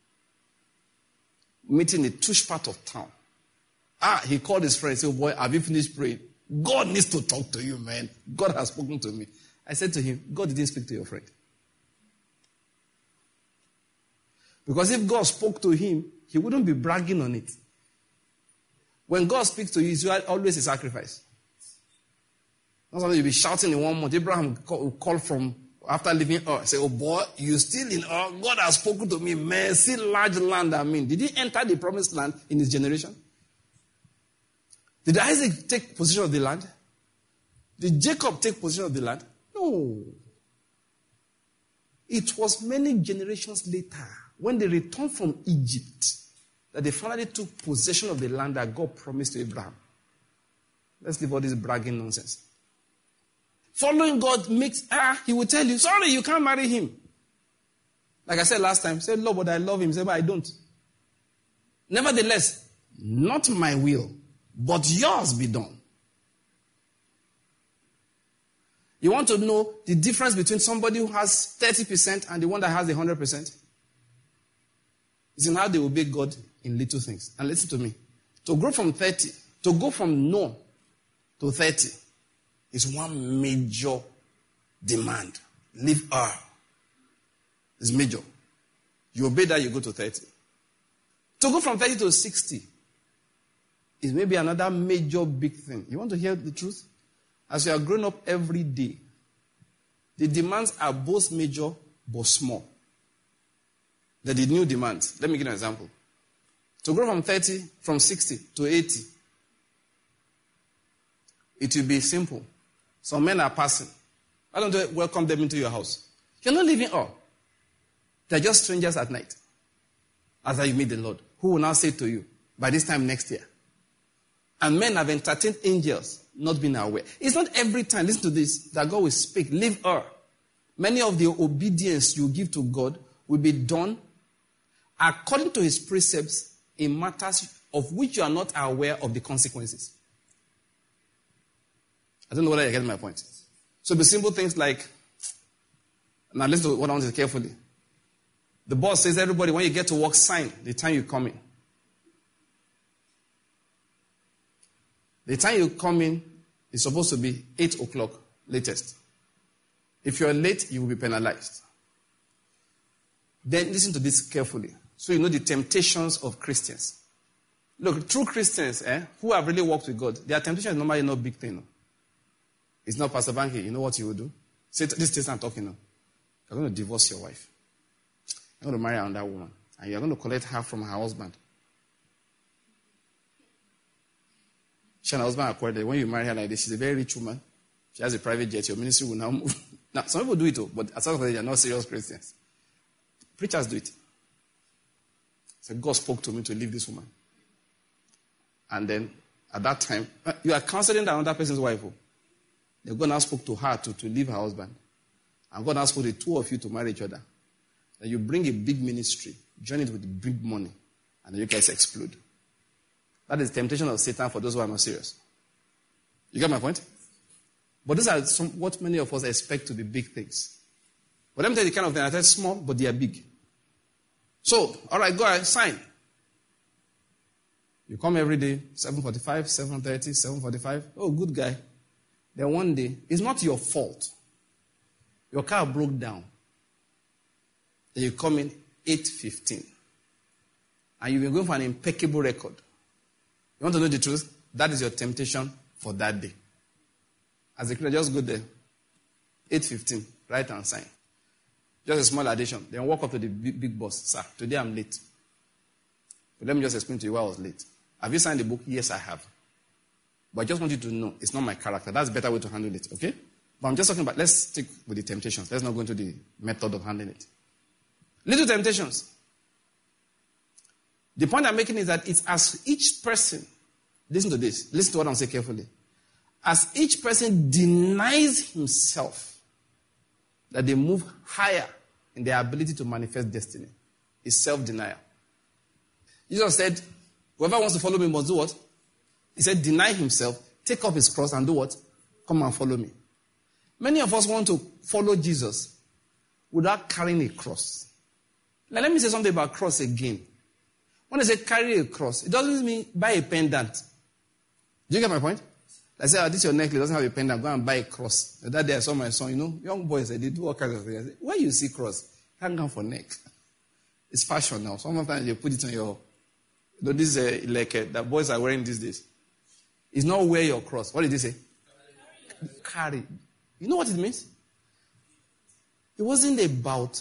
Meeting in a tush part of town. He called his friend and said, oh boy, have you finished praying? God needs to talk to you, man. God has spoken to me. I said to him, God didn't speak to your friend. Because if God spoke to him, he wouldn't be bragging on it. When God speaks to you, it's always a sacrifice. Not something you'll be shouting in 1 month. Abraham will call from after leaving Earth. Say, oh boy, you still in Earth? God has spoken to me. Man, see large land, Did he enter the promised land in his generation? Did Isaac take possession of the land? Did Jacob take possession of the land? No. It was many generations later, when they returned from Egypt, that they finally took possession of the land that God promised to Abraham. Let's leave all this bragging nonsense. Following God makes, he will tell you, sorry, you can't marry him. Like I said last time, say, Lord, but I love him. Say, but I don't. Nevertheless, not my will, but yours be done. You want to know the difference between somebody who has 30% and the one that has 100%? It's in how they obey God in little things. And listen to me. To go from no to 30 is one major demand. Leave her. It's major. You obey that, you go to 30. To go from 30 to 60 is maybe another major big thing. You want to hear the truth? As you are growing up every day, the demands are both major but small. They're the new demands. Let me give you an example. To grow from 60 to 80, it will be simple. Some men are passing. Why don't you welcome them into your house? You're not living all. They're just strangers at night. After you meet the Lord, who will now say to you, by this time next year. And men have entertained angels, not being aware. It's not every time, listen to this, that God will speak. Leave her. Many of the obedience you give to God will be done according to his precepts in matters of which you are not aware of the consequences. I don't know whether you get my point. So the simple things like, now listen to what I want to say carefully. The boss says, everybody, when you get to work, sign the time you come in. The time you come in is supposed to be 8 o'clock latest. If you're late, you will be penalized. Then listen to this carefully, so you know the temptations of Christians. Look, true Christians who have really walked with God, their temptation is normally not a big thing. No? It's not Pastor Banky. You know what you will do? Say, this is I'm talking now. You're going to divorce your wife. You're going to marry another woman. And you're going to collect half from her husband. She and her husband are quarreled. When you marry her like this, she's a very rich woman. She has a private jet. Your ministry will now move. Now, some people do it, but as long as they are not serious Christians. Preachers do it. So God spoke to me to leave this woman. And then, at that time, you are counseling another person's wife. Then God now spoke to her to leave her husband. And God now spoke to the two of you to marry each other. Then you bring a big ministry, join it with big money, and then you guys explode. That is the temptation of Satan for those who are not serious. You get my point? But these are what many of us expect to be big things. But let me tell you the kind of thing. I said small, but they are big. So, all right, go ahead, sign. You come every day, 7:45, 7:30, 7:45. Oh, good guy. Then one day, it's not your fault. Your car broke down. Then you come in 8:15. And you've been going for an impeccable record. You want to know the truth? That is your temptation for that day. As a Christian, just go there. 8:15, write and sign. Just a small addition. Then walk up to the big boss. Sir, today I'm late. But let me just explain to you why I was late. Have you signed the book? Yes, I have. But I just want you to know, it's not my character. That's a better way to handle it, okay? But I'm just talking about, let's stick with the temptations. Let's not go into the method of handling it. Little temptations. The point I'm making is that it's as each person, listen to this, listen to what I'm saying carefully. As each person denies himself, that they move higher in their ability to manifest destiny. It's self-denial. Jesus said, whoever wants to follow me must do what? He said, deny himself, take up his cross and do what? Come and follow me. Many of us want to follow Jesus without carrying a cross. Now let me say something about cross again. When I say carry a cross, it doesn't mean buy a pendant. Do you get my point? I say, this is your necklace, doesn't have a pendant, go and buy a cross. That day I saw my son, young boys, they do all kinds of things. I say, where you see cross? Hang on for neck. It's fashion now. Sometimes you put it on your, this is like that boys are wearing these days. It's not wear your cross. What did he say? Carry. You know what it means? It wasn't about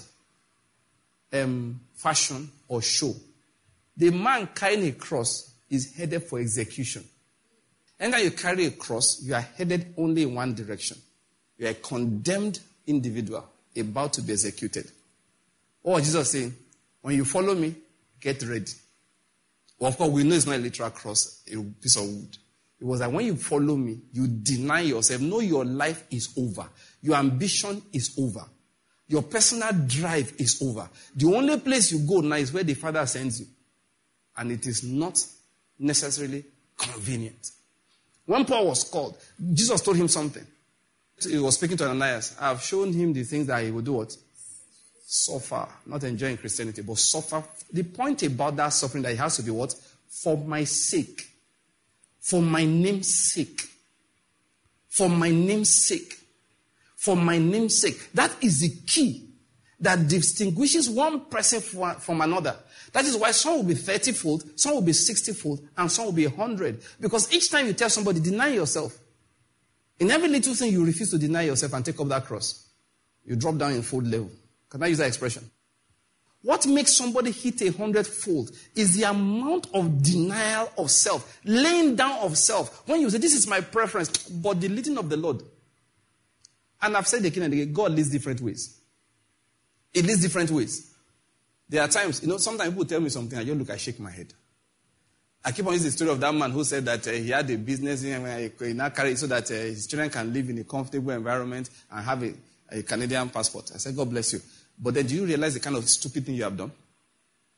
fashion or show. The man carrying a cross is headed for execution. Anytime you carry a cross, you are headed only in one direction. You are a condemned individual about to be executed. What was Jesus saying? When you follow me, get ready. Well, of course, we know it's not a literal cross, a piece of wood. It was that when you follow me, you deny yourself. Know your life is over. Your ambition is over. Your personal drive is over. The only place you go now is where the Father sends you. And it is not necessarily convenient. When Paul was called, Jesus told him something. He was speaking to Ananias. I have shown him the things that he will do what? Suffer. Not enjoying Christianity, but suffer. The point about that suffering that he has to be what? For my sake. For my name's sake. For my name's sake. For my name's sake. That is the key that distinguishes one person from another. That is why some will be 30-fold, some will be 60-fold, and some will be 100. Because each time you tell somebody, deny yourself. In every little thing, you refuse to deny yourself and take up that cross. You drop down in fold level. Can I use that expression? What makes somebody hit 100-fold is the amount of denial of self, laying down of self. When you say, this is my preference, but the leading of the Lord. And I've said again and again, God leads different ways. It leads different ways. There are times, sometimes people tell me something, I just look, I shake my head. I keep on using the story of that man who said that he had a business he now carried it so that his children can live in a comfortable environment and have a Canadian passport. I said, God bless you. But then do you realize the kind of stupid thing you have done?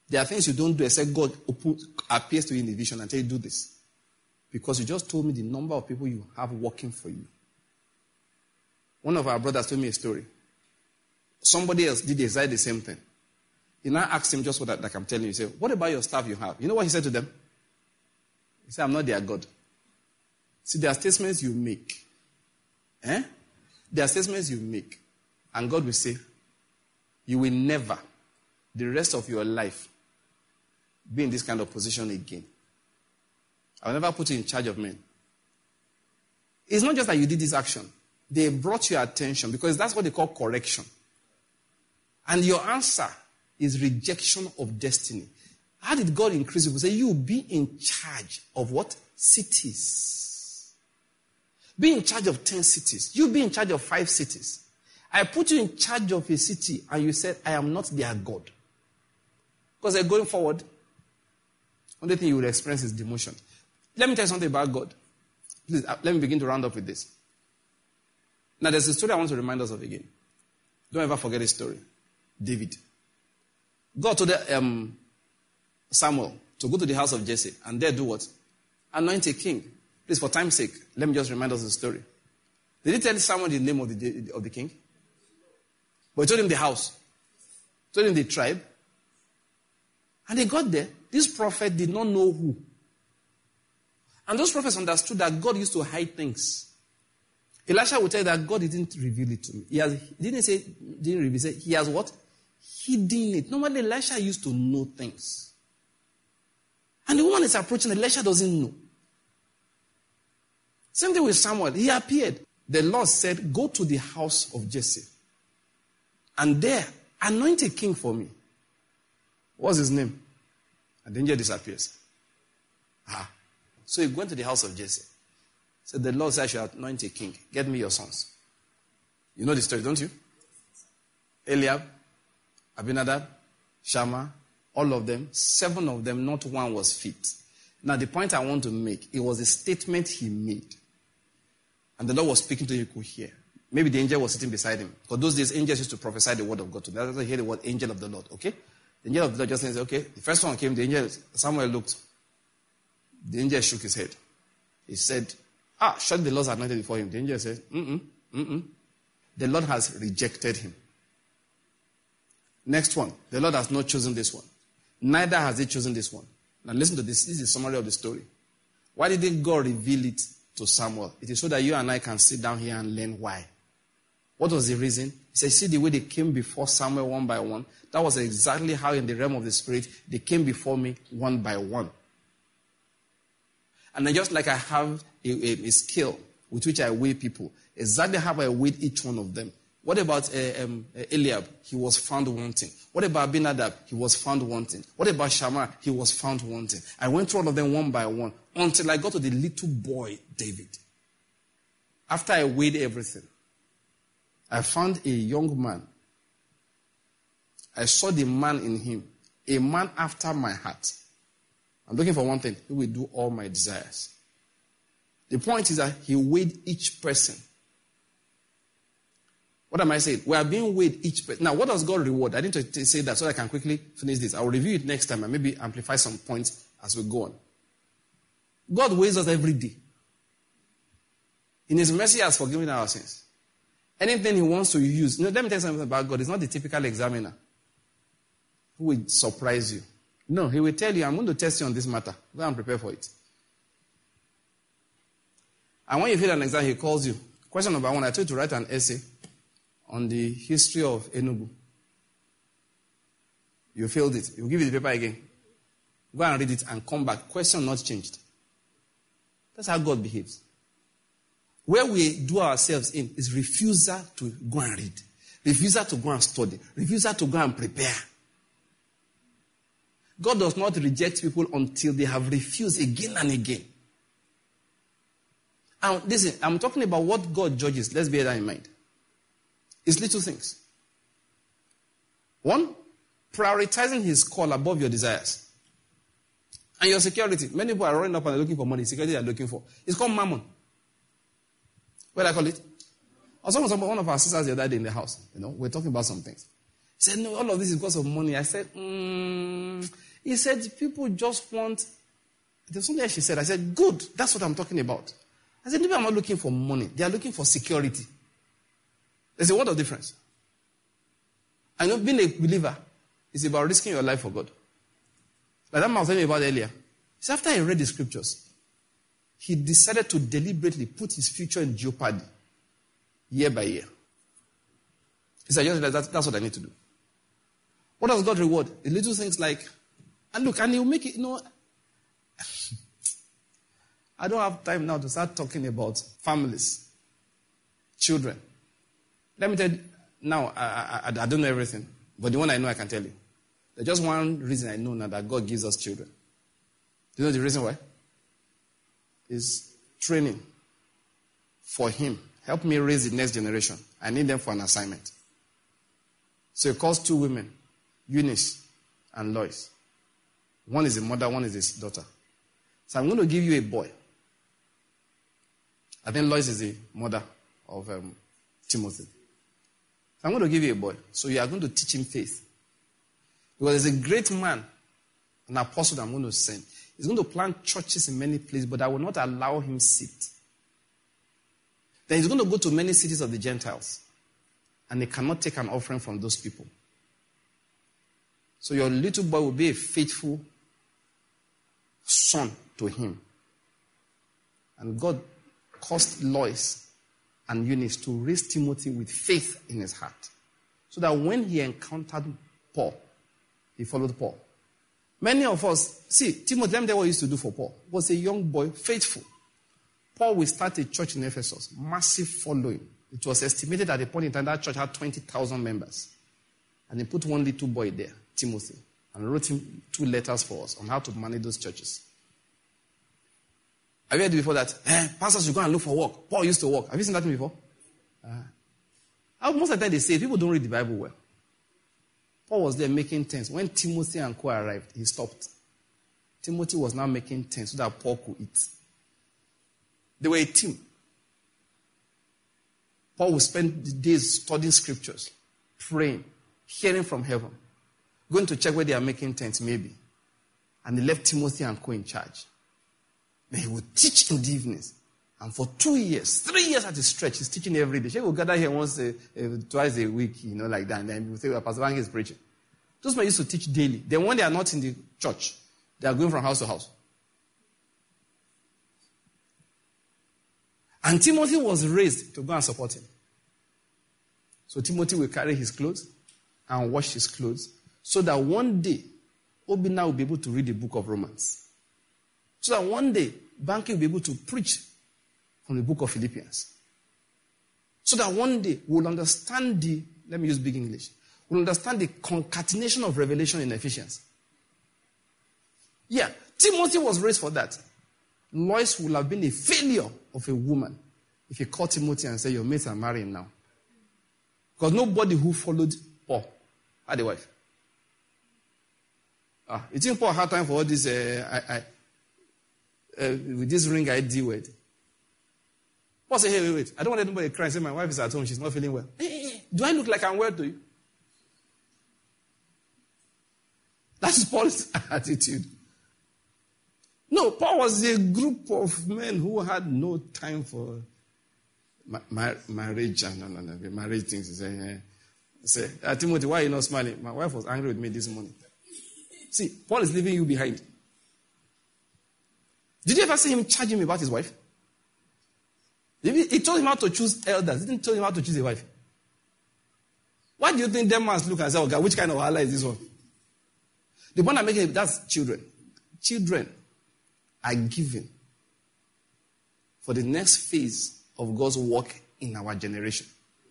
There are things you don't do except God appears to you in a vision and tell you, do this. Because you just told me the number of people you have working for you. One of our brothers told me a story. Somebody else did exactly the same thing. He now asked him just what like I'm telling you. He said, what about your staff you have? You know what he said to them? He said, I'm not their God. See, there are statements you make. There are statements you make. And God will say, you will never, the rest of your life, be in this kind of position again. I'll never put you in charge of men. It's not just that you did this action. They brought your attention because that's what they call correction. And your answer is rejection of destiny. How did God increase you? Say, you be in charge of what? Cities. Be in charge of 10 cities. You be in charge of 5 cities. I put you in charge of a city and you said, I am not their God. Because they're going forward. Only thing you will experience is demotion. Let me tell you something about God. Please, let me begin to round up with this. Now, there's a story I want to remind us of again. Don't ever forget this story. David. God told Samuel to go to the house of Jesse and there do what? Anoint a king. Please, for time's sake, let me just remind us of the story. Did he tell Samuel the name of the king? But he told him the house. Told him the tribe. And they got there. This prophet did not know who. And those prophets understood that God used to hide things. Elisha will tell you that God didn't reveal it to me. He didn't reveal it. He has what? Hidden it. Normally, Elisha used to know things. And the woman is approaching, Elisha doesn't know. Same thing with Samuel. He appeared. The Lord said, go to the house of Jesse. And there, anoint a king for me. What's his name? And the angel disappears. So he went to the house of Jesse. Said, the Lord said I should anoint a king. Get me your sons. You know the story, don't you? Eliab, Abinadab, Shammah, all of them, 7 of them, not one was fit. Now the point I want to make, it was a statement he made. And the Lord was speaking to him, you could hear. Maybe the angel was sitting beside him. Because those days, angels used to prophesy the word of God to them. That's why I hear the word angel of the Lord, okay? The angel of the Lord just said, okay, the first one came, the angel, Samuel looked. The angel shook his head. He said, surely the Lord has anointed before him. The angel said, The Lord has rejected him. Next one, the Lord has not chosen this one. Neither has he chosen this one. Now listen to this. This is the summary of the story. Why didn't God reveal it to Samuel? It is so that you and I can sit down here and learn why. What was the reason? He said, see the way they came before Samuel one by one? That was exactly how in the realm of the spirit, they came before me one by one. And then just like I have a scale with which I weigh people, exactly how I weighed each one of them. What about Eliab? He was found wanting. What about Abinadab? He was found wanting. What about Shammah? He was found wanting. I went through all of them one by one until I got to the little boy, David. After I weighed everything, I found a young man. I saw the man in him, a man after my heart. I'm looking for one thing. He will do all my desires. The point is that he weighed each person. What am I saying? We are being weighed each person. Now, what does God reward? I need to say that so I can quickly finish this. I'll review it next time and maybe amplify some points as we go on. God weighs us every day. In his mercy, he has forgiven our sins. Anything he wants to use. Let me tell you something about God. He's not the typical examiner who will surprise you. No, he will tell you, I'm going to test you on this matter. Go and prepare for it. And when you fail an exam, he calls you. Question number 1, I told you to write an essay on the history of Enugu. You failed it. He will give you the paper again. Go and read it and come back. Question not changed. That's how God behaves. Where we do ourselves in is refusal to go and read. Refusal to go and study. Refusal to go and prepare. God does not reject people until they have refused again and again. And listen, I'm talking about what God judges. Let's bear that in mind. It's little things. 1, prioritizing his call above your desires. And your security. Many people are running up and looking for money. Security they are looking for. It's called mammon. What do I call it? I was talking to one of our sisters the other day in the house. We're talking about some things. He said, no, all of this is because of money. I said, He said, people just want... There's something else she said. I said, good, that's what I'm talking about. I said, maybe I'm not looking for money. They are looking for security. There's a word of difference. I know being a believer is about risking your life for God. Like that man I was telling you about earlier. So after he read the scriptures, he decided to deliberately put his future in jeopardy year by year. He said, that's what I need to do. What does God reward? The little things like, and look, and he'll make it, I don't have time now to start talking about families, children. Let me tell you, now, I don't know everything, but the one I know I can tell you. There's just one reason I know now that God gives us children. Do you know the reason why? Is training for him. Help me raise the next generation. I need them for an assignment. So he calls two women, Eunice and Lois. One is a mother, one is his daughter. So I'm going to give you a boy. I think Lois is the mother of Timothy. So I'm going to give you a boy. So you are going to teach him faith. Because there's a great man, an apostle that I'm going to send. He's going to plant churches in many places, but I will not allow him sit. Then he's going to go to many cities of the Gentiles. And he cannot take an offering from those people. So your little boy will be a faithful son to him. And God caused Lois and Eunice to raise Timothy with faith in his heart. So that when he encountered Paul, he followed Paul. Many of us, see, Timothy, let me tell you what he used to do for Paul. He was a young boy, faithful. Paul will start a church in Ephesus, massive following. It was estimated at a point in time that church had 20,000 members. And he put one little boy there, Timothy, and wrote him 2 letters for us on how to manage those churches. Have you heard before that? Pastors should go and look for work. Paul used to work. Have you seen that before? Most of the time they say people don't read the Bible well. Paul was there making tents. When Timothy and Co arrived, he stopped. Timothy was now making tents so that Paul could eat. They were a team. Paul would spend the days studying scriptures, praying, hearing from heaven, going to check where they are making tents, maybe. And he left Timothy and Co in charge. Then he would teach in the evenings. And for 2 years, 3 years at a stretch, he's teaching every day. She will gather here twice a week, like that. And then we say, well, Pastor Vange is preaching. Those men used to teach daily. Then when they are not in the church, they are going from house to house. And Timothy was raised to go and support him. So Timothy will carry his clothes and wash his clothes so that one day, Obina will be able to read the book of Romans. So that one day, Banky will be able to preach from the book of Philippians. So that one day, we'll understand let me use big English, we'll understand the concatenation of revelation in Ephesians. Yeah, Timothy was raised for that. Lois would have been a failure of a woman if you called Timothy and said, your mates are marrying now. Because nobody who followed Paul had a wife. You think Paul had time for all this, with this ring I deal with? Paul said, hey, wait. I don't want anybody to cry and say, my wife is at home, she's not feeling well. Hey, do I look like I'm well to you? That's Paul's attitude. No, Paul was a group of men who had no time for marriage. No, marriage things. He said, Timothy, why are you not smiling? My wife was angry with me this morning. See, Paul is leaving you behind. Did you ever see him charge him about his wife? He told him how to choose elders. He didn't tell him how to choose a wife. Why do you think them must look and say, oh God, which kind of Allah is this one? The one I'm making, that's children. Children are given for the next phase of God's work in our generation.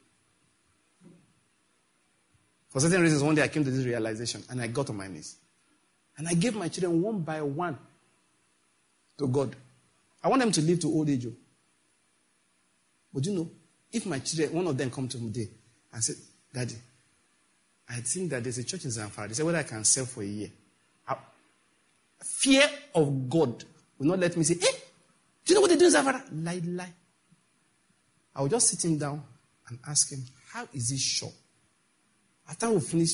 For certain reasons, one day I came to this realization and I got on my knees. And I gave my children one by one to God. I want them to live to old age. But if my children, one of them come to me today and say, Daddy, I think that there's a church in Zamfara. They say whether I can serve for a year. Fear of God will not let me say, hey, do you know what they do in Zamfara? Lie. I will just sit him down and ask him, how is he sure? After we finish,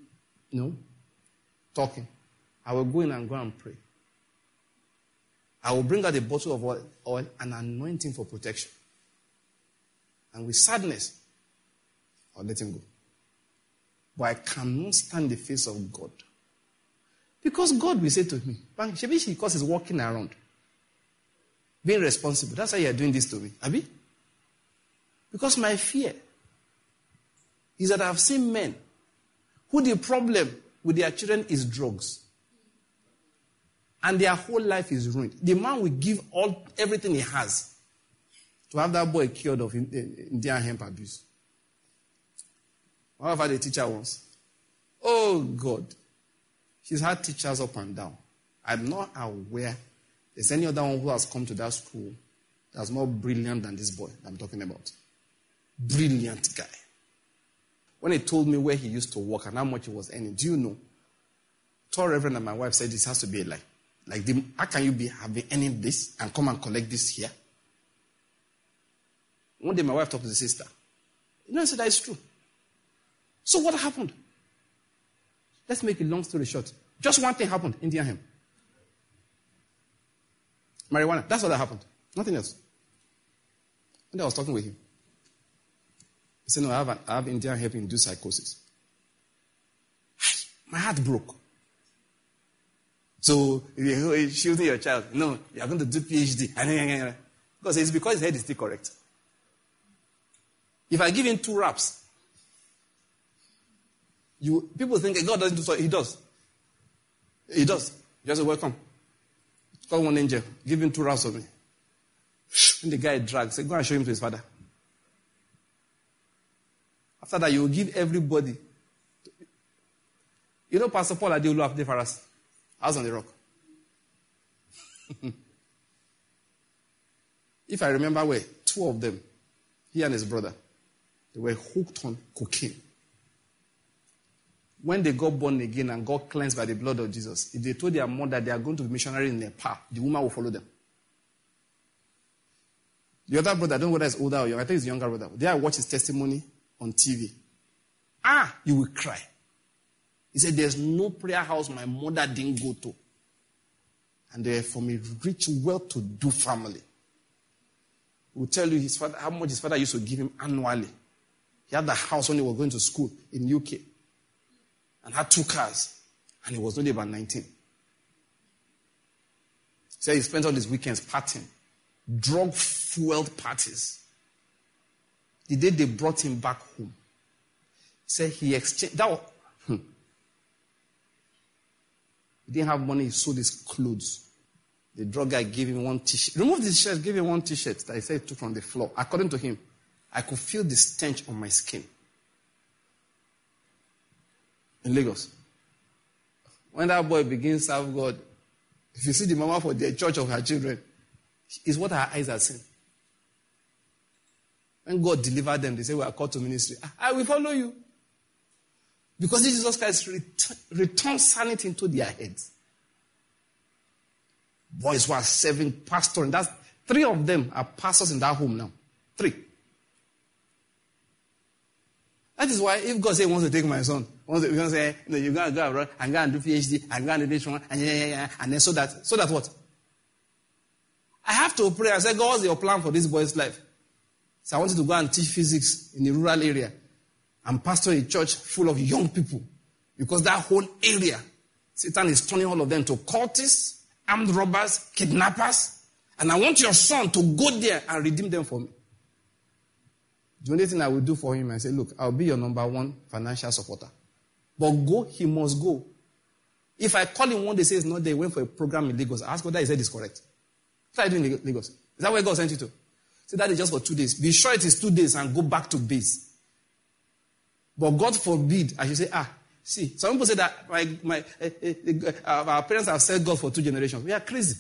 talking, I will go in and go and pray. I will bring out a bottle of oil and anoint him for protection. And with sadness, I'll let him go. But I cannot stand the face of God. Because God will say to me, because he's walking around, being responsible. That's why you're doing this to me. Abi? Because my fear is that I've seen men who the problem with their children is drugs. And their whole life is ruined. The man will give everything he has to have that boy cured of Indian hemp abuse. I've had a teacher once. Oh God. She's had teachers up and down. I'm not aware there's any other one who has come to that school that's more brilliant than this boy that I'm talking about. Brilliant guy. When he told me where he used to work and how much he was earning, do you know? Tall Reverend and my wife said this has to be a lie. Like, how can you be earning this and come and collect this here? One day my wife talked to the sister. I said that is true. So what happened? Let's make a long story short. Just one thing happened, Indian hemp. Marijuana. That's all that happened. Nothing else. And I was talking with him. He said, no, I have Indian hemp-induced psychosis. My heart broke. So, if you're shielding your child, no, you're going to do PhD. Because it's because his head is still correct. If I give him 2 raps, people think God doesn't do so. He does. He does. Just say, welcome. Call one angel. Give him 2 raps of me. And the guy drags. Say, go and show him to his father. After that, you will give everybody. Pastor Paul Adeolu after for us. House on the rock. If I remember well, 2 of them, he and his brother, they were hooked on cocaine. When they got born again and got cleansed by the blood of Jesus, if they told their mother they are going to be missionary in Nepal, the woman will follow them. The other brother, I don't know whether it's older or young, I think it's younger brother. There I watch his testimony on TV. You will cry. He said, there's no prayer house my mother didn't go to. And they're from a rich, well-to-do family. He will tell you his father, how much his father used to give him annually. He had the house when he was going to school in UK. And had 2 cars. And he was only about 19. So he spent all his weekends partying. Drug-fueled parties. The day they brought him back home, he said he exchanged. He didn't have money, he sold his clothes. The drug guy gave him 1 t-shirt. Removed the shirt, gave him 1 t-shirt that he said he took from the floor. According to him, I could feel the stench on my skin. In Lagos. When that boy begins to serve God, if you see the mama for the church of her children, it's what her eyes are seeing. When God delivered them, they say, we are called to ministry. I will follow you. Because Jesus Christ returned sanity into their heads. Boys who are serving pastor, and that's 3 of them are pastors in that home now. 3. That is why if God says he wants to take my son, we're going to say, no, you're going to go abroad and go and do PhD and go and do this one, and and then so that what? I have to pray and say, God, what's your plan for this boy's life? So I want you to go and teach physics in the rural area and pastor a church full of young people. Because that whole area, Satan is turning all of them to cultists, armed robbers, kidnappers. And I want your son to go there and redeem them for me. The only thing I will do for him, I say, look, I'll be your number 1 financial supporter. But go, he must go. If I call him one day, say it's not there, he went for a program in Lagos, I ask whether he said it's correct. What are you doing in Lagos? Is that where God sent you to? Say that is just for 2 days. Be sure it is 2 days and go back to base. But God forbid, I should say, see, some people say that our parents have served God for 2 generations. We are crazy.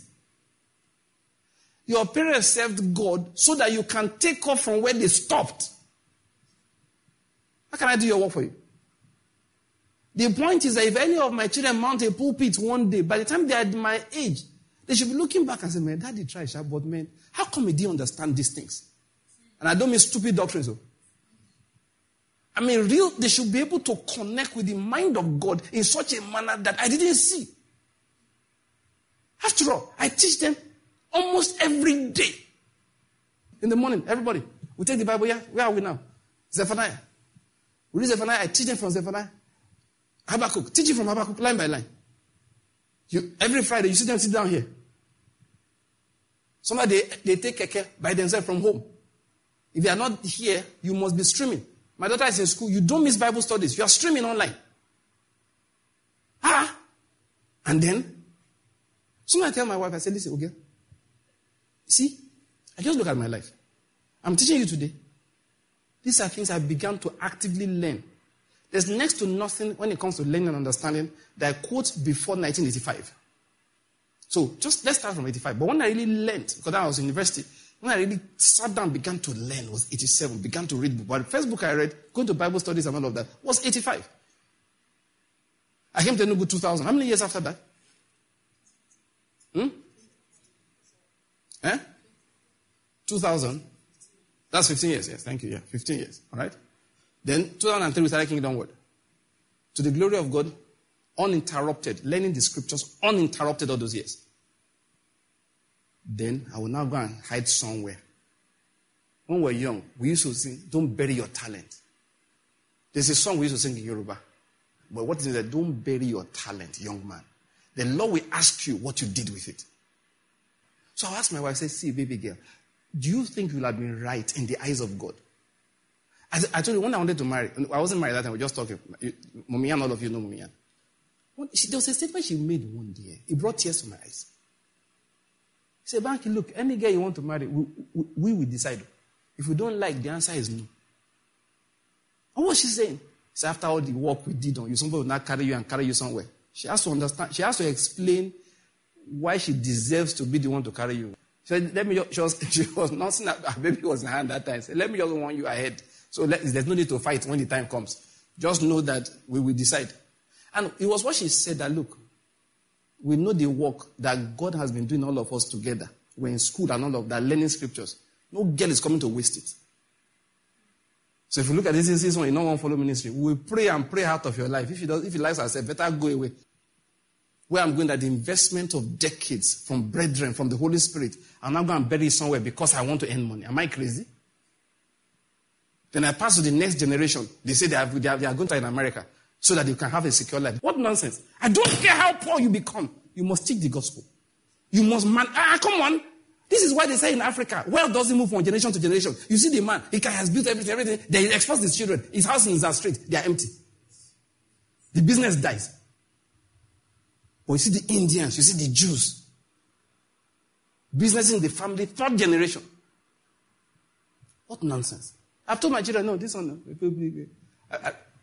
Your parents served God so that you can take off from where they stopped. How can I do your work for you? The point is that if any of my children mount a pulpit one day, by the time they are at my age, they should be looking back and say, man, Daddy tried, but man, how come he didn't understand these things? And I don't mean stupid doctrines. I mean, they should be able to connect with the mind of God in such a manner that I didn't see. After all, I teach them almost every day. In the morning, everybody, we take the Bible here. Where are we now? Zephaniah. We read Zephaniah. I teach them from Zephaniah. Habakkuk. Teaching from Habakkuk, line by line. Every Friday, you see them sit down here. Somebody, they take keke by themselves from home. If you are not here, you must be streaming. My daughter is in school. You don't miss Bible studies. You are streaming online. And then, soon I tell my wife, I say, listen, okay. See, I just look at my life. I'm teaching you today. These are things I began to actively learn. There's next to nothing when it comes to learning and understanding that I quote before 1985. So just let's start from 85. But when I really learned, because I was in university, when I really sat down and began to learn was 87, began to read books. But the first book I read, going to Bible studies and all of that, was 85. I came to Enugu 2000. How many years after that? 2000? That's 15 years, yes, thank you, yeah, 15 years, all right? Then 2003 we started Kingdom Word. To the glory of God, uninterrupted, learning the scriptures, uninterrupted all those years. Then I will now go and hide somewhere. When we were young, we used to sing, don't bury your talent. There's a song we used to sing in Yoruba. But what is it? Don't bury your talent, young man. The Lord will ask you what you did with it. So I asked my wife, I said, see, baby girl, do you think you will have been right in the eyes of God? I told you, when I wanted to marry, I wasn't married that time, we were just talking. Momian, all of you know Momian. There was a statement she made one day. It brought tears to my eyes. She said, Banky, look, any girl you want to marry, we will decide. If we don't like, the answer is no. And what was she saying? She said, after all the work we did on you, somebody will not carry you and carry you somewhere. She has to understand, she has to explain why she deserves to be the one to carry you. She said, she was not seeing that her baby was in her hand that time. She said, let me just warn you ahead. So there's no need to fight when the time comes. Just know that we will decide. And it was what she said that, look, we know the work that God has been doing all of us together. We're in school and all of that, learning scriptures. No girl is coming to waste it. So if you look at this one, you don't want to follow ministry. We will pray and pray out of your life. If he likes herself, better go away. Where I'm going, that the investment of decades from brethren, from the Holy Spirit, I'm not going to bury it somewhere because I want to earn money. Am I crazy? Then I pass to the next generation. They say they are going to in America so that you can have a secure life. What nonsense. I don't care how poor you become. You must teach the gospel. You must come on. This is why they say in Africa, wealth doesn't move from generation to generation. You see the man, he has built everything. They expose his children. His house is street. They are empty. The business dies. But you see the Indians, you see the Jews. Business in the family, third generation. What nonsense. I've told my children, no, this one, no.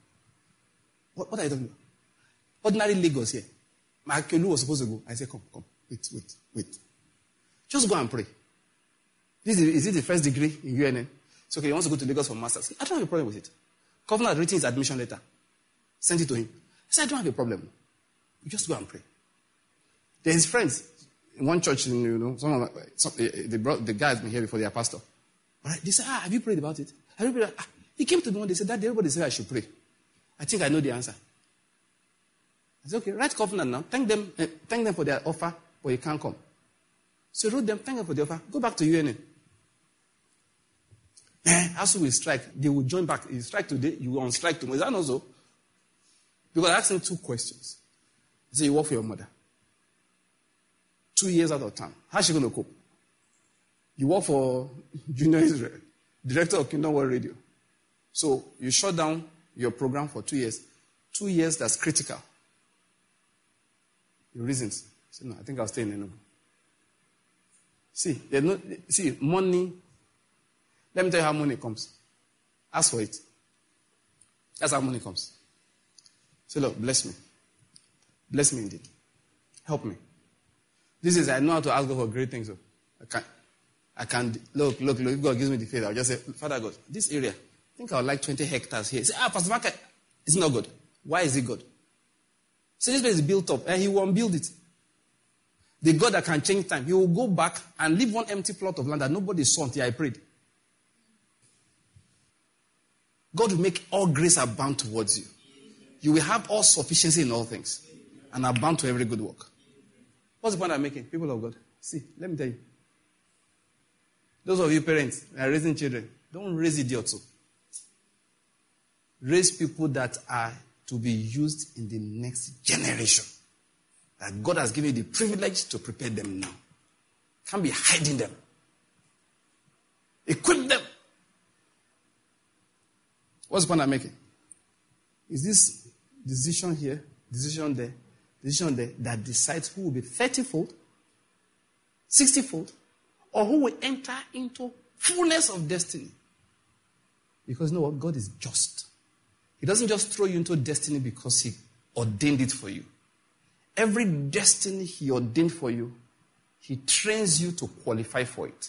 What are you talking about? Ordinary Lagos here. My Kelu was supposed to go. I said, come, wait. Just go and pray. Is it the first degree in UNN? It's okay, he wants to go to Lagos for masters. I don't have a problem with it. Governor had written his admission letter. Sent it to him. I said, I don't have a problem. You just go and pray. Then his friends, in one church, they brought the guys been here before, their pastor. All right, they said, have you prayed about it? Have you prayed? He came to me one day, said, Daddy, everybody said I should pray. I think I know the answer. I said, okay, write covenant now. Thank them for their offer, but you can't come. So wrote them, thank them for the offer. Go back to UNN. As we strike, they will join back. You strike today, you will on strike tomorrow. Is that not so? Because I asked him 2 questions. He said, you work for your mother. 2 years out of time. How's she going to cope? You work for Junior Israel, director of Kingdom World Radio. So you shut down your program for 2 years. 2 years, that's critical. Your reasons. I said, no, I think I'll stay in Enugu. See, money. Let me tell you how money comes. Ask for it. That's how money comes. Say, Lord, bless me. Bless me indeed. Help me. I know how to ask God for great things. So I can't, look, if God gives me the faith, I'll just say, Father God, this area, I think I would like 20 hectares here. Say, Pastor Mark, it's not good. Why is it good? So this place is built up, and he won't build it. The God that can change time, he will go back and leave one empty plot of land that nobody saw until I prayed. God will make all grace abound towards you. You will have all sufficiency in all things and abound to every good work. What's the point I'm making? People of God, see, let me tell you. Those of you parents who are raising children, don't raise idiots. Raise people that are to be used in the next generation. That God has given you the privilege to prepare them now. Can't be hiding them. Equip them. What's the point I'm making? Is this decision here, decision there that decides who will be 30-fold, 60-fold, or who will enter into fullness of destiny? Because you know what? God is just. He doesn't just throw you into destiny because he ordained it for you. Every destiny he ordained for you, he trains you to qualify for it.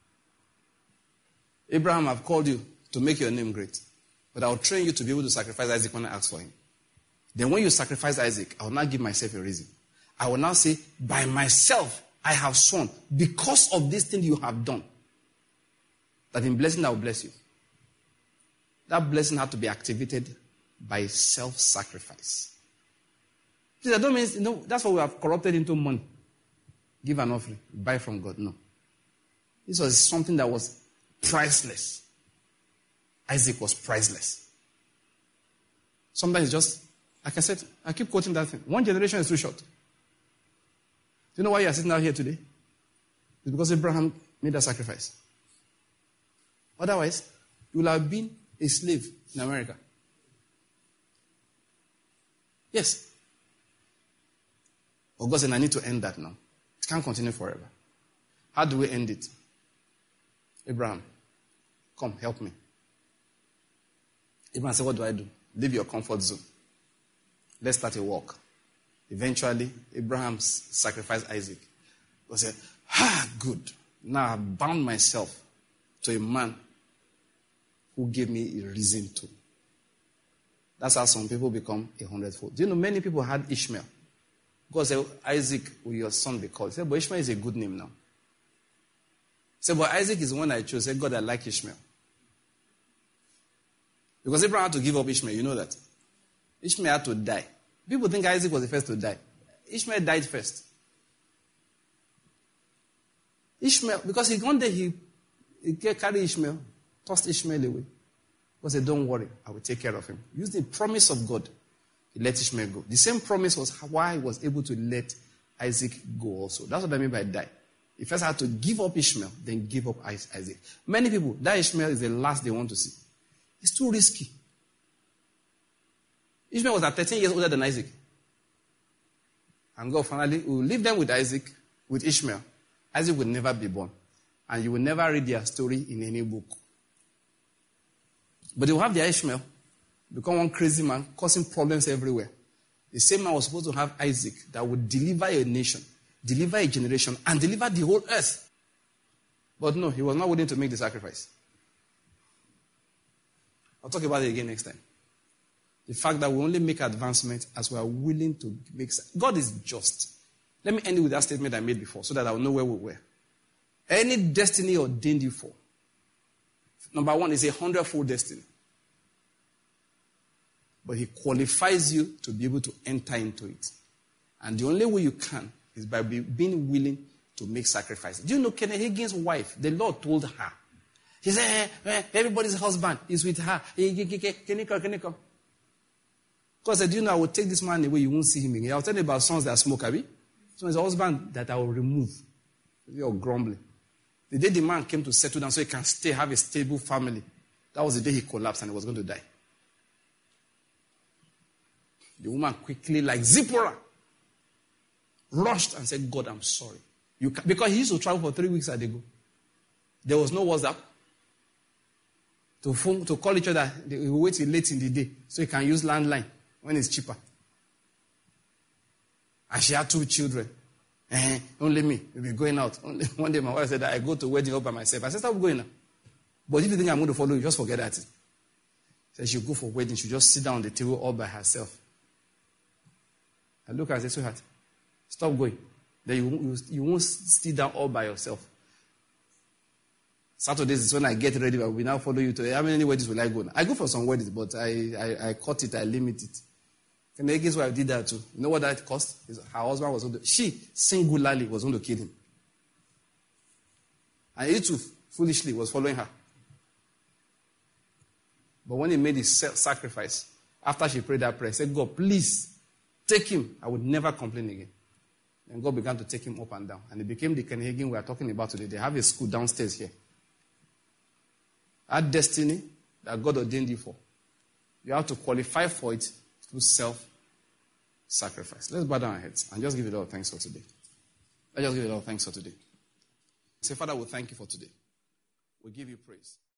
Abraham, I've called you to make your name great. But I'll train you to be able to sacrifice Isaac when I ask for him. Then when you sacrifice Isaac, I will not give myself a reason. I will now say, by myself, I have sworn, because of this thing you have done, that in blessing I will bless you. That blessing had to be activated by self-sacrifice. See, that don't mean, that's what we have corrupted into money. Give an offering, buy from God. No. This was something that was priceless. Isaac was priceless. Sometimes it's just, like I said, I keep quoting that thing. One generation is too short. Do you know why you are sitting out here today? It's because Abraham made that sacrifice. Otherwise, you will have been a slave in America. Yes. But God said, I need to end that now. It can't continue forever. How do we end it? Abraham, come, help me. Abraham said, what do I do? Leave your comfort zone. Let's start a walk. Eventually, Abraham sacrificed Isaac. God said, good. Now I've bound myself to a man who gave me a reason to. That's how some people become 100-fold. Do you know many people had Ishmael? God said, Isaac will your son be called. He said, but Ishmael is a good name now. He said, but Isaac is the one I chose. He said, God, I like Ishmael. Because Abraham had to give up Ishmael, you know that. Ishmael had to die. People think Isaac was the first to die. Ishmael died first. Ishmael, because one day he carried Ishmael, tossed Ishmael away. God said, don't worry, I will take care of him. Use the promise of God. He let Ishmael go. The same promise was why he was able to let Isaac go also. That's what I mean by die. He first had to give up Ishmael, then give up Isaac. Many people, that Ishmael is the last they want to see. It's too risky. Ishmael was at 13 years older than Isaac. And God finally will leave them with Isaac, with Ishmael. Isaac will never be born. And you will never read their story in any book. But they will have their Ishmael, become one crazy man, causing problems everywhere. The same man was supposed to have Isaac that would deliver a nation, deliver a generation, and deliver the whole earth. But no, he was not willing to make the sacrifice. I'll talk about it again next time. The fact that we only make advancement as we are willing to make. God is just. Let me end it with that statement I made before so that I will know where we were. Any destiny ordained you for, number one, is 100-fold destiny. But he qualifies you to be able to enter into it. And the only way you can is by being willing to make sacrifices. Do you know Kenneth Hagin's wife? The Lord told her. He said, everybody's husband is with her. Can you come? God said, do you know I will take this man away, you won't see him again. I'll tell you about sons that smoke, Abi. So it's a husband that I will remove. You're grumbling. The day the man came to settle down so he can stay, have a stable family, that was the day he collapsed and he was going to die. The woman quickly, like Zipporah, rushed and said, God, I'm sorry. Because he used to travel for 3 weeks at a go. There was no WhatsApp. To call each other, they will wait till late in the day so he can use landline when it's cheaper. And she had 2 children. Only me. We'll be going out. One day my wife said that I go to wedding all by myself. I said, stop going now. But if you think I'm going to follow you, just forget that. She said she'll go for wedding. She'll just sit down on the table all by herself. I look at her and say, sweetheart, stop going. Then you won't sit down all by yourself. Saturdays is when I get ready. I will now follow you to how many weddings will I go? I go for some weddings, but I cut it, I limit it. Kennedy's wife did that too. You know what that cost? Her husband was going to, she singularly was going to kill him. And he too, foolishly, was following her. But when he made his sacrifice, after she prayed that prayer, he said, God, please, take him. I would never complain again. And God began to take him up and down. And he became the Ken Hagin we are talking about today. They have a school downstairs here. That destiny that God ordained you for, you have to qualify for it through self-sacrifice. Let's bow down our heads and just give it all thanks for today. Let's just give it all thanks for today. Say, Father, we thank you for today. We give you praise.